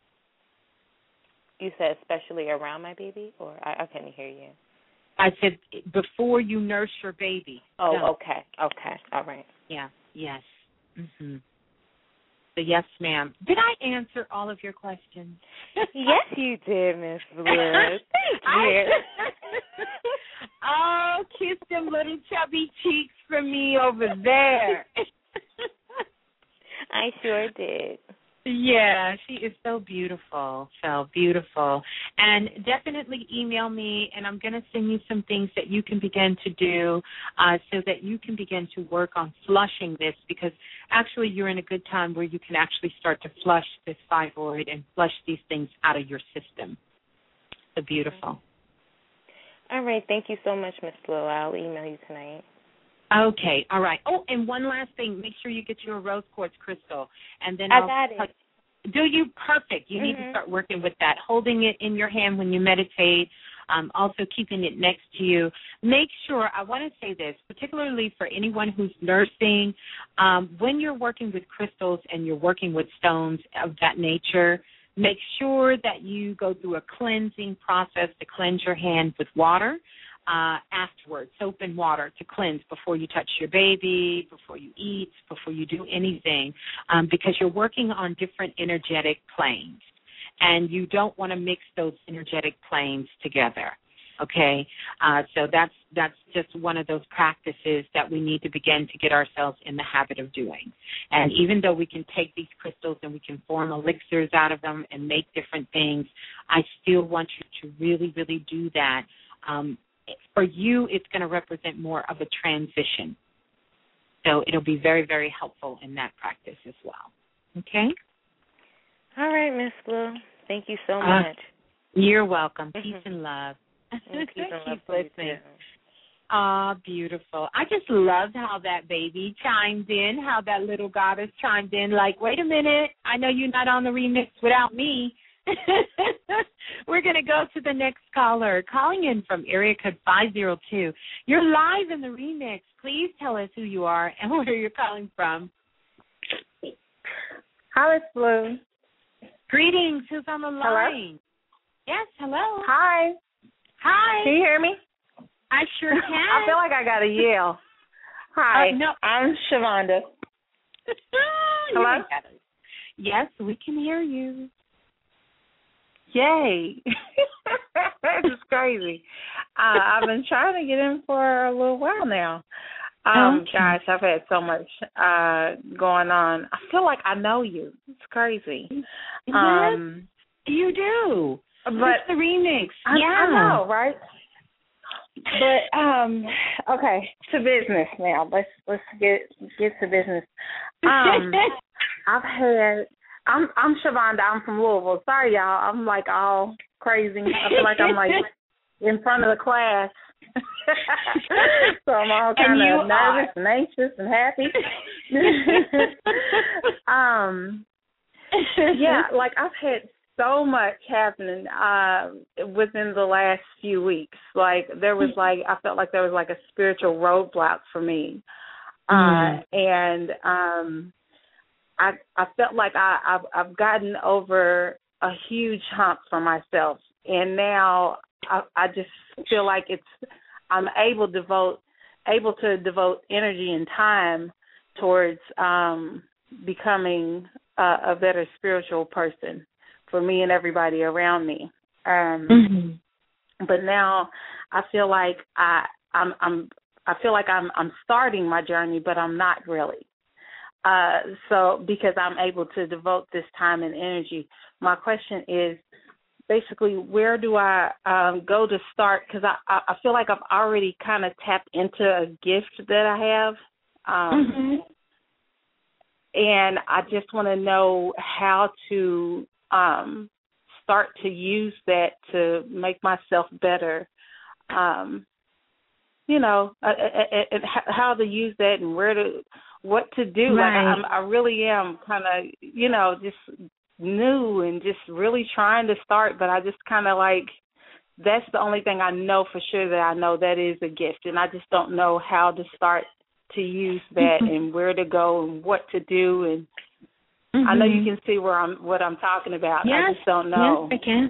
You said especially around my baby, or I, I couldn't hear you. I said before you nurse your baby. Oh, dump. okay, okay, all right. Yeah, yes. Mm-hmm. So yes, ma'am. Did I answer all of your questions? Yes, you did, Miss Blue. Thank you. Oh, kiss them little chubby cheeks for me over there. I sure did. Yeah, she is so beautiful, so beautiful. And definitely email me, and I'm going to send you some things that you can begin to do uh, so that you can begin to work on flushing this, because actually you're in a good time where you can actually start to flush this fibroid and flush these things out of your system. So beautiful. All right. Thank you so much, Miss Blue. I'll email you tonight. Okay, all right. Oh, and one last thing. Make sure you get your rose quartz crystal. And then I I'll got it. Do you? Perfect. You mm-hmm. need to start working with that, holding it in your hand when you meditate, um, also keeping it next to you. Make sure, I want to say this, particularly for anyone who's nursing, um, when you're working with crystals and you're working with stones of that nature, make sure that you go through a cleansing process to cleanse your hand with water. Uh, afterwards, soap and water to cleanse before you touch your baby, before you eat, before you do anything, um, because you're working on different energetic planes, and you don't want to mix those energetic planes together, okay? Uh, so that's that's just one of those practices that we need to begin to get ourselves in the habit of doing. And even though we can take these crystals and we can form elixirs out of them and make different things, I still want you to really, really do that. Um, For you, it's going to represent more of a transition. So it'll be very, very helpful in that practice as well. Okay? All right, Miss Blue. Thank you so much. Uh, you're welcome. Peace mm-hmm. and love. And peace and love. Keep listening. Ah, beautiful. I just loved how that baby chimed in, how that little goddess chimed in, like, wait a minute, I know you're not on the remix without me. We're going to go to the next caller. Calling in from area code five zero two. You're live in the remix. Please tell us who you are and where you're calling from. Hi, Miss Blue. Greetings. Who's on the line? Hello? Yes, hello. Hi. Hi. Can you hear me? I sure can. I feel like I got to yell. Hi. Uh, no. I'm Shavonda. Hello? Yes, we can hear you. Yay. This is crazy. Uh, I've been trying to get in for a little while now. Um, okay. Gosh, I've had so much uh, going on. I feel like I know you. It's crazy. Yes, um, you do. But it's the remix. I, yeah. I know, right? But um, okay, to business now. Let's let's get get to business. Um, I've had. I'm I'm Shavonda. I'm from Louisville. Sorry, y'all. I'm like all crazy. I feel like I'm like in front of the class. So I'm all kind of nervous are. and anxious and happy. um, yeah, like I've had so much happening uh, within the last few weeks. Like there was like I felt like there was like a spiritual roadblock for me, mm. uh, and um. I I felt like I, I've I've gotten over a huge hump for myself, and now I, I just feel like it's I'm able to devote able to devote energy and time towards um, becoming a, a better spiritual person for me and everybody around me. Um, mm-hmm. But now I feel like I I'm I'm I feel like I'm I'm starting my journey, but I'm not really. Uh, so because I'm able to devote this time and energy, my question is basically where do I um, go to start? Because I, I feel like I've already kind of tapped into a gift that I have. Um, mm-hmm. And I just want to know how to um, start to use that to make myself better. Um, you know, and how to use that and where to, what to do. Right. Like I'm, I really am kind of, you know, just new and just really trying to start, but I just kind of like, that's the only thing I know for sure that I know that is a gift, and I just don't know how to start to use that mm-hmm. and where to go and what to do. And mm-hmm. I know you can see where I'm, what I'm talking about. Yes. I just don't know. Yes, I can.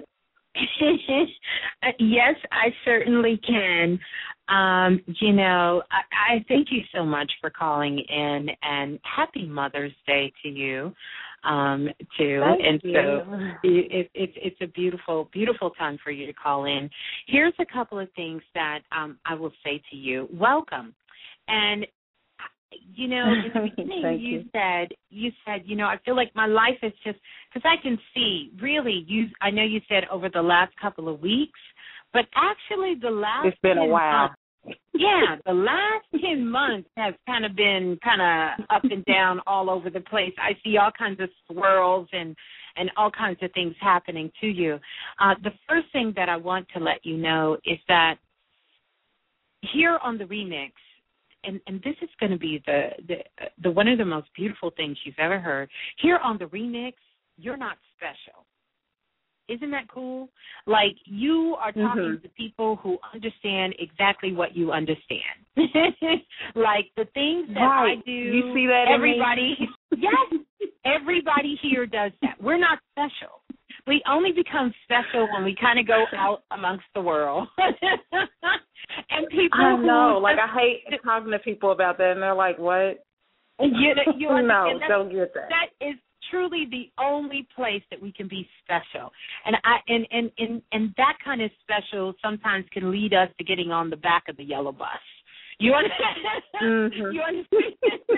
Yes, I certainly can. Um, you know, I, I thank you so much for calling in, and happy Mother's Day to you, um, too. Thank and you. so it, it, it's a beautiful, beautiful time for you to call in. Here's a couple of things that um, I will say to you. Welcome. And you know, in the beginning you, you said, you said, you know, I feel like my life is just, because I can see, really, you. I know you said over the last couple of weeks, but actually the last It's been a while. Months, yeah, the last ten months has kind of been kind of up and down all over the place. I see all kinds of swirls and, and all kinds of things happening to you. Uh, the first thing that I want to let you know is that here on the remix, And, and this is going to be the, the the one of the most beautiful things you've ever heard. Here on the remix, you're not special. Isn't that cool? Like, you are talking mm-hmm. to people who understand exactly what you understand. Like, the things that right. I do. You see that everybody, in me? Yes, everybody here does that. We're not special. We only become special when we kind of go out amongst the world. And people I know, who, like I hate talking to people about that, and they're like, "What?" You, you no, don't get that. That is truly the only place that we can be special, and I and and and, and that kind of special sometimes can lead us to getting on the back of the yellow bus. You understand? Mm-hmm. You understand?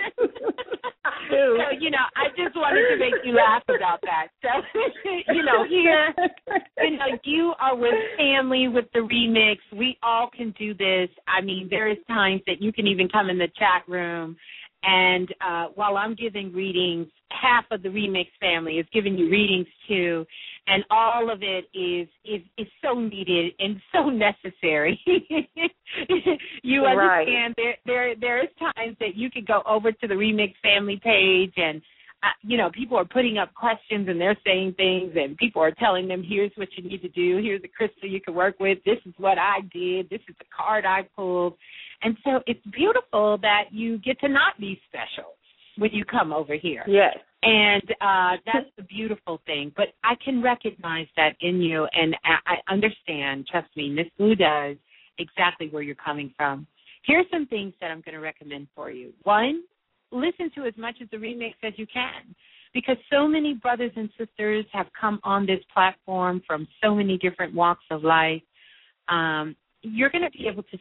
So, you know, I just wanted to make you laugh about that. So, you know, here, you know, you are with family with the remix. We all can do this. I mean, there is times that you can even come in the chat room, and uh, while I'm giving readings, half of the remix family is giving you readings too, and all of it is is, is so needed and so necessary. You understand? Right. There there there is times that you can go over to the remix family page, and uh, you know, people are putting up questions and they're saying things, and people are telling them, here's what you need to do, here's a crystal you can work with, this is what I did, this is the card I pulled. And so it's beautiful that you get to not be special when you come over here. Yes. And uh, that's the beautiful thing. But I can recognize that in you, and I, I understand, trust me, Miss Blue does, exactly where you're coming from. Here's some things that I'm going to recommend for you. One, listen to as much of the remix as you can, because so many brothers and sisters have come on this platform from so many different walks of life. Um, you're going to be able to see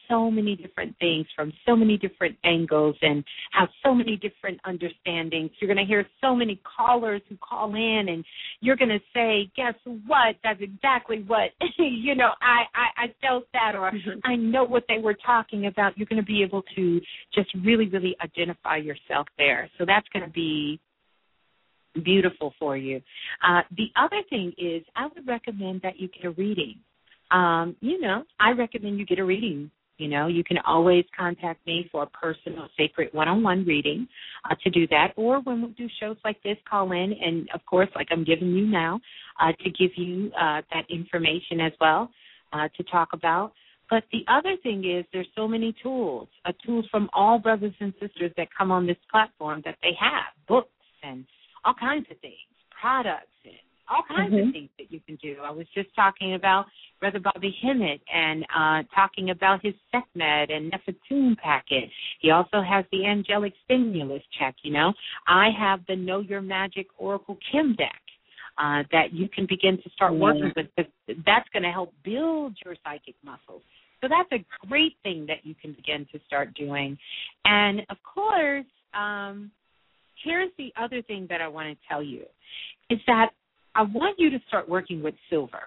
so many different things from so many different angles and have so many different understandings. You're going to hear so many callers who call in, and you're going to say, guess what? That's exactly what, you know, I, I, I felt that, or mm-hmm. I know what they were talking about. You're going to be able to just really, really identify yourself there. So that's going to be beautiful for you. Uh, the other thing is I would recommend that you get a reading. Um, you know, I recommend you get a reading. You know, you can always contact me for a personal, sacred one-on-one reading uh, to do that. Or when we do shows like this, call in. And, of course, like I'm giving you now, uh, to give you uh, that information as well uh, to talk about. But the other thing is there's so many tools, uh, tools from all brothers and sisters that come on this platform that they have, books and all kinds of things, products and all kinds mm-hmm. of things that you can do. I was just talking about Brother Bobby Hemmett and uh, talking about his SecMed and Nefertune packet. He also has the Angelic Stimulus check, you know. I have the Know Your Magic Oracle Kim deck uh, that you can begin to start mm-hmm. working with. That's going to help build your psychic muscles. So that's a great thing that you can begin to start doing. And, of course, um, here's the other thing that I want to tell you, is that I want you to start working with silver,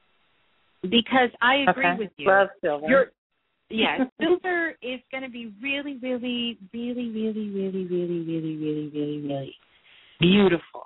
because I agree okay. with you. Love silver. You're, yeah, silver is going to be really, really, really, really, really, really, really, really, really, really beautiful.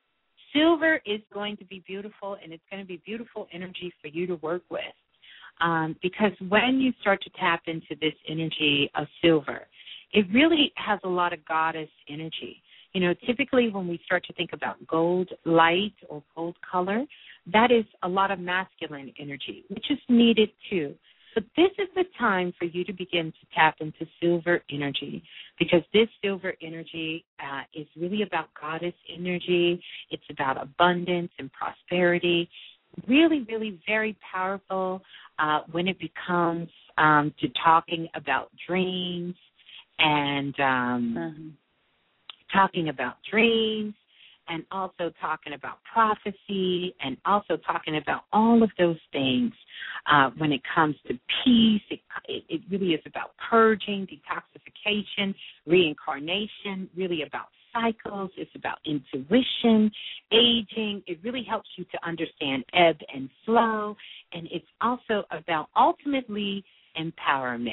Silver is going to be beautiful, and it's going to be beautiful energy for you to work with, um, because when you start to tap into this energy of silver, it really has a lot of goddess energy. You know, typically when we start to think about gold light or gold color, that is a lot of masculine energy, which is needed too. But this is the time for you to begin to tap into silver energy, because this silver energy uh, is really about goddess energy. It's about abundance and prosperity. Really, really very powerful uh, when it becomes um, to talking about dreams and um, mm-hmm. talking about dreams, and also talking about prophecy, and also talking about all of those things. Uh, when it comes to peace, it, it, it really is about purging, detoxification, reincarnation, really about cycles. It's about intuition, aging. It really helps you to understand ebb and flow, and it's also about ultimately empowerment.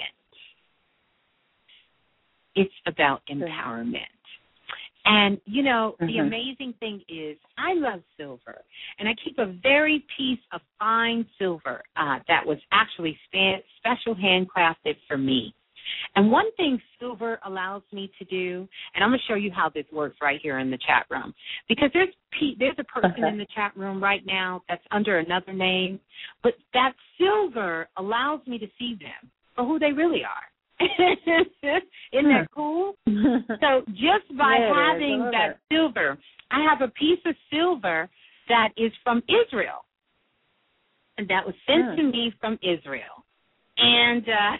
It's about empowerment. And, you know, mm-hmm. the amazing thing is I love silver, and I keep a very piece of fine silver uh, that was actually span- special handcrafted for me. And one thing silver allows me to do, and I'm going to show you how this works right here in the chat room, because there's pe- there's a person okay. in the chat room right now that's under another name, but that silver allows me to see them for who they really are. Isn't that cool? So just by yeah, having that it. silver, I have a piece of silver that is from Israel, and that was sent yeah. to me from Israel. And uh,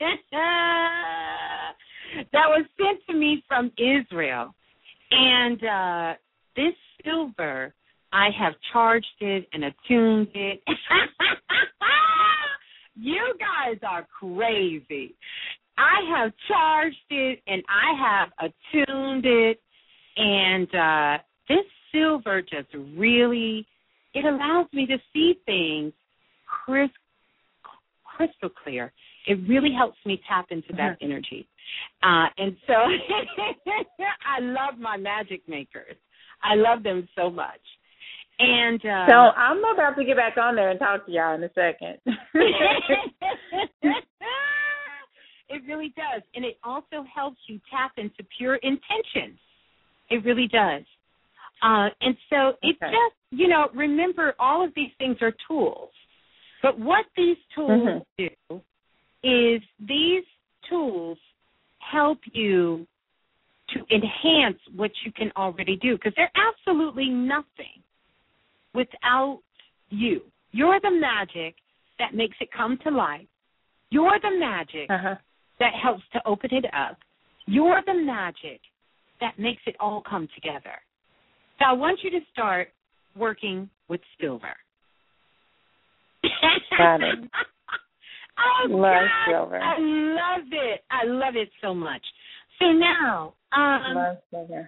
that was sent to me from Israel. And uh, this silver, I have charged it and attuned it. You guys are crazy. I have charged it, and I have attuned it, and uh, this silver just really, it allows me to see things crisp, crystal clear. It really helps me tap into that mm-hmm. energy. Uh, and so I love my magic makers. I love them so much. And uh, so I'm about to get back on there and talk to y'all in a second. It really does. And it also helps you tap into pure intentions. It really does. Uh, and so it okay. just, you know, remember all of these things are tools. But what these tools mm-hmm. do is these tools help you to enhance what you can already do, because they're absolutely nothing without you. You're the magic that makes it come to life. You're the magic uh-huh. that helps to open it up. You're the magic that makes it all come together. So I want you to start working with silver. Got it. Oh, love God, silver. I love it. I love it so much. So now, um, love silver.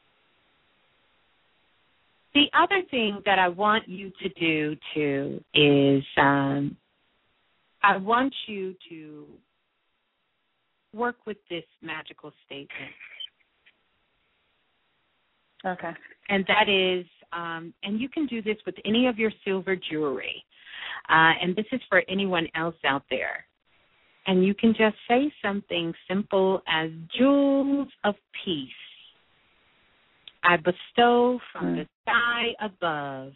the other thing that I want you to do, too, is um, I want you to work with this magical statement. Okay. And that is, um, and you can do this with any of your silver jewelry. Uh, and this is for anyone else out there. And you can just say something simple as jewels of peace I bestow from mm. the sky above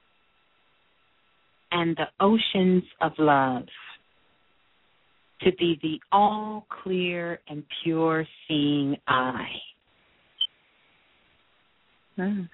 and the oceans of love to be the all-clear and pure seeing eye. Mm.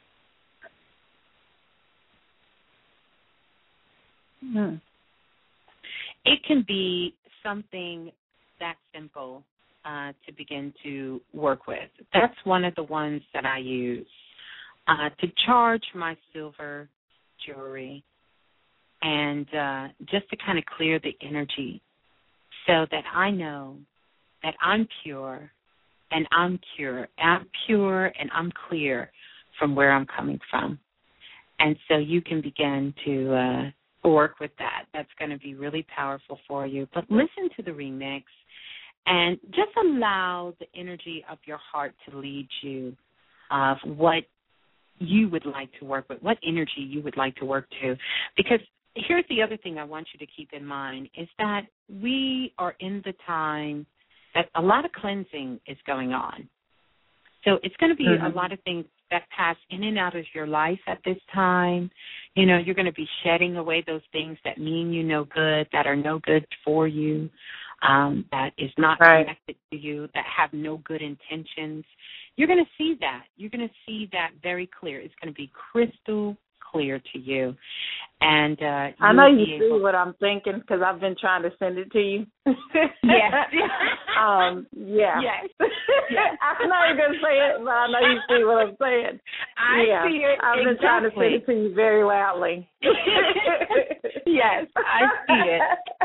Mm. It can be something that simple uh, to begin to work with. That's one of the ones that I use uh, to charge my silver jewelry and uh, just to kind of clear the energy so that I know that I'm pure and I'm pure. I'm pure and I'm clear from where I'm coming from. And so you can begin to uh, work with that. That's going to be really powerful for you. But listen to the remix and just allow the energy of your heart to lead you of what you would like to work with, what energy you would like to work to. Because here's the other thing I want you to keep in mind is that we are in the time that a lot of cleansing is going on. So it's going to be mm-hmm. a lot of things that pass in and out of your life at this time. You know, you're going to be shedding away those things that mean you no good, that are no good for you, um, that is not right. connected to you, that have no good intentions. You're going to see that. You're going to see that very clear. It's going to be crystal clear to you. And uh, I know you see able- what I'm thinking because I've been trying to send it to you. Yes. um, yeah. Yes. yes. I know you're going to say it, but I know you see what I'm saying. I yeah. see it. I've been exactly. trying to send it to you very loudly. Yes, I see it.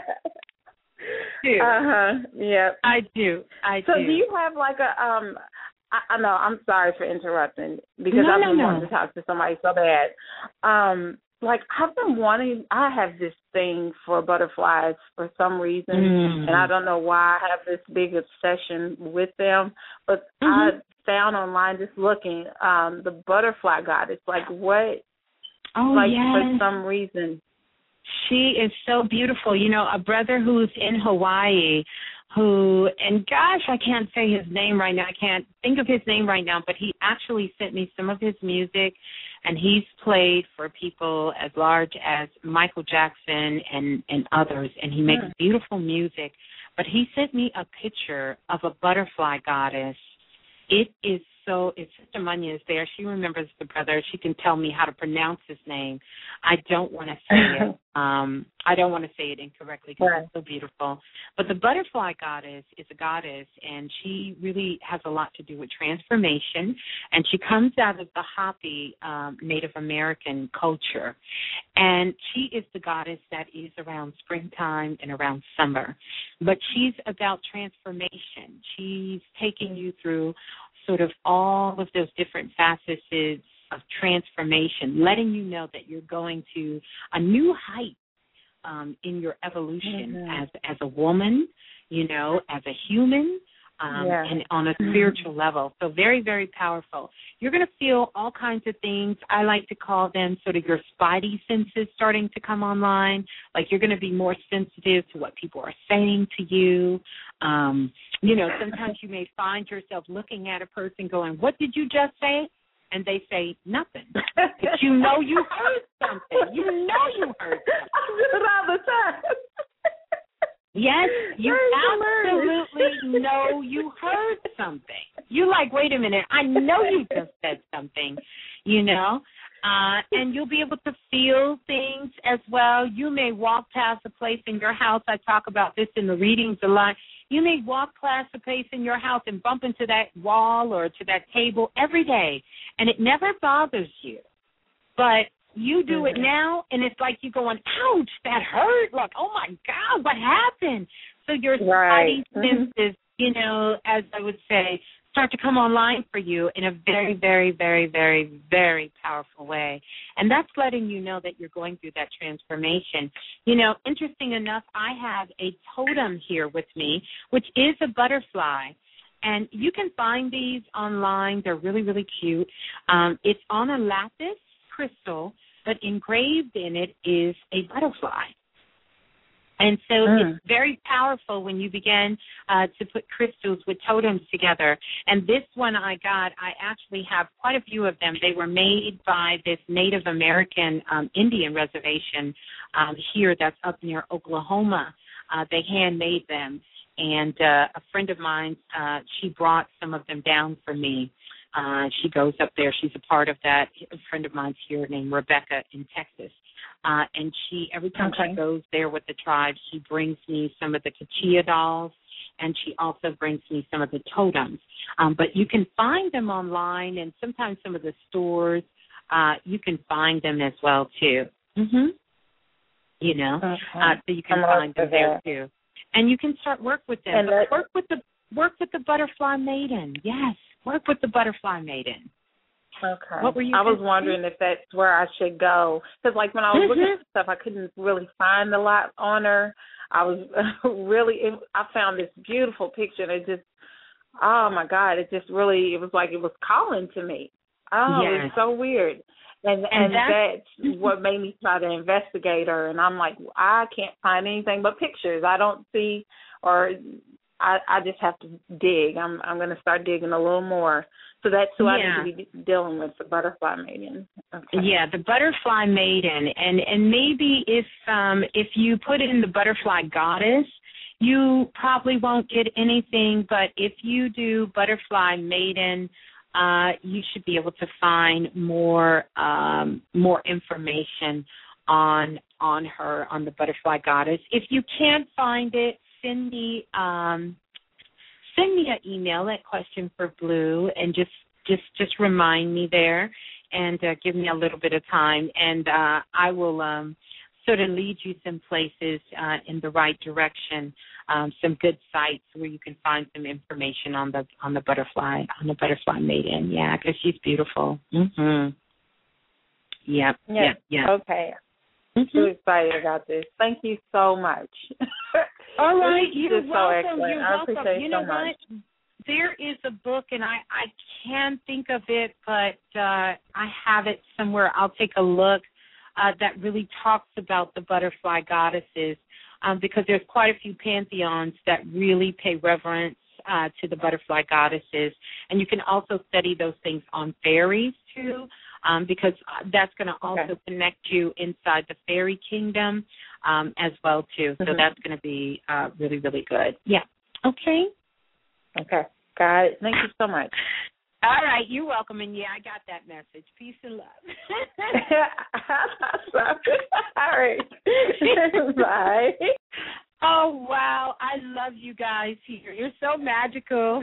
Uh huh. Yeah. I do. I so do. So do you have like a um? I, I know. I'm sorry for interrupting because no, I've no, been no. wanting to talk to somebody so bad. Um. Like, I've been wanting, I have this thing for butterflies for some reason, mm. and I don't know why I have this big obsession with them, but mm-hmm. I found online just looking, um, the butterfly goddess, like what, oh, like yes. for some reason. She is so beautiful. You know, a brother who's in Hawaii who, and gosh, I can't say his name right now. I can't think of his name right now, but he actually sent me some of his music, and he's played for people as large as Michael Jackson and, and others, and he makes mm. beautiful music. But he sent me a picture of a butterfly goddess. It is so, if Sister Munya is there, she remembers the brother. She can tell me how to pronounce his name. I don't want to say it. Um, I don't want to say it incorrectly because right. it's so beautiful. But the butterfly goddess is a goddess, and she really has a lot to do with transformation. And she comes out of the Hopi um, Native American culture. And she is the goddess that is around springtime and around summer. But she's about transformation. She's taking you through sort of all of those different facets of transformation, letting you know that you're going to a new height um, in your evolution mm-hmm. as as a woman, you know, as a human, um, yeah. and on a spiritual mm-hmm. level. So very, very powerful. You're going to feel all kinds of things. I like to call them sort of your spidey senses starting to come online. Like you're going to be more sensitive to what people are saying to you. Um, you know, sometimes you may find yourself looking at a person going, what did you just say? And they say nothing. But you know you heard something. You know you heard something. I do it all the time. Yes, you absolutely know you heard something. You're like, wait a minute, I know you just said something, you know. Uh, and you'll be able to feel things as well. You may walk past a place in your house. I talk about this in the readings a lot. You may walk past a place in your house and bump into that wall or to that table every day, and it never bothers you. But you do mm-hmm. it now, and it's like you going, ouch, that hurt. Like, oh, my God, what happened? So your right. spidey senses, mm-hmm. you know, as I would say, start to come online for you in a very, very, very, very, very powerful way. And that's letting you know that you're going through that transformation. You know, interesting enough, I have a totem here with me, which is a butterfly. And you can find these online. They're really, really cute. Um, it's on a lapis crystal, but engraved in it is a butterfly. And so mm. it's very powerful when you begin uh, to put crystals with totems together. And this one I got, I actually have quite a few of them. They were made by this Native American um, Indian reservation um, here that's up near Oklahoma. Uh, they handmade them. And uh, a friend of mine, uh, she brought some of them down for me. Uh, she goes up there. She's a part of that. A friend of mine's here named Rebecca in Texas. Uh, and she, every time okay. she goes there with the tribe, she brings me some of the Kachia dolls, and she also brings me some of the totems. Um, but you can find them online, and sometimes some of the stores, uh, you can find them as well, too. Mm-hmm. You know, okay. uh, so you can I'm find them there, too. And you can start work with them. And that, work with the work with the butterfly maiden. Yes, work with the butterfly maiden. Okay. What were you I was saying? wondering if that's where I should go. Because, like, when I was mm-hmm. looking at stuff, I couldn't really find a lot on her. I was really, it, I found this beautiful picture, and it just, oh, my God, it just really, it was like it was calling to me. Oh, yes. It's so weird. And, and, and that's, that's what made me try to investigate her. And I'm like, I can't find anything but pictures. I don't see, or I, I just have to dig. I'm I'm going to start digging a little more. So that's who yeah. I need to be dealing with, the butterfly maiden. Okay. Yeah, the butterfly maiden. And and maybe if um if you put in the butterfly goddess, you probably won't get anything. But if you do butterfly maiden, uh, you should be able to find more um, more information on on her, on the butterfly goddess. If you can't find it, send me um, send me an email at Question for Blue, and just just just remind me there, and uh, give me a little bit of time, and uh, I will um, sort of lead you some places uh, in the right direction. Um, some good sites where you can find some information on the on the butterfly on the butterfly maiden. Yeah, because she's beautiful. Mhm. Yep. Yeah. Yep. Yep. Okay. I'm so excited about this. Thank you so much. All right, you're so welcome. Excellent. You're I welcome. appreciate You it know so much. what? There is a book, and I I can't think of it, but uh, I have it somewhere. I'll take a look. Uh, that really talks about the butterfly goddesses, um, because there's quite a few pantheons that really pay reverence uh, to the butterfly goddesses. And you can also study those things on fairies, too, um, because that's going to also okay. connect you inside the fairy kingdom um, as well, too. Mm-hmm. So that's going to be uh, really, really good. Yeah. Okay. Okay. Got it. Thank you so much. All right, you're welcome, and yeah, I got that message. Peace and love. All right. Bye. Oh, wow, I love you guys here. You're so magical.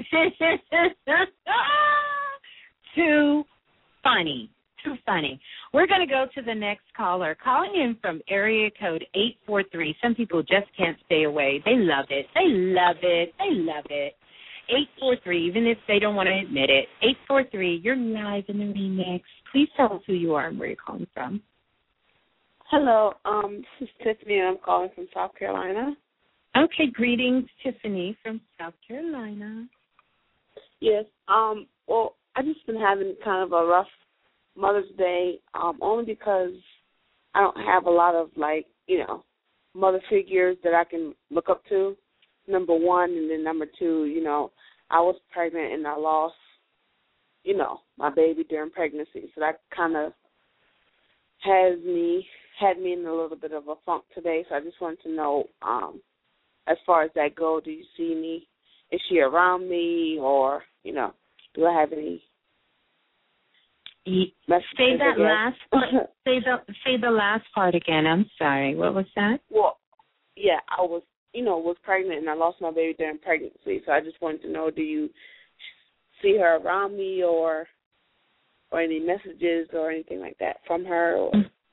Too funny. Too funny. We're going to go to the next caller. Calling in from area code eight four three. Some people just can't stay away. They love it. They love it. They love it. eight four three, even if they don't want to admit it. eight four three, you're live in the remix. Please tell us who you are and where you're calling from. Hello, um, this is Tiffany, and I'm calling from South Carolina. Okay, greetings, Tiffany from South Carolina. Yes, um, well, I've just been having kind of a rough Mother's Day, um, only because I don't have a lot of, like, you know, mother figures that I can look up to. Number one, and then number two, you know, I was pregnant and I lost, you know, my baby during pregnancy. So that kind of has me, had me in a little bit of a funk today. So I just wanted to know, um, as far as that go, do you see me? Is she around me, or, you know, do I have any messages? Say that last part, say the, say the last part again. I'm sorry. What was that? Well, yeah, I was, you know, was pregnant and I lost my baby during pregnancy. So I just wanted to know, do you see her around me, or or any messages or anything like that from her? Or?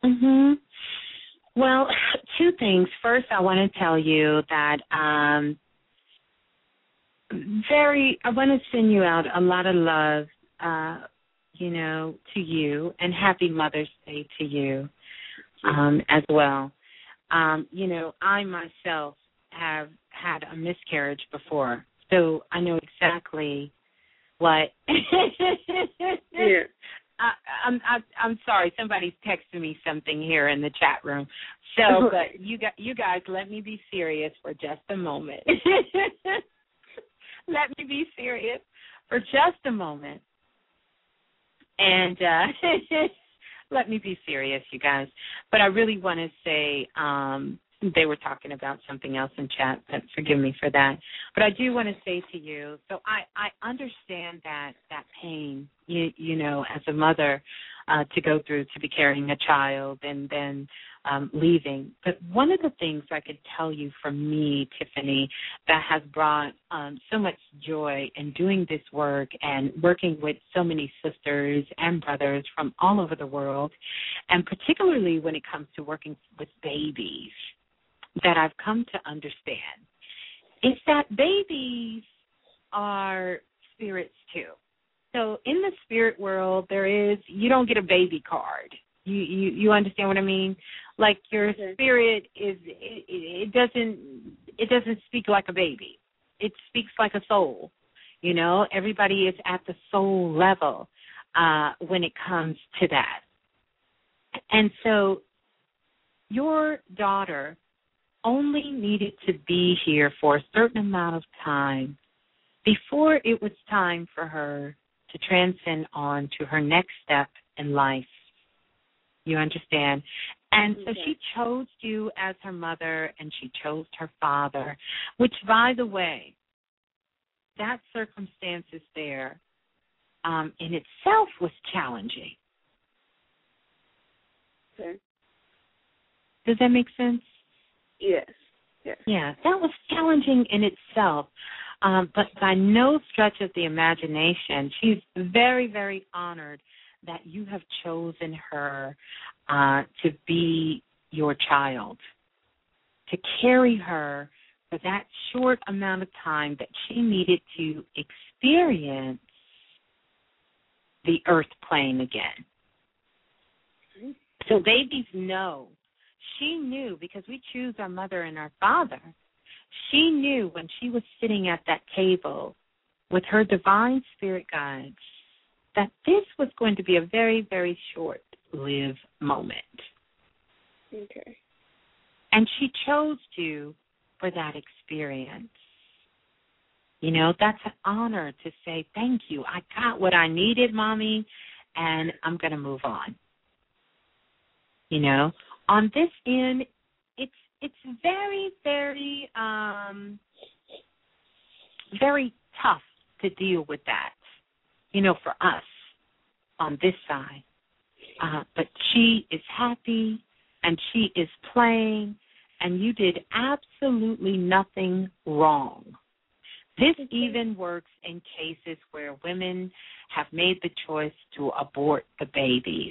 Mhm. Well, two things. First, I want to tell you that um, very. I want to send you out a lot of love, uh, you know, to you, and happy Mother's Day to you um, as well. Um, you know, I myself have had a miscarriage before, so I know exactly what. Yeah. I, I'm I, I'm sorry. Somebody's texting me something here in the chat room. So, but you got you guys, let me be serious for just a moment. Let me be serious for just a moment, and uh, let me be serious, you guys. But I really want to say. Um, They were talking about something else in chat, but forgive me for that. But I do want to say to you, so I, I understand that that pain, you, you know, as a mother, uh, to go through, to be carrying a child and then um, leaving. But one of the things I could tell you from me, Tiffany, that has brought um, so much joy in doing this work and working with so many sisters and brothers from all over the world, and particularly when it comes to working with babies, that I've come to understand is that babies are spirits too. So in the spirit world, there is, you don't get a baby card. You you, you understand what I mean? Like your Okay. spirit is, it, it doesn't it doesn't speak like a baby. It speaks like a soul. You know, everybody is at the soul level uh, when it comes to that. And so your daughter only needed to be here for a certain amount of time before it was time for her to transcend on to her next step in life. You understand? And so Okay. she chose you as her mother, and she chose her father, which, by the way, that circumstance is there um, in itself was challenging. Okay. Does that make sense? Yes. Yes. Yeah, that was challenging in itself, um, but by no stretch of the imagination, she's very, very honored that you have chosen her uh, to be your child, to carry her for that short amount of time that she needed to experience the earth plane again. Mm-hmm. So babies know. She knew, because we choose our mother and our father, she knew when she was sitting at that table with her divine spirit guides that this was going to be a very, very short-lived moment. Okay. And she chose you for that experience. You know, that's an honor to say, thank you. I got what I needed, Mommy, and I'm going to move on. You know, on this end, it's it's very, very, um, very tough to deal with that, you know, for us on this side. Uh, but she is happy, and she is playing, and you did absolutely nothing wrong. This even works in cases where women have made the choice to abort the babies.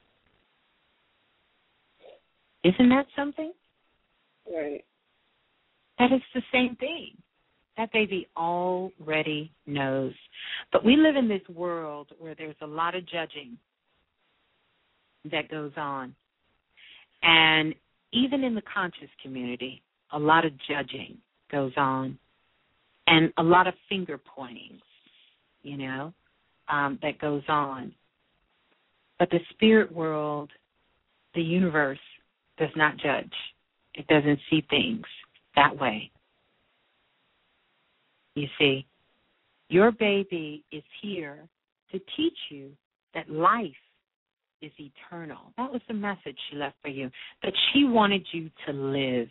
Isn't that something? Right. That is the same thing. That baby already knows. But we live in this world where there's a lot of judging that goes on. And even in the conscious community, a lot of judging goes on. And a lot of finger pointing, you know, um, that goes on. But the spirit world, the universe, does not judge. It doesn't see things that way. You see, your baby is here to teach you that life is eternal. That was the message she left for you, that she wanted you to live.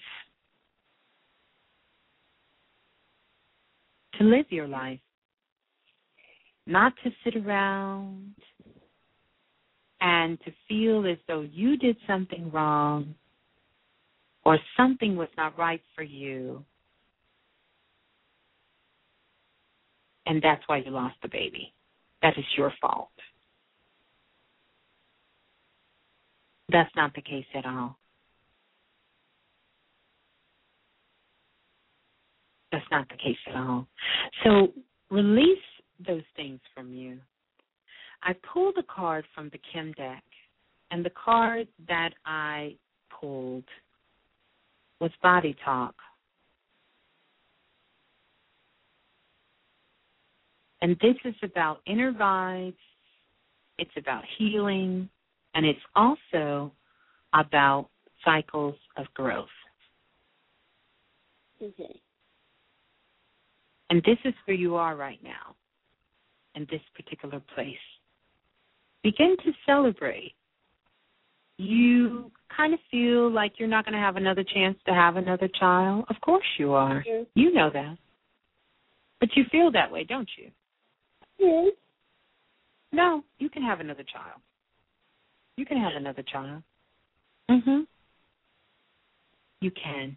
To live your life. Not to sit around and to feel as though you did something wrong or something was not right for you, and that's why you lost the baby. That is your fault. That's not the case at all. That's not the case at all. So release those things from you. I pulled a card from the Kim deck, and the card that I pulled was Body Talk. And this is about inner vibes, it's about healing, and it's also about cycles of growth. Okay. And this is where you are right now, in this particular place. Begin to celebrate. You kind of feel like you're not going to have another chance to have another child. Of course you are. Yes. You know that. But you feel that way, don't you? Yes. No, you can have another child. You can have another child. Mhm. You can.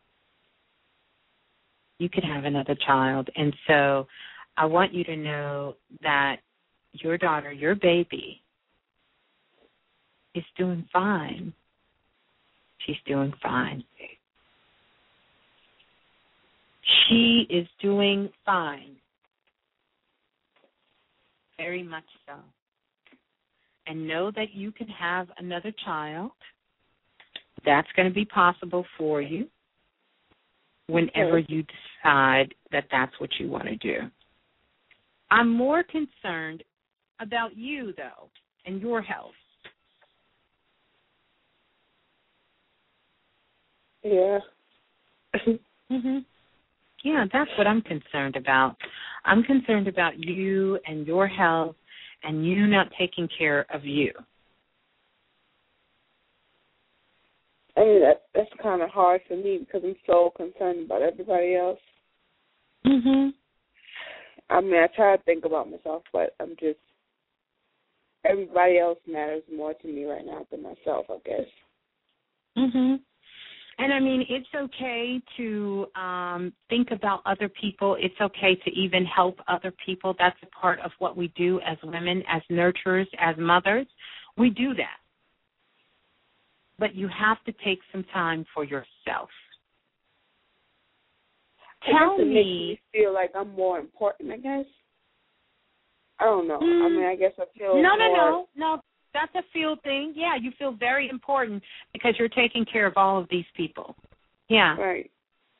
You can have another child. And so I want you to know that your daughter, your baby, is doing fine. She's doing fine. She is doing fine. Very much so. And know that you can have another child. That's going to be possible for you whenever you decide that that's what you want to do. I'm more concerned about you, though, and your health. Yeah. Mhm. Yeah, that's what I'm concerned about. I'm concerned about you and your health and you not taking care of you. I mean, that, that's kind of hard for me because I'm so concerned about everybody else. Mhm. I mean, I try to think about myself, but I'm just, everybody else matters more to me right now than myself, I guess. Mhm. And, I mean, it's okay to um, think about other people. It's okay to even help other people. That's a part of what we do as women, as nurturers, as mothers. We do that. But you have to take some time for yourself. Tell it me. Makes me feel like I'm more important, I guess. I don't know. Mm, I mean, I guess I feel No, more... no, no, no. That's a feel thing. Yeah, you feel very important because you're taking care of all of these people. Yeah. Right.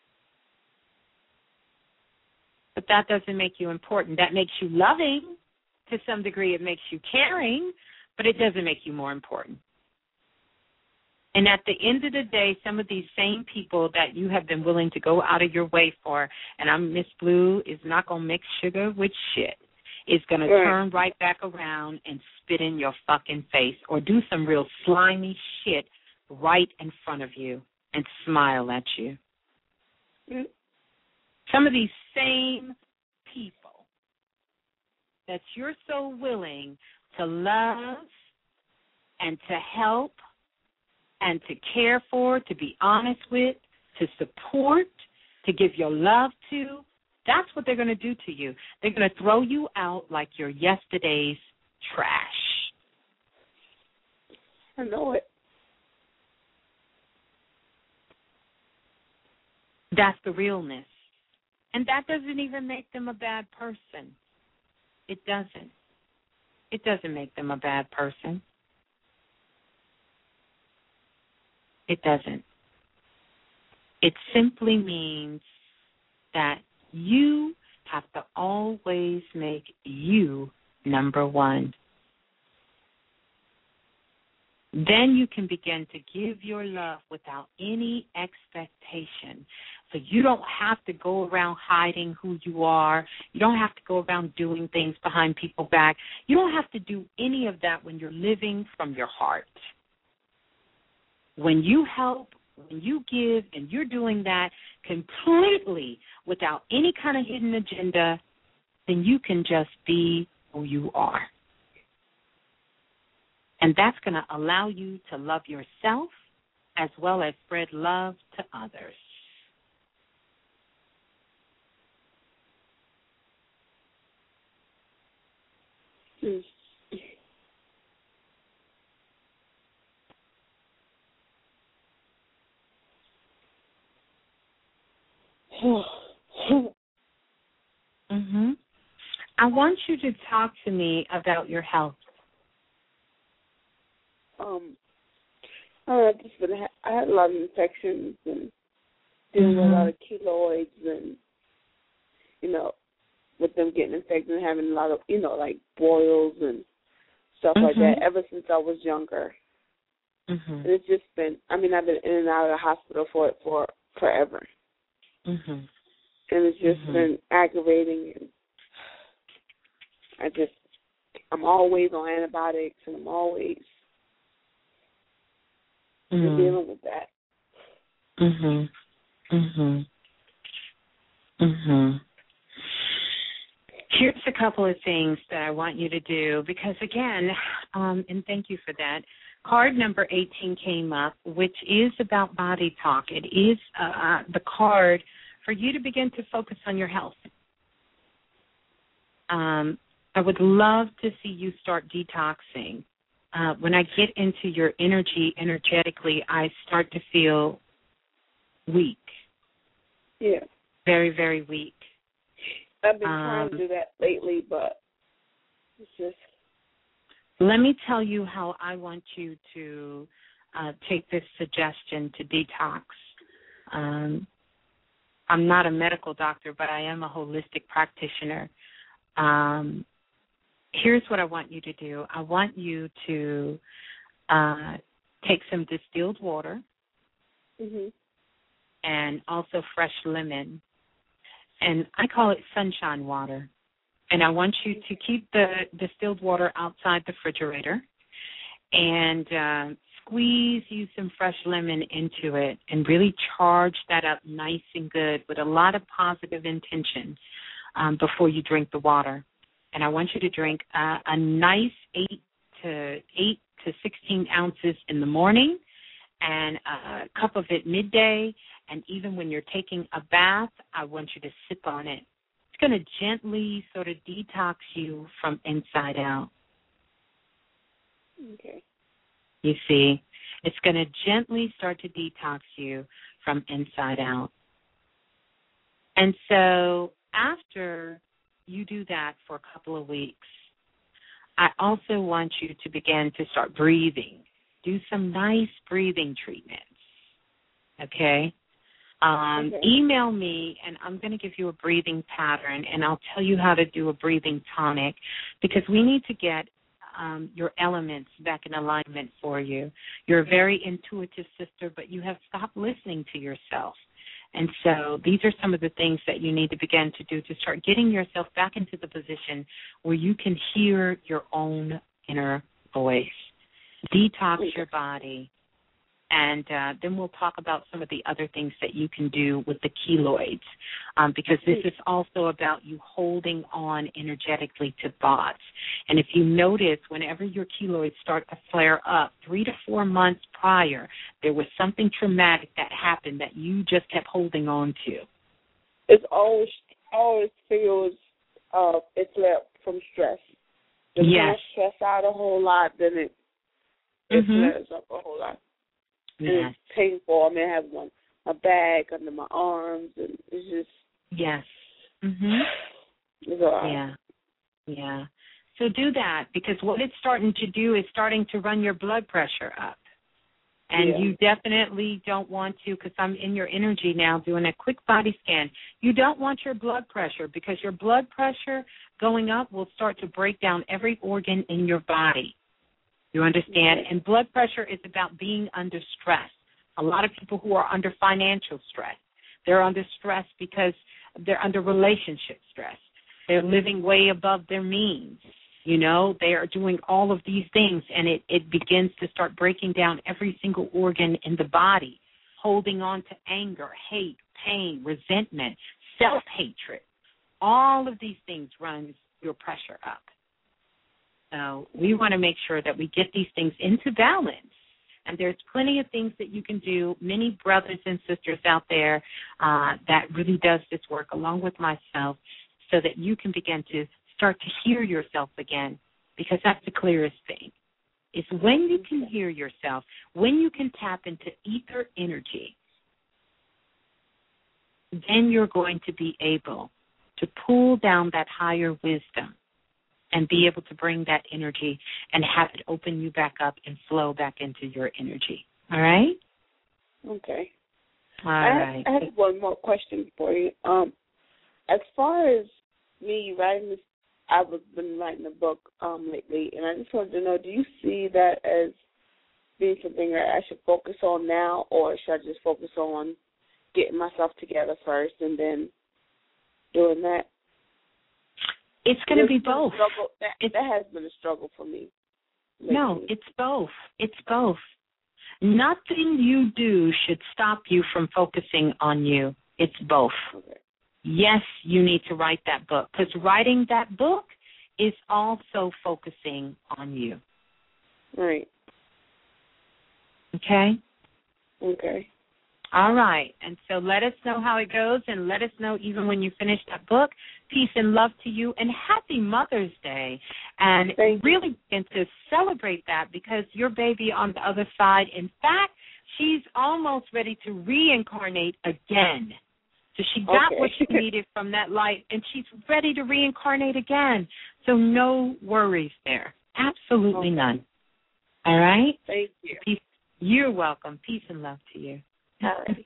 But that doesn't make you important. That makes you loving. To some degree, it makes you caring, but it doesn't make you more important. And at the end of the day, some of these same people that you have been willing to go out of your way for, and I'm Miss Blue is not going to mix sugar with shit, is going to right. turn right back around and spit in your fucking face or do some real slimy shit right in front of you and smile at you. Mm. Some of these same people that you're so willing to love and to help and to care for, to be honest with, to support, to give your love to, that's what they're going to do to you. They're going to throw you out like you're yesterday's trash. I know it. That's the realness. And that doesn't even make them a bad person. It doesn't. It doesn't make them a bad person. It doesn't. It simply means that you have to always make you number one. Then you can begin to give your love without any expectation. So you don't have to go around hiding who you are. You don't have to go around doing things behind people's back. You don't have to do any of that when you're living from your heart. When you help, when you give, and you're doing that completely without any kind of hidden agenda, then you can just be who you are. And that's going to allow you to love yourself as well as spread love to others. Mm. mhm. I want you to talk to me about your health. Um, I just been I had a lot of infections and dealing mm-hmm. with a lot of keloids and you know, with them getting infected and having a lot of you know like boils and stuff mm-hmm. like that ever since I was younger. Mm-hmm. And it's just been I mean I've been in and out of the hospital for it for forever. Mm-hmm. And it's just mm-hmm. been aggravating and I just I'm always on antibiotics and I'm always mm-hmm. dealing with that. Mhm. Mhm. Mhm. Here's a couple of things that I want you to do because again, um, and thank you for that. Card number eighteen came up, which is about body talk. It is uh, the card for you to begin to focus on your health. Um, I would love to see you start detoxing. Uh, when I get into your energy energetically, I start to feel weak. Yeah. Very, very weak. I've been um, trying to do that lately, but it's just... Let me tell you how I want you to uh, take this suggestion to detox. Um, I'm not a medical doctor, but I am a holistic practitioner. Um, here's what I want you to do. I want you to uh, take some distilled water mm-hmm. and also fresh lemon, and I call it sunshine water. And I want you to keep the distilled water outside the refrigerator and uh, squeeze you some fresh lemon into it and really charge that up nice and good with a lot of positive intention um, before you drink the water. And I want you to drink uh, a nice eight to eight to sixteen ounces in the morning and a cup of it midday. And even when you're taking a bath, I want you to sip on it. It's going to gently sort of detox you from inside out. Okay. You see, it's going to gently start to detox you from inside out. And so after you do that for a couple of weeks, I also want you to begin to start breathing. Do some nice breathing treatments, okay? Um, okay. Email me, and I'm going to give you a breathing pattern, and I'll tell you how to do a breathing tonic because we need to get um, your elements back in alignment for you. You're a very intuitive sister, but you have stopped listening to yourself. And so these are some of the things that you need to begin to do to start getting yourself back into the position where you can hear your own inner voice. Detox your body. And uh, then we'll talk about some of the other things that you can do with the keloids, um, because this is also about you holding on energetically to thoughts. And if you notice, whenever your keloids start to flare up, three to four months prior, there was something traumatic that happened that you just kept holding on to. It's always always feels uh, it's left from stress. If yes. I stress out a whole lot, then it it mm-hmm. flares up a whole lot. Yes. And it's painful. I mean, I have one a bag under my arms, and it's just yes. Mhm. It's all right. Yeah. Yeah. So do that because what it's starting to do is starting to run your blood pressure up, and yeah. you definitely don't want to because I'm in your energy now doing a quick body scan. You don't want your blood pressure because your blood pressure going up will start to break down every organ in your body. You understand? And blood pressure is about being under stress. A lot of people who are under financial stress, they're under stress because they're under relationship stress. They're living way above their means. You know, they are doing all of these things, and it, it begins to start breaking down every single organ in the body, holding on to anger, hate, pain, resentment, self-hatred. All of these things run your pressure up. So we want to make sure that we get these things into balance. And there's plenty of things that you can do, many brothers and sisters out there uh, that really does this work along with myself so that you can begin to start to hear yourself again, because that's the clearest thing. It's when you can hear yourself, when you can tap into ether energy, then you're going to be able to pull down that higher wisdom and be able to bring that energy and have it open you back up and flow back into your energy. All right? Okay. All I have, right. I have one more question for you. Um, as far as me writing this, I've been writing a book um, lately, and I just wanted to know, do you see that as being something that I should focus on now, or should I just focus on getting myself together first and then doing that? It's going to be both. That, that has been a struggle for me lately. No, it's both. It's both. Nothing you do should stop you from focusing on you. It's both. Okay. Yes, you need to write that book, because writing that book is also focusing on you. Right. Okay? Okay. All right. And so let us know how it goes, and let us know even when you finish that book. Peace and love to you, and happy Mother's Day. And Thank really begin to celebrate that, because your baby on the other side, in fact, she's almost ready to reincarnate again. So she got okay. what she needed from that light, and she's ready to reincarnate again. So no worries there. Absolutely okay. none. All right? Thank you. Peace. You're welcome. Peace and love to you. All right.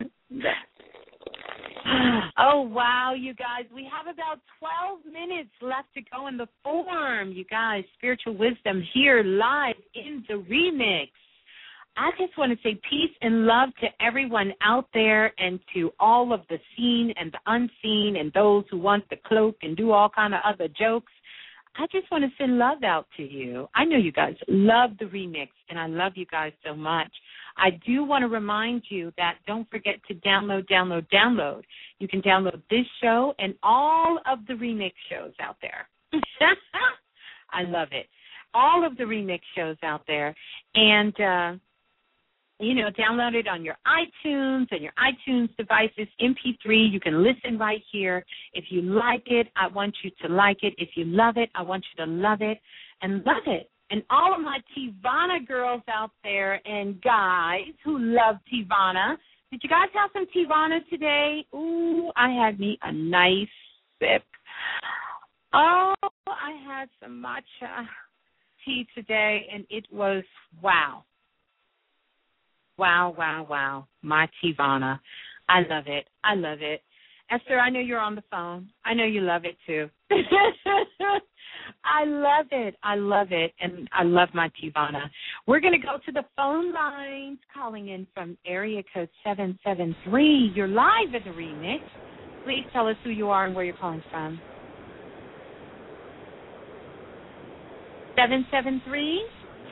Oh, wow, you guys. We have about twelve minutes left to go in the forum, you guys. Spiritual Wisdom here live in the remix. I just want to say peace and love to everyone out there, and to all of the seen and the unseen, and those who want the cloak and do all kind of other jokes. I just want to send love out to you. I know you guys love the remix, and I love you guys so much. I do want to remind you that don't forget to download, download, download. You can download this show and all of the remix shows out there. I love it. All of the remix shows out there. And, uh, you know, download it on your iTunes and your iTunes devices, M P three. You can listen right here. If you like it, I want you to like it. If you love it, I want you to love it and love it. And all of my Tivana girls out there and guys who love Tivana, did you guys have some Tivana today? Ooh, I had me a nice sip. Oh, I had some matcha tea today, and it was wow. Wow, wow, wow. My Tivana. I love it. I love it. Esther, I know you're on the phone. I know you love it, too. I love it. I love it. And I love my Tivana. We're going to go to the phone lines, calling in from area code seven seven three. You're live in the remix. Please tell us who you are and where you're calling from. seven seven three?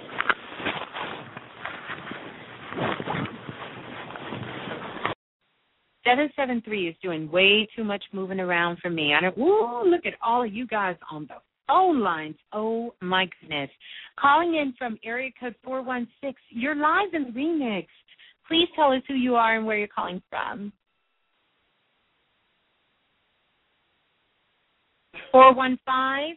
seven seven three is doing way too much moving around for me. I don't, ooh, look at all of you guys on the phone lines. Oh, my goodness. Calling in from area code four one six. You're live in the remix. Please tell us who you are and where you're calling from. four one five.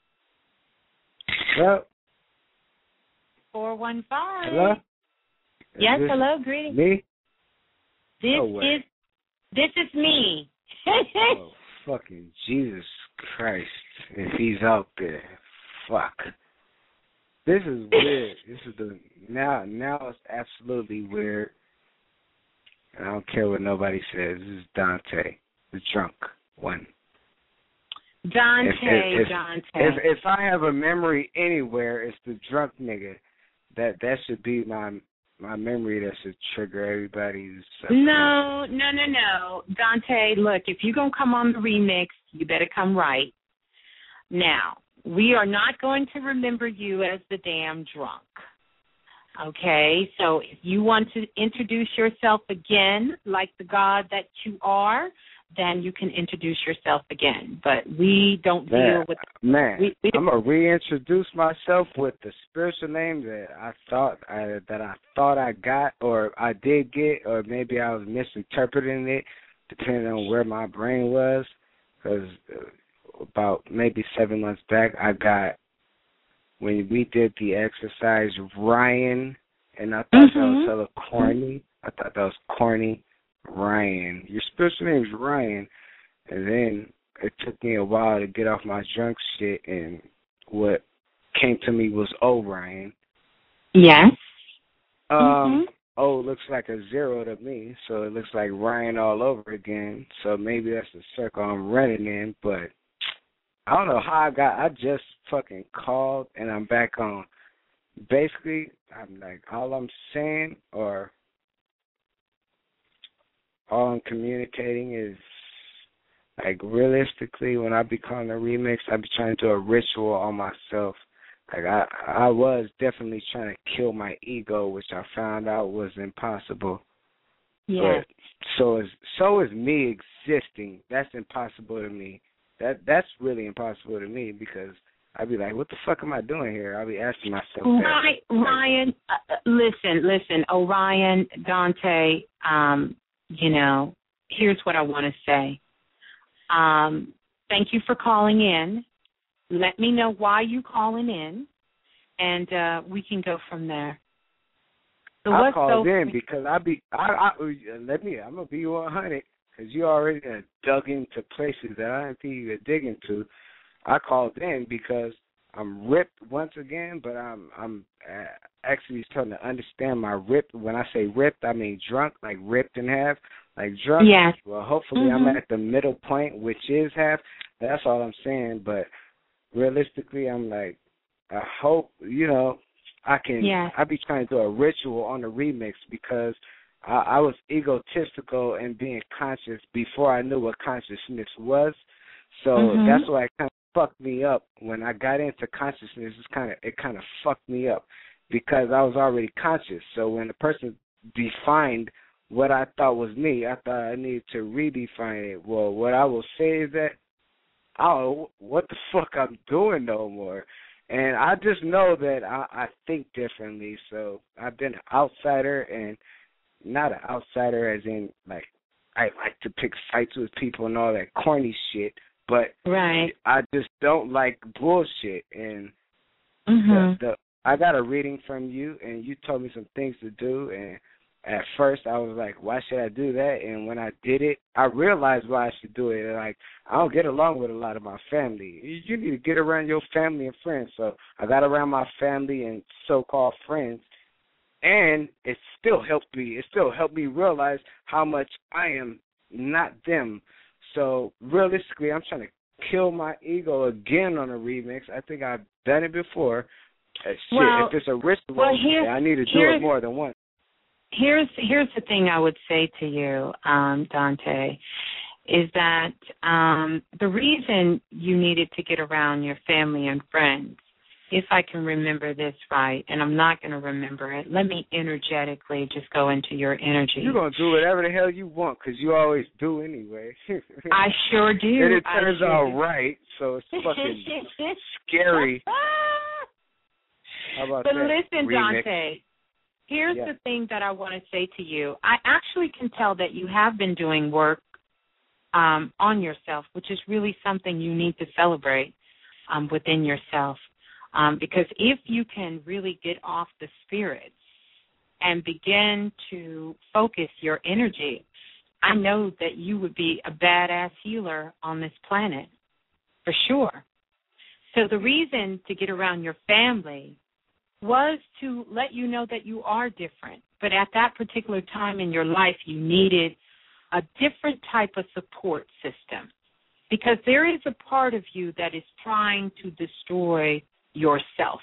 Hello? four one five. Hello? Yes, this hello, greetings. Me? This No way. is this is me. Oh, fucking Jesus Christ. If he's out there. Fuck. This is weird. This is the now now it's absolutely weird. I don't care what nobody says. This is Dante, the drunk one. Dante, if, if, Dante. If, if I have a memory anywhere, it's the drunk nigga. That that should be my my memory. That should trigger everybody's. No, no, no, no, Dante. Look, if you're gonna come on the remix, you better come right. Now, we are not going to remember you as the damn drunk. Okay, so if you want to introduce yourself again, like the God that you are, then you can introduce yourself again. But we don't man, deal with man. We, we I'm gonna reintroduce myself with the spiritual name that I thought I, that I thought I got, or I did get, or maybe I was misinterpreting it, depending on where my brain was. Because about maybe seven months back, I got when we did the exercise Ryan, and I thought mm-hmm. that was hella corny. I thought that was corny. Ryan. Your spiritual name's Ryan. And then it took me a while to get off my drunk shit, and what came to me was Orion. Yes. Um, mm-hmm. O looks like a zero to me, so it looks like Ryan all over again. So maybe that's the circle I'm running in, but I don't know how I got, I just fucking called and I'm back on. Basically, I'm like, all I'm saying or all I'm communicating is, like, realistically, when I be calling a remix, I be trying to do a ritual on myself. Like, I I was definitely trying to kill my ego, which I found out was impossible. Yeah. But so is so is me existing. That's impossible to me. That that's really impossible to me, because I'd be like, what the fuck am I doing here? I'll be asking myself that. Ryan, Ryan uh, listen, listen, Orion, Dante, um, you know, here's what I want to say. Um, thank you for calling in. Let me know why you calling in, and uh, we can go from there. So I what's called so in because I be I, I let me I'm gonna be one hundred, because you already uh, dug into places that I didn't think you could dig into. I called in because I'm ripped once again, but I'm I'm uh, actually starting to understand my ripped. When I say ripped, I mean drunk, like ripped in half, like drunk. Yes. Well, hopefully mm-hmm. I'm at the middle point, which is half. That's all I'm saying. But realistically, I'm like, I hope, you know, I can. Yes. I be trying to do a ritual on the remix, because I, I was egotistical and being conscious before I knew what consciousness was. So mm-hmm. that's why it kind of fucked me up when I got into consciousness. It's kind of it kind of fucked me up, because I was already conscious. So when a person defined what I thought was me, I thought I needed to redefine it. Well, what I will say is that I don't know what the fuck I'm doing no more. And I just know that I, I think differently. So I've been an outsider, and not an outsider as in, like, I like to pick fights with people and all that corny shit. But right. I just don't like bullshit. And mm-hmm. the, the I got a reading from you, and you told me some things to do, and at first I was like, why should I do that? And when I did it, I realized why I should do it. And like, I don't get along with a lot of my family. You need to get around your family and friends. So I got around my family and so-called friends, and it still helped me. It still helped me realize how much I am not them. So realistically, I'm trying to kill my ego again on a remix. I think I've done it before. Uh, shit, well, if it's a ritual, well, I need to do it more than once. Here's here's the thing I would say to you, um, Dante, is that um, the reason you needed to get around your family and friends, if I can remember this right, and I'm not going to remember it, let me energetically just go into your energy. You're going to do whatever the hell you want, because you always do anyway. I sure do. And it turns sure out do. right, so it's fucking scary. How about but that? listen, remix? Dante, here's yeah. the thing that I want to say to you. I actually can tell that you have been doing work um, on yourself, which is really something you need to celebrate um, within yourself. Um, because if you can really get off the spirits and begin to focus your energy, I know that you would be a badass healer on this planet, for sure. So the reason to get around your family was to let you know that you are different. But at that particular time in your life, you needed a different type of support system, because there is a part of you that is trying to destroy yourself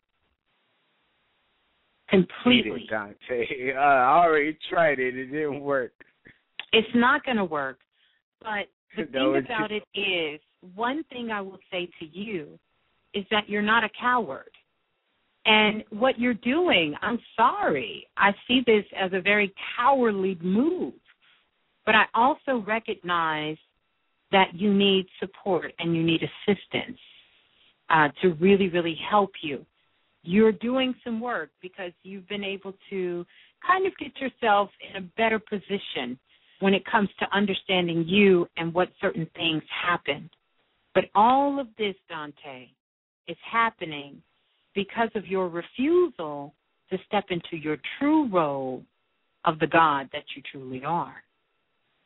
completely. Dante. Uh, I already tried it. It didn't work. It's not going to work. But the no, thing about it is, one thing I will say to you is that you're not a coward. And what you're doing, I'm sorry, I see this as a very cowardly move. But I also recognize that you need support and you need assistance uh, to really, really help you. You're doing some work because you've been able to kind of get yourself in a better position when it comes to understanding you and what certain things happen. But all of this, Dante, is happening because of your refusal to step into your true role of the God that you truly are.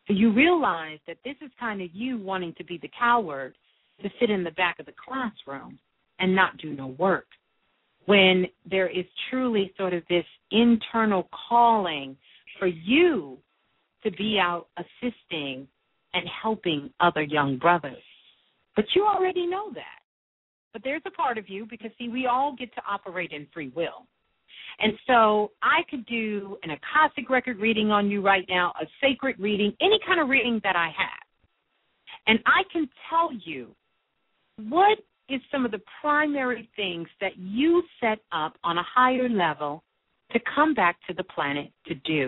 So you realize that this is kind of you wanting to be the coward to sit in the back of the classroom and not do no work, when there is truly sort of this internal calling for you to be out assisting and helping other young brothers. But you already know that. But there's a part of you, because, see, we all get to operate in free will. And so I could do an Akashic record reading on you right now, a sacred reading, any kind of reading that I have. And I can tell you what is some of the primary things that you set up on a higher level to come back to the planet to do.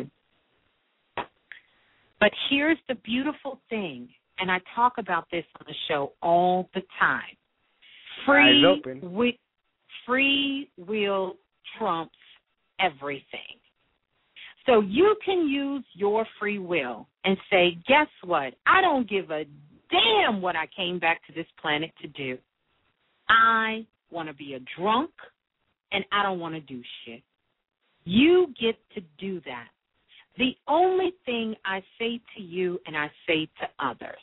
But here's the beautiful thing, and I talk about this on the show all the time. Free, wi- free will trumps everything. So you can use your free will and say, guess what? I don't give a damn what I came back to this planet to do. I want to be a drunk, and I don't want to do shit. You get to do that. The only thing I say to you and I say to others,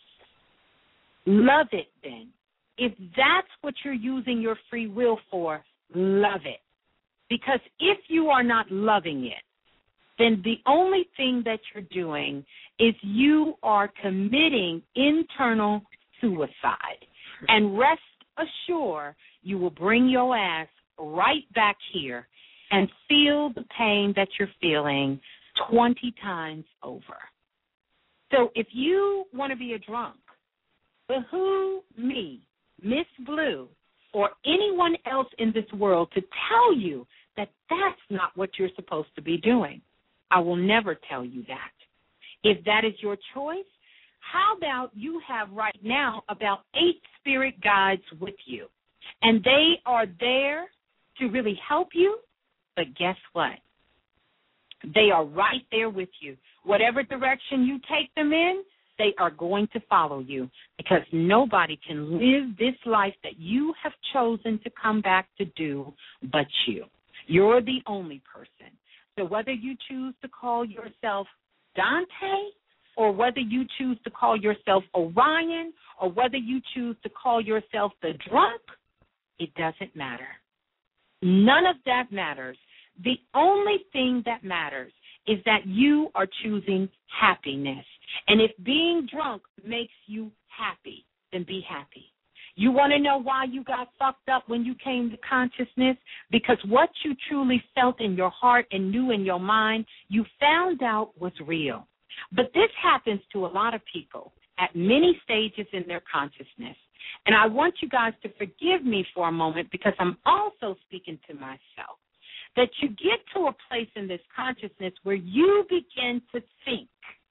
love it then. If that's what you're using your free will for, love it. Because if you are not loving it, then the only thing that you're doing is you are committing internal suicide. And rest assured, you will bring your ass right back here and feel the pain that you're feeling twenty times over. So if you want to be a drunk, behoove me, Miss Blue, or anyone else in this world to tell you that that's not what you're supposed to be doing. I will never tell you that. If that is your choice, how about you have right now about eight spirit guides with you, and they are there to really help you, but guess what? They are right there with you. Whatever direction you take them in, they are going to follow you, because nobody can live this life that you have chosen to come back to do but you. You're the only person. So whether you choose to call yourself Dante, or whether you choose to call yourself Orion, or whether you choose to call yourself the drunk, it doesn't matter. None of that matters. The only thing that matters is that you are choosing happiness. And if being drunk makes you happy, then be happy. You want to know why you got fucked up when you came to consciousness? Because what you truly felt in your heart and knew in your mind, you found out was real. But this happens to a lot of people at many stages in their consciousness. And I want you guys to forgive me for a moment, because I'm also speaking to myself, that you get to a place in this consciousness where you begin to think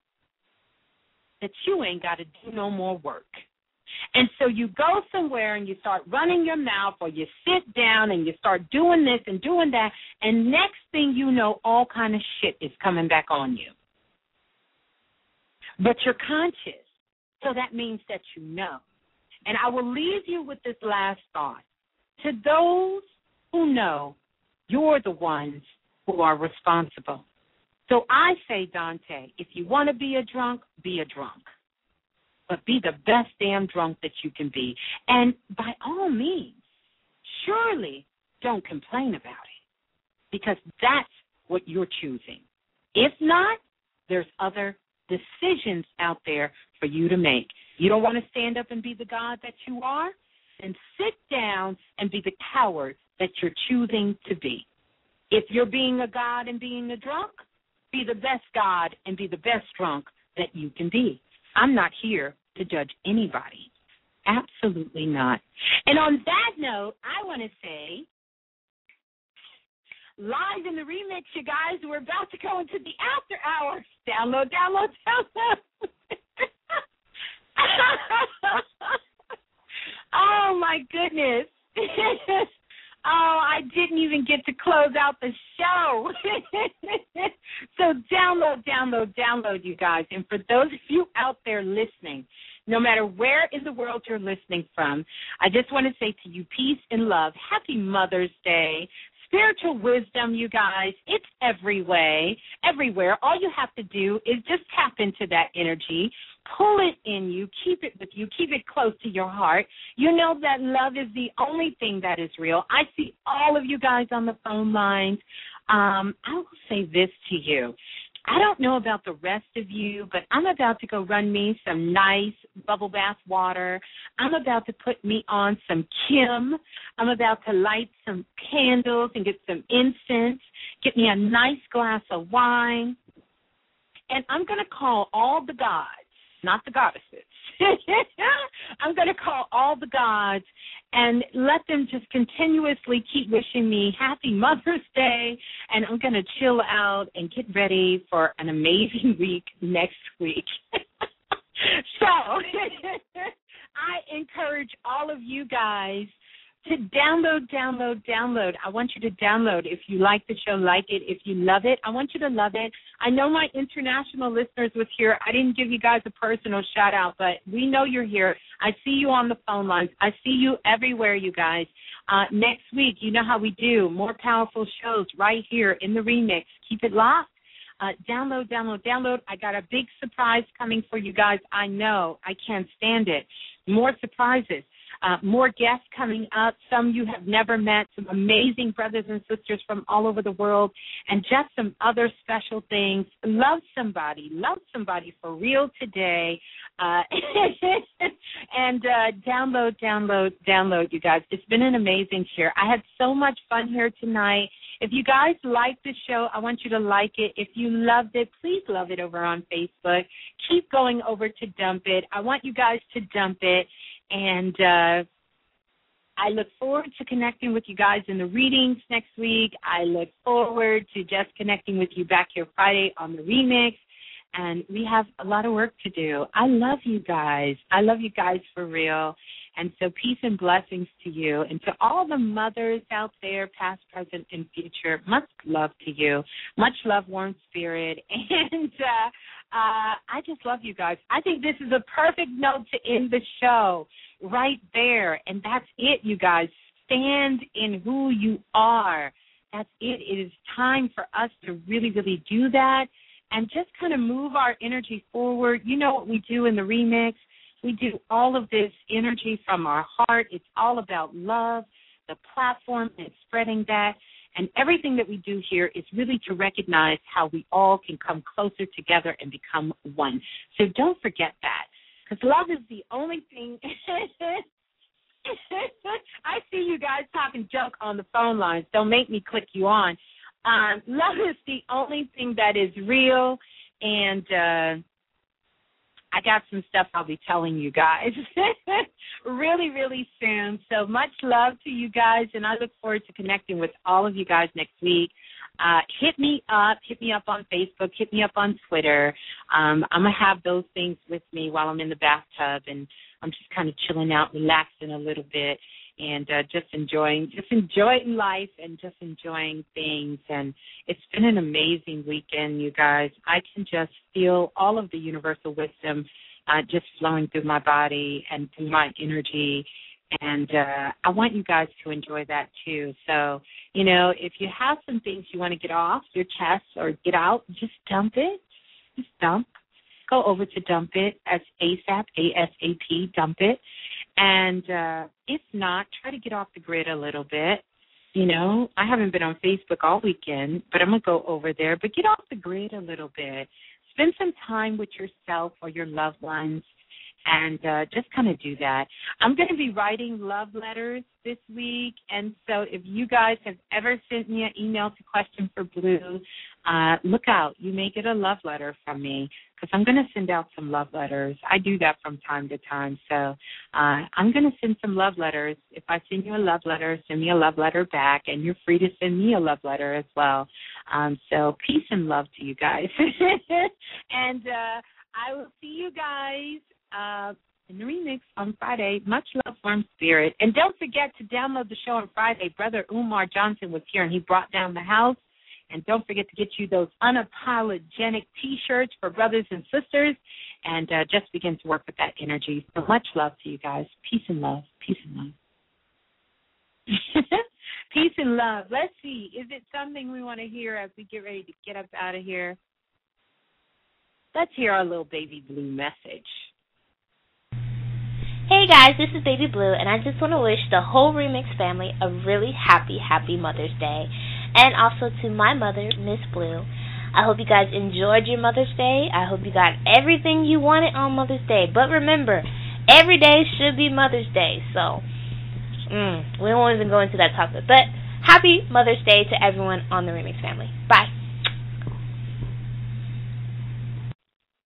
that you ain't got to do no more work. And so you go somewhere and you start running your mouth, or you sit down and you start doing this and doing that, and next thing you know, all kind of shit is coming back on you. But you're conscious, so that means that you know. And I will leave you with this last thought. To those who know, you're the ones who are responsible. So I say, Dante, if you want to be a drunk, be a drunk. But be the best damn drunk that you can be. And by all means, surely don't complain about it, because that's what you're choosing. If not, there's other decisions out there for you to make. You don't want to stand up and be the God that you are? Then sit down and be the coward that you're choosing to be. If you're being a God and being a drunk, be the best God and be the best drunk that you can be. I'm not here to judge anybody. Absolutely not. And on that note, I want to say, live in the remix, you guys, we're about to go into the after hours. Download, download, download. Oh, my goodness. Oh, I didn't even get to close out the show. So download, download, download, you guys. And for those of you out there listening, no matter where in the world you're listening from, I just want to say to you, peace and love. Happy Mother's Day. spiritual wisdom, you guys, it's every way, everywhere. All you have to do is just tap into that energy, pull it in you, keep it with you, keep it close to your heart. You know that love is the only thing that is real. I see all of you guys on the phone lines. Um, I will say this to you. I don't know about the rest of you, but I'm about to go run me some nice bubble bath water. I'm about to put me on some Kim. I'm about to light some candles and get some incense, get me a nice glass of wine, and I'm going to call all the gods, not the goddesses. I'm going to call all the gods and let them just continuously keep wishing me happy Mother's Day, and I'm going to chill out and get ready for an amazing week next week. So I encourage all of you guys to download, download, download. I want you to download. If you like the show, like it. If you love it, I want you to love it. I know my international listeners was here. I didn't give you guys a personal shout-out, but we know you're here. I see you on the phone lines. I see you everywhere, you guys. Uh, next week, you know how we do. More powerful shows right here in the remix. Keep it locked. Uh, download, download, download. I got a big surprise coming for you guys. I know. I can't stand it. More surprises. Uh, more guests coming up, some you have never met, some amazing brothers and sisters from all over the world, and just some other special things. Love somebody. Love somebody for real today. Uh, and uh, download, download, download, you guys. It's been an amazing year. I had so much fun here tonight. If you guys like the show, I want you to like it. If you loved it, please love it over on Facebook. Keep going over to Dump It. I want you guys to dump it. And uh, I look forward to connecting with you guys in the readings next week. I look forward to just connecting with you back here Friday on the remix. And we have a lot of work to do. I love you guys. I love you guys for real. And so peace and blessings to you. And to all the mothers out there, past, present, and future, much love to you. Much love, warm spirit. And uh, uh, I just love you guys. I think this is a perfect note to end the show right there. And that's it, you guys. Stand in who you are. That's it. It is time for us to really, really do that and just kind of move our energy forward. You know what we do in the remix? We do all of this energy from our heart. It's all about love, the platform, and spreading that. And everything that we do here is really to recognize how we all can come closer together and become one. So don't forget that, because love is the only thing. I see you guys talking junk on the phone lines. Don't make me click you on. Um, love is the only thing that is real, and uh, I got some stuff I'll be telling you guys really, really soon. So much love to you guys, and I look forward to connecting with all of you guys next week. Uh, hit me up. Hit me up on Facebook. Hit me up on Twitter. Um, I'm going to have those things with me while I'm in the bathtub, and I'm just kind of chilling out, relaxing a little bit, and uh, just enjoying just enjoying life and just enjoying things. And it's been an amazing weekend, you guys. I can just feel all of the universal wisdom uh, just flowing through my body and through my energy. And uh, I want you guys to enjoy that too. So, you know, if you have some things you want to get off your chest or get out, just dump it. Just dump. Go over to Dump It as ASAP, A S A P, Dump It. And uh, if not, try to get off the grid a little bit. You know, I haven't been on Facebook all weekend, but I'm going to go over there. But get off the grid a little bit. Spend some time with yourself or your loved ones, and uh, just kind of do that. I'm going to be writing love letters this week, and so if you guys have ever sent me an email to Question for Blue, uh, look out. You may get a love letter from me, because I'm going to send out some love letters. I do that from time to time, so uh, I'm going to send some love letters. If I send you a love letter, send me a love letter back, and you're free to send me a love letter as well. Um, so peace and love to you guys. And uh, I will see you guys Uh, in the remix on Friday. Much love, warm spirit. And don't forget to download the show on Friday. Brother Umar Johnson was here, and he brought down the house. And don't forget to get you those unapologetic T-shirts for brothers and sisters, and uh, just begin to work with that energy. So much love to you guys. Peace and love. Peace and love. Peace and love. Let's see. Is it something we want to hear as we get ready to get up out of here? Let's hear our little Baby Blue message. Hey guys, this is Baby Blue, and I just want to wish the whole Remix family a really happy, happy Mother's Day. And also to my mother, Miss Blue. I hope you guys enjoyed your Mother's Day. I hope you got everything you wanted on Mother's Day. But remember, every day should be Mother's Day. So, mm, we won't even go into that topic. But happy Mother's Day to everyone on the Remix family. Bye.